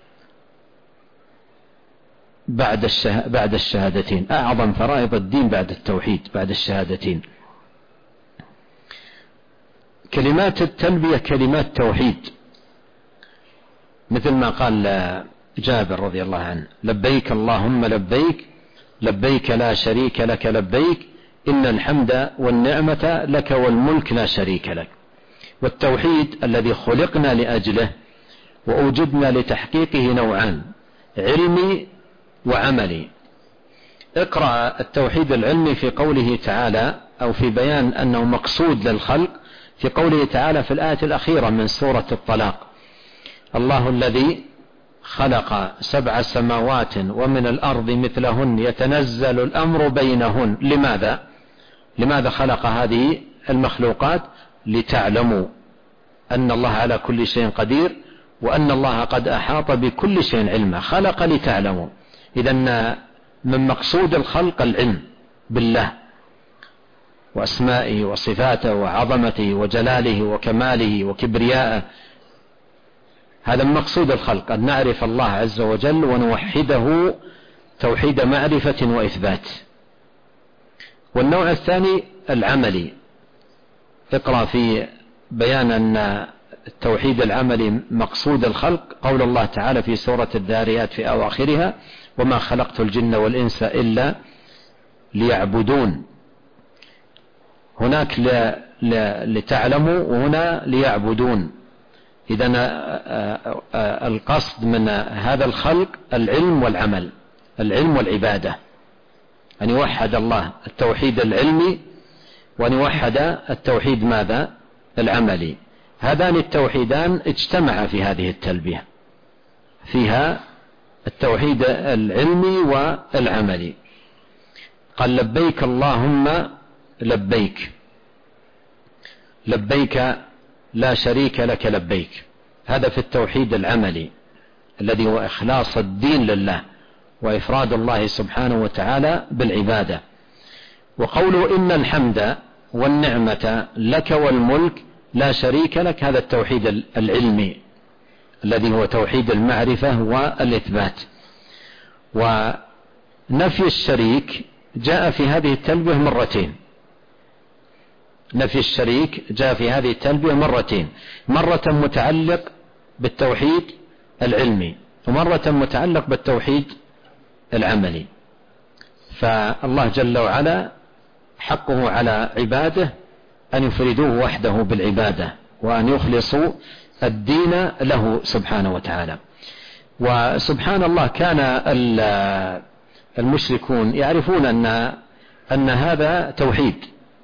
بعد الشهادتين، أعظم فرائض الدين بعد التوحيد بعد الشهادتين. كلمات التلبية كلمات توحيد، مثل ما قال جابر رضي الله عنه لبيك اللهم لبيك، لبيك لا شريك لك لبيك، إن الحمد والنعمة لك والملك لا شريك لك. والتوحيد الذي خلقنا لأجله وأوجدنا لتحقيقه نوعان، علمي وعملي. اقرأ التوحيد العلمي في قوله تعالى، أو في بيان أنه مقصود للخلق، في قوله تعالى في الآية الأخيرة من سورة الطلاق: الله الذي خلق 7 سماوات ومن الأرض مثلهن يتنزل الأمر بينهن. لماذا خلق هذه المخلوقات؟ لتعلموا أن الله على كل شيء قدير وأن الله قد أحاط بكل شيء علما. خلق لتعلموا. إذن من مقصود الخلق العلم بالله وأسمائه وصفاته وعظمته وجلاله وكماله وكبريائه. هذا من مقصود الخلق، أن نعرف الله عز وجل ونوحده توحيد معرفة وإثبات. والنوع الثاني العملي. اقرأ في بيان أن التوحيد العملي مقصود الخلق قول الله تعالى في سورة الذاريات في أواخرها: وما خلقت الجن والإنس إلا ليعبدون. هناك لتعلموا وهنا ليعبدون. إذن القصد من هذا الخلق العلم والعمل، العلم والعبادة، أن يوحد الله التوحيد العلمي وأن يوحد التوحيد ماذا؟ العملي. هذان التوحيدان اجتمعا في هذه التلبية، فيها التوحيد العلمي والعملي. قال لبيك اللهم لبيك، لبيك لا شريك لك لبيك. هذا في التوحيد العملي الذي هو إخلاص الدين لله وإفراد الله سبحانه وتعالى بالعبادة. وقوله إن الحمد والنعمة لك والملك لا شريك لك، هذا التوحيد العلمي الذي هو توحيد المعرفة والإثبات. ونفي الشريك جاء في هذه التلبية مرتين. نفي الشريك جاء في هذه التلبية مرتين، مرة متعلق بالتوحيد العلمي ومرة متعلق بالتوحيد العملي. فالله جل وعلا حقه على عباده أن يفردوه وحده بالعبادة وأن يخلصوا الدين له سبحانه وتعالى. وسبحان الله كان المشركون يعرفون أن هذا توحيد،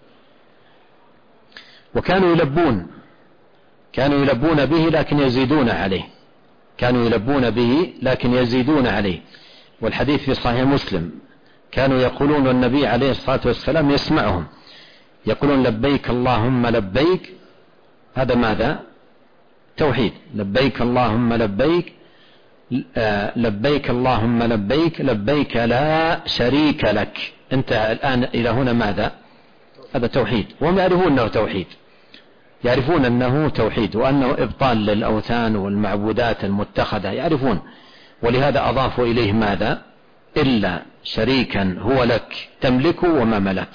وكانوا يلبون به لكن يزيدون عليه، كانوا يلبون به لكن يزيدون عليه. والحديث في صحيح مسلم كانوا يقولون النبي عليه الصلاة والسلام يسمعهم يقولون لبيك اللهم لبيك، هذا ماذا؟ توحيد. لبيك اللهم لبيك، لبيك اللهم لبيك، لبيك لا شريك لك. انت الآن إلى هنا ماذا؟ هذا توحيد. وهم يعرفون أنه توحيد، يعرفون أنه توحيد وأنه إبطال للأوثان والمعبودات المتخذة، يعرفون. ولهذا أضافوا إليه ماذا؟ إلا شريكا هو لك تملك وما ملك.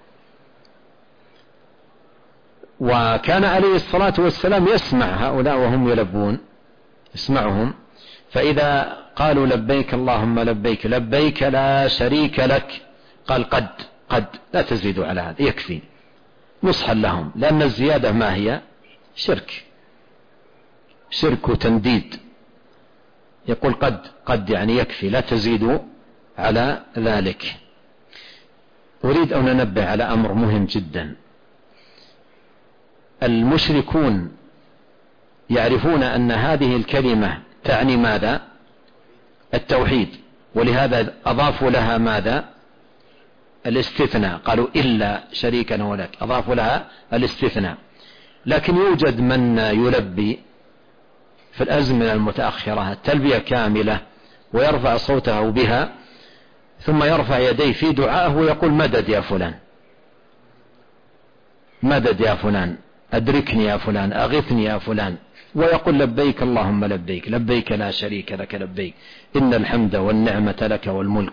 وكان عليه الصلاة والسلام يسمع هؤلاء وهم يلبون، يسمعهم، فإذا قالوا لبيك اللهم لبيك، لبيك لا شريك لك، قال قد لا تزيدوا على هذا، يكفي، نصحا لهم، لأن الزيادة ما هي؟ شرك وتنديد. يقول قد يعني يكفي، لا تزيدوا على ذلك. أريد أن ننبه على أمر مهم جدا. المشركون يعرفون أن هذه الكلمة تعني ماذا؟ التوحيد، ولهذا أضافوا لها ماذا؟ الاستثناء، قالوا إلا شريكا هو لك، أضافوا لها الاستثناء. لكن يوجد من يلبي في الأزمنة المتأخرة التلبية كاملة ويرفع صوته بها ثم يرفع يديه في دعائه ويقول مدد يا فلان، مدد يا فلان، أدركني يا فلان، أغثني يا فلان، ويقول لبيك اللهم لبيك، لبيك لا شريك لك لبيك، إن الحمد والنعمة لك والملك.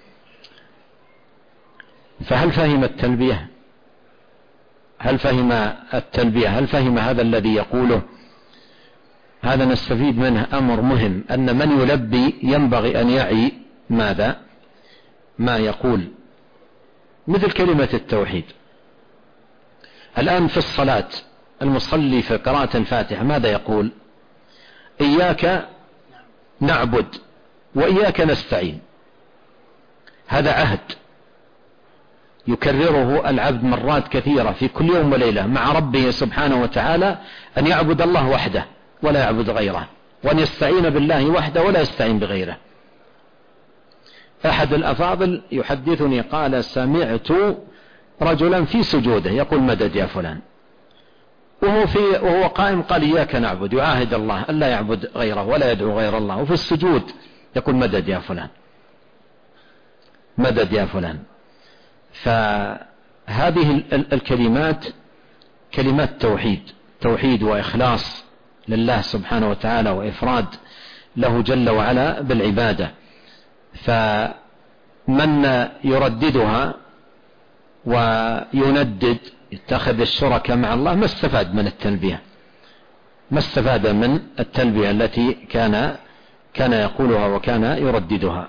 فهل فهم التلبية؟ هل فهم التلبية؟ هل فهم هذا الذي يقوله؟ هذا نستفيد منه أمر مهم، أن من يلبي ينبغي أن يعي ماذا؟ ما يقول. مثل كلمة التوحيد الآن في الصلاة، المصلي في قراءة الفاتحة ماذا يقول؟ إياك نعبد وإياك نستعين. هذا عهد يكرره العبد مرات كثيرة في كل يوم وليلة مع ربه سبحانه وتعالى، أن يعبد الله وحده ولا يعبد غيره، وأن يستعين بالله وحده ولا يستعين بغيره. أحد الأفاضل يحدثني قال سمعت رجلا في سجوده يقول مدد يا فلان، وهو قائم قال إياك نعبد، يعاهد الله ألا يعبد غيره ولا يدعو غير الله، وفي السجود يقول مدد يا فلان، مدد يا فلان. فهذه الكلمات كلمات توحيد وإخلاص لله سبحانه وتعالى وإفراد له جل وعلا بالعبادة. فمن يرددها ويندد يتخذ الشركاء مع الله ما استفاد من التلبية، ما استفاد من التلبية التي كان يقولها وكان يرددها.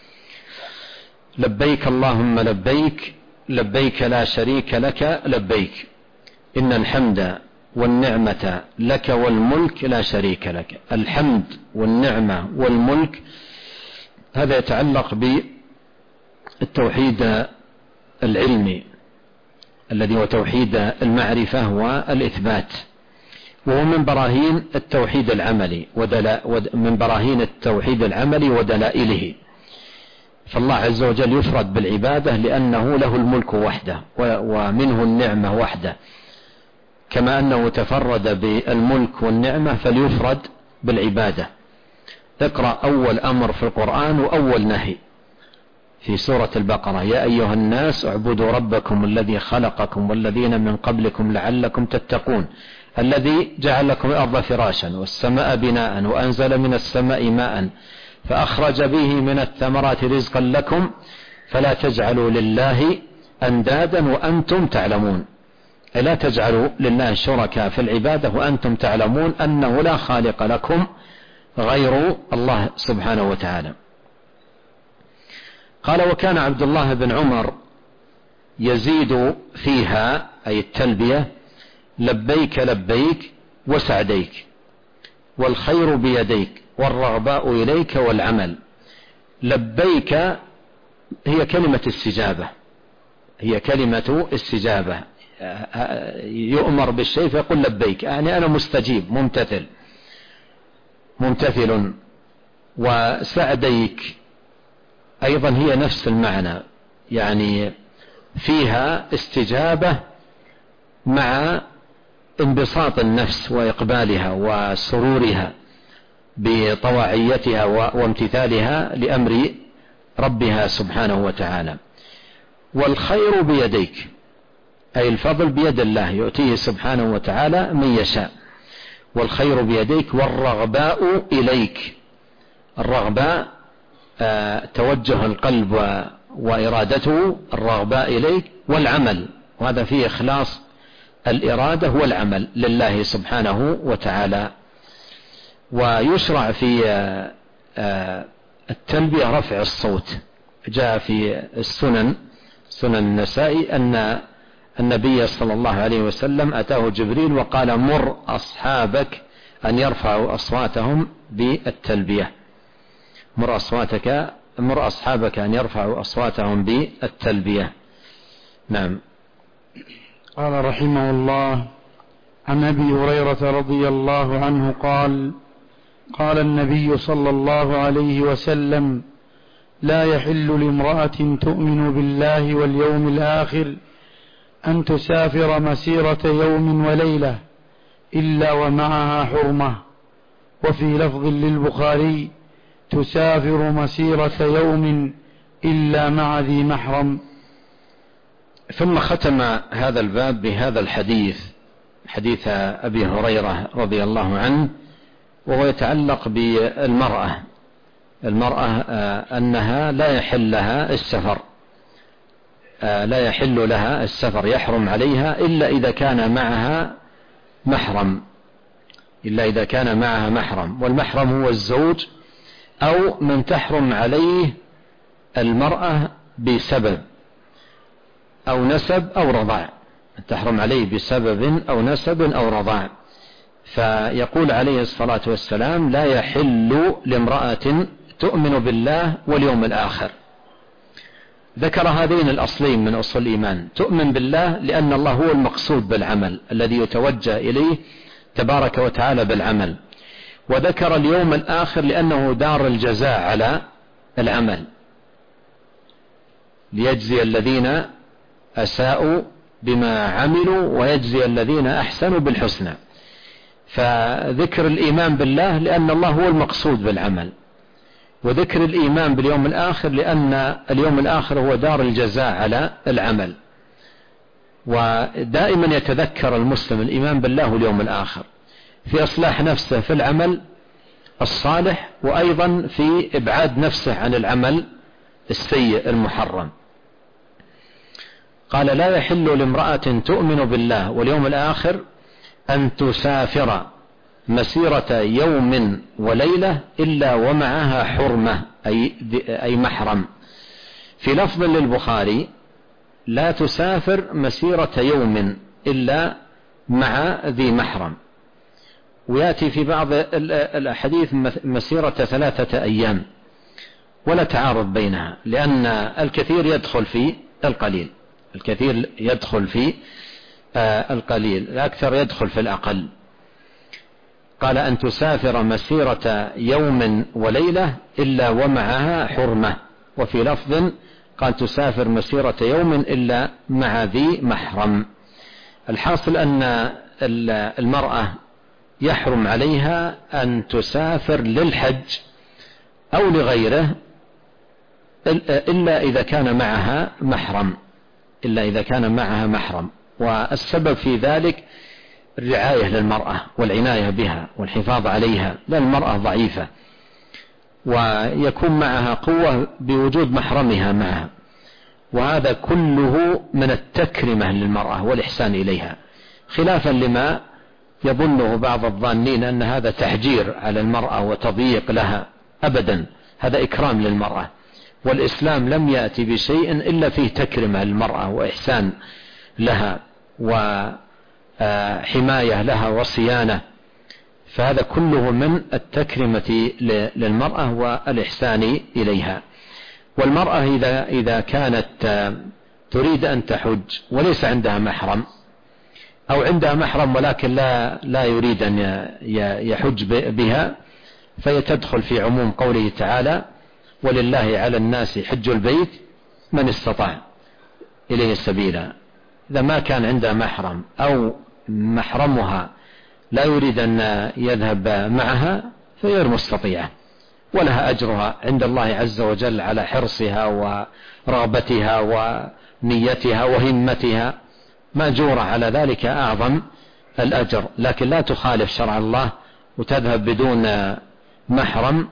لبيك اللهم لبيك، لبيك لا شريك لك لبيك، إن الحمد والنعمة لك والملك لا شريك لك. الحمد والنعمة والملك هذا يتعلق بالتوحيد العلمي الذي هو توحيد المعرفة والإثبات، وهو من براهين التوحيد العملي من براهين التوحيد العملي ودلائله. فالله عز وجل يفرد بالعبادة لأنه له الملك وحده ومنه النعمة وحده، كما أنه تفرد بالملك والنعمة فليفرد بالعبادة. اقرأ أول أمر في القرآن وأول نهي في سورة البقرة: يا أيها الناس اعبدوا ربكم الذي خلقكم والذين من قبلكم لعلكم تتقون الذي جعل لكم الأرض فراشا والسماء بناء وأنزل من السماء ماء فأخرج به من الثمرات رزقا لكم فلا تجعلوا لله أندادا وأنتم تعلمون. لا تجعلوا لله شركاء في العبادة وأنتم تعلمون أنه لا خالق لكم غير الله سبحانه وتعالى. قال: وكان عبد الله بن عمر يزيد فيها، أي التلبية: لبيك لبيك وسعديك والخير بيديك والرغباء إليك والعمل. لبيك هي كلمة استجابة، هي كلمة استجابة، يؤمر بالشيء فيقول لبيك، يعني أنا مستجيب ممتثل. وسعديك أيضا هي نفس المعنى، يعني فيها استجابة مع انبساط النفس وإقبالها وسرورها بطواعيتها وامتثالها لأمر ربها سبحانه وتعالى. والخير بيديك، أي الفضل بيد الله يؤتيه سبحانه وتعالى من يشاء. والخير بيديك والرغباء إليك، الرغباء توجه القلب وإرادته، الرغباء إليك. والعمل، وهذا فيه إخلاص الإرادة والعمل لله سبحانه وتعالى. ويشرع في التلبية رفع الصوت. جاء في سنن النسائي أن النبي صلى الله عليه وسلم أتاه جبريل وقال: مر أصحابك أن يرفعوا أصواتهم بالتلبية. مر أصحابك أن يرفعوا أصواتهم بالتلبية. نعم. قال رحمه الله: عن أبي هريرة رضي الله عنه قال: قال النبي صلى الله عليه وسلم: لا يحل لامرأة تؤمن بالله واليوم الآخر أن تسافر مسيرة يوم وليلة إلا ومعها حرمة. وفي لفظ للبخاري: تسافر مسيرة يوم إلا مع ذي محرم. ثم ختم هذا الباب بهذا الحديث، حديث أبي هريرة رضي الله عنه، وهو يتعلق بالمرأة. أنها لا يحل لها السفر، يحرم عليها إلا إذا كان معها محرم. والمحرم هو الزوج أو من تحرم عليه المرأة بسبب أو نسب أو رضاع، تحرم عليه بسبب أو نسب أو رضاع. فيقول عليه الصلاة والسلام: لا يحل لامرأة تؤمن بالله واليوم الآخر. ذكر هذين الأصلين من أصل الإيمان: تؤمن بالله لأن الله هو المقصود بالعمل الذي يتوجه إليه تبارك وتعالى بالعمل، وذكر اليوم الآخر لأنه دار الجزاء على العمل، ليجزي الذين أساءوا بما عملوا ويجزي الذين أحسنوا بالحسنى. فذكر الإيمان بالله لأن الله هو المقصود بالعمل، وذكر الإيمان باليوم الآخر لأن اليوم الآخر هو دار الجزاء على العمل. ودائما يتذكر المسلم الإيمان بالله واليوم الآخر في إصلاح نفسه في العمل الصالح، وأيضا في إبعاد نفسه عن العمل السيء المحرم. قال: لا يحل لامرأة تؤمن بالله واليوم الآخر أن تسافر مسيرة يوم وليلة إلا ومعها حرمة، أي محرم. في لفظ للبخاري: لا تسافر مسيرة يوم إلا مع ذي محرم. ويأتي في بعض الأحاديث مسيرة 3 أيام، ولا تعارض بينها، لأن الكثير يدخل في القليل، الأكثر يدخل في الأقل. قال: أن تسافر مسيرة يوم وليلة إلا ومعها حرمة. وفي لفظ قال: تسافر مسيرة يوم إلا مع ذي محرم. الحاصل أن المرأة يحرم عليها أن تسافر للحج أو لغيره إلا إذا كان معها محرم. والسبب في ذلك الرعاية للمرأة والعناية بها والحفاظ عليها، لأن المرأة ضعيفة ويكون معها قوة بوجود محرمها معها، وهذا كله من التكرمة للمرأة والإحسان إليها، خلافا لما يظنه بعض الظانين أن هذا تحجير على المرأة وتضييق لها. أبدا، هذا إكرام للمرأة، والإسلام لم يأتي بشيء إلا فيه تكرمة للمرأة وإحسان لها وحماية لها وصيانة، فهذا كله من التكرمة للمرأة والإحسان إليها. والمرأة إذا كانت تريد أن تحج وليس عندها محرم، أو عندها محرم ولكن لا يريد أن يحج بها، فهي تدخل في عموم قوله تعالى: ولله على الناس حج البيت من استطاع إليه سبيلا. إذا ما كان عندها محرم أو محرمها لا يريد أن يذهب معها فهي غير مستطيعة، ولها أجرها عند الله عز وجل على حرصها ورغبتها ونيتها وهمتها، مأجورة على ذلك أعظم الأجر. لكن لا تخالف شرع الله وتذهب بدون محرم،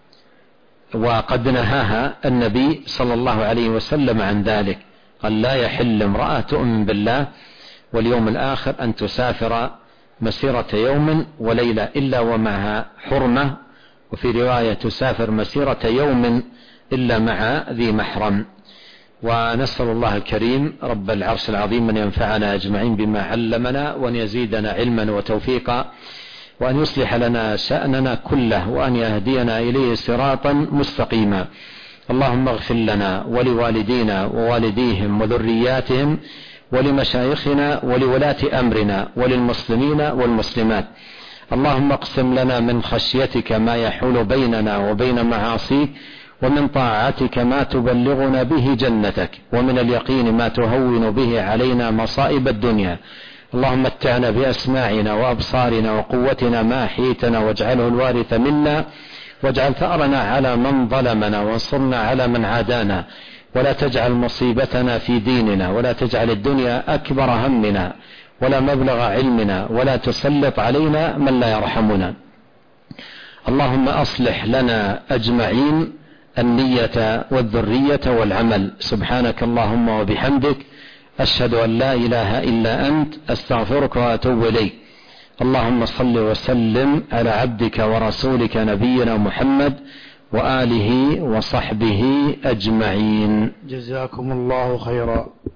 وقد نهاها النبي صلى الله عليه وسلم عن ذلك، قال: لا يحل امرأة تؤمن بالله واليوم الآخر أن تسافر مسيرة يوم وليلة إلا ومعها حرمة، وفي رواية تسافر مسيرة يوم إلا مع ذي محرم. ونسأل الله الكريم رب العرش العظيم أن ينفعنا أجمعين بما علمنا، وأن يزيدنا علما وتوفيقا، وأن يصلح لنا شأننا كله، وأن يهدينا إليه صراطا مستقيما. اللهم اغفر لنا ولوالدينا ووالديهم وذرياتهم ولمشايخنا ولولاة أمرنا وللمسلمين والمسلمات. اللهم اقسم لنا من خشيتك ما يحول بيننا وبين معاصيك، ومن طاعتك ما تبلغنا به جنتك، ومن اليقين ما تهون به علينا مصائب الدنيا. اللهم متعنا بأسماعنا وأبصارنا وقوتنا ما أحييتنا، واجعله الوارث منا، واجعل ثأرنا على من ظلمنا، وانصرنا على من عادانا، ولا تجعل مصيبتنا في ديننا، ولا تجعل الدنيا أكبر همنا ولا مبلغ علمنا، ولا تسلط علينا من لا يرحمنا. اللهم أصلح لنا أجمعين النية والذرية والعمل. سبحانك اللهم وبحمدك، أشهد أن لا إله إلا أنت، أستغفرك وأتوب إليك. اللهم صل وسلم على عبدك ورسولك نبينا محمد وآله وصحبه أجمعين. جزاكم الله خيرا.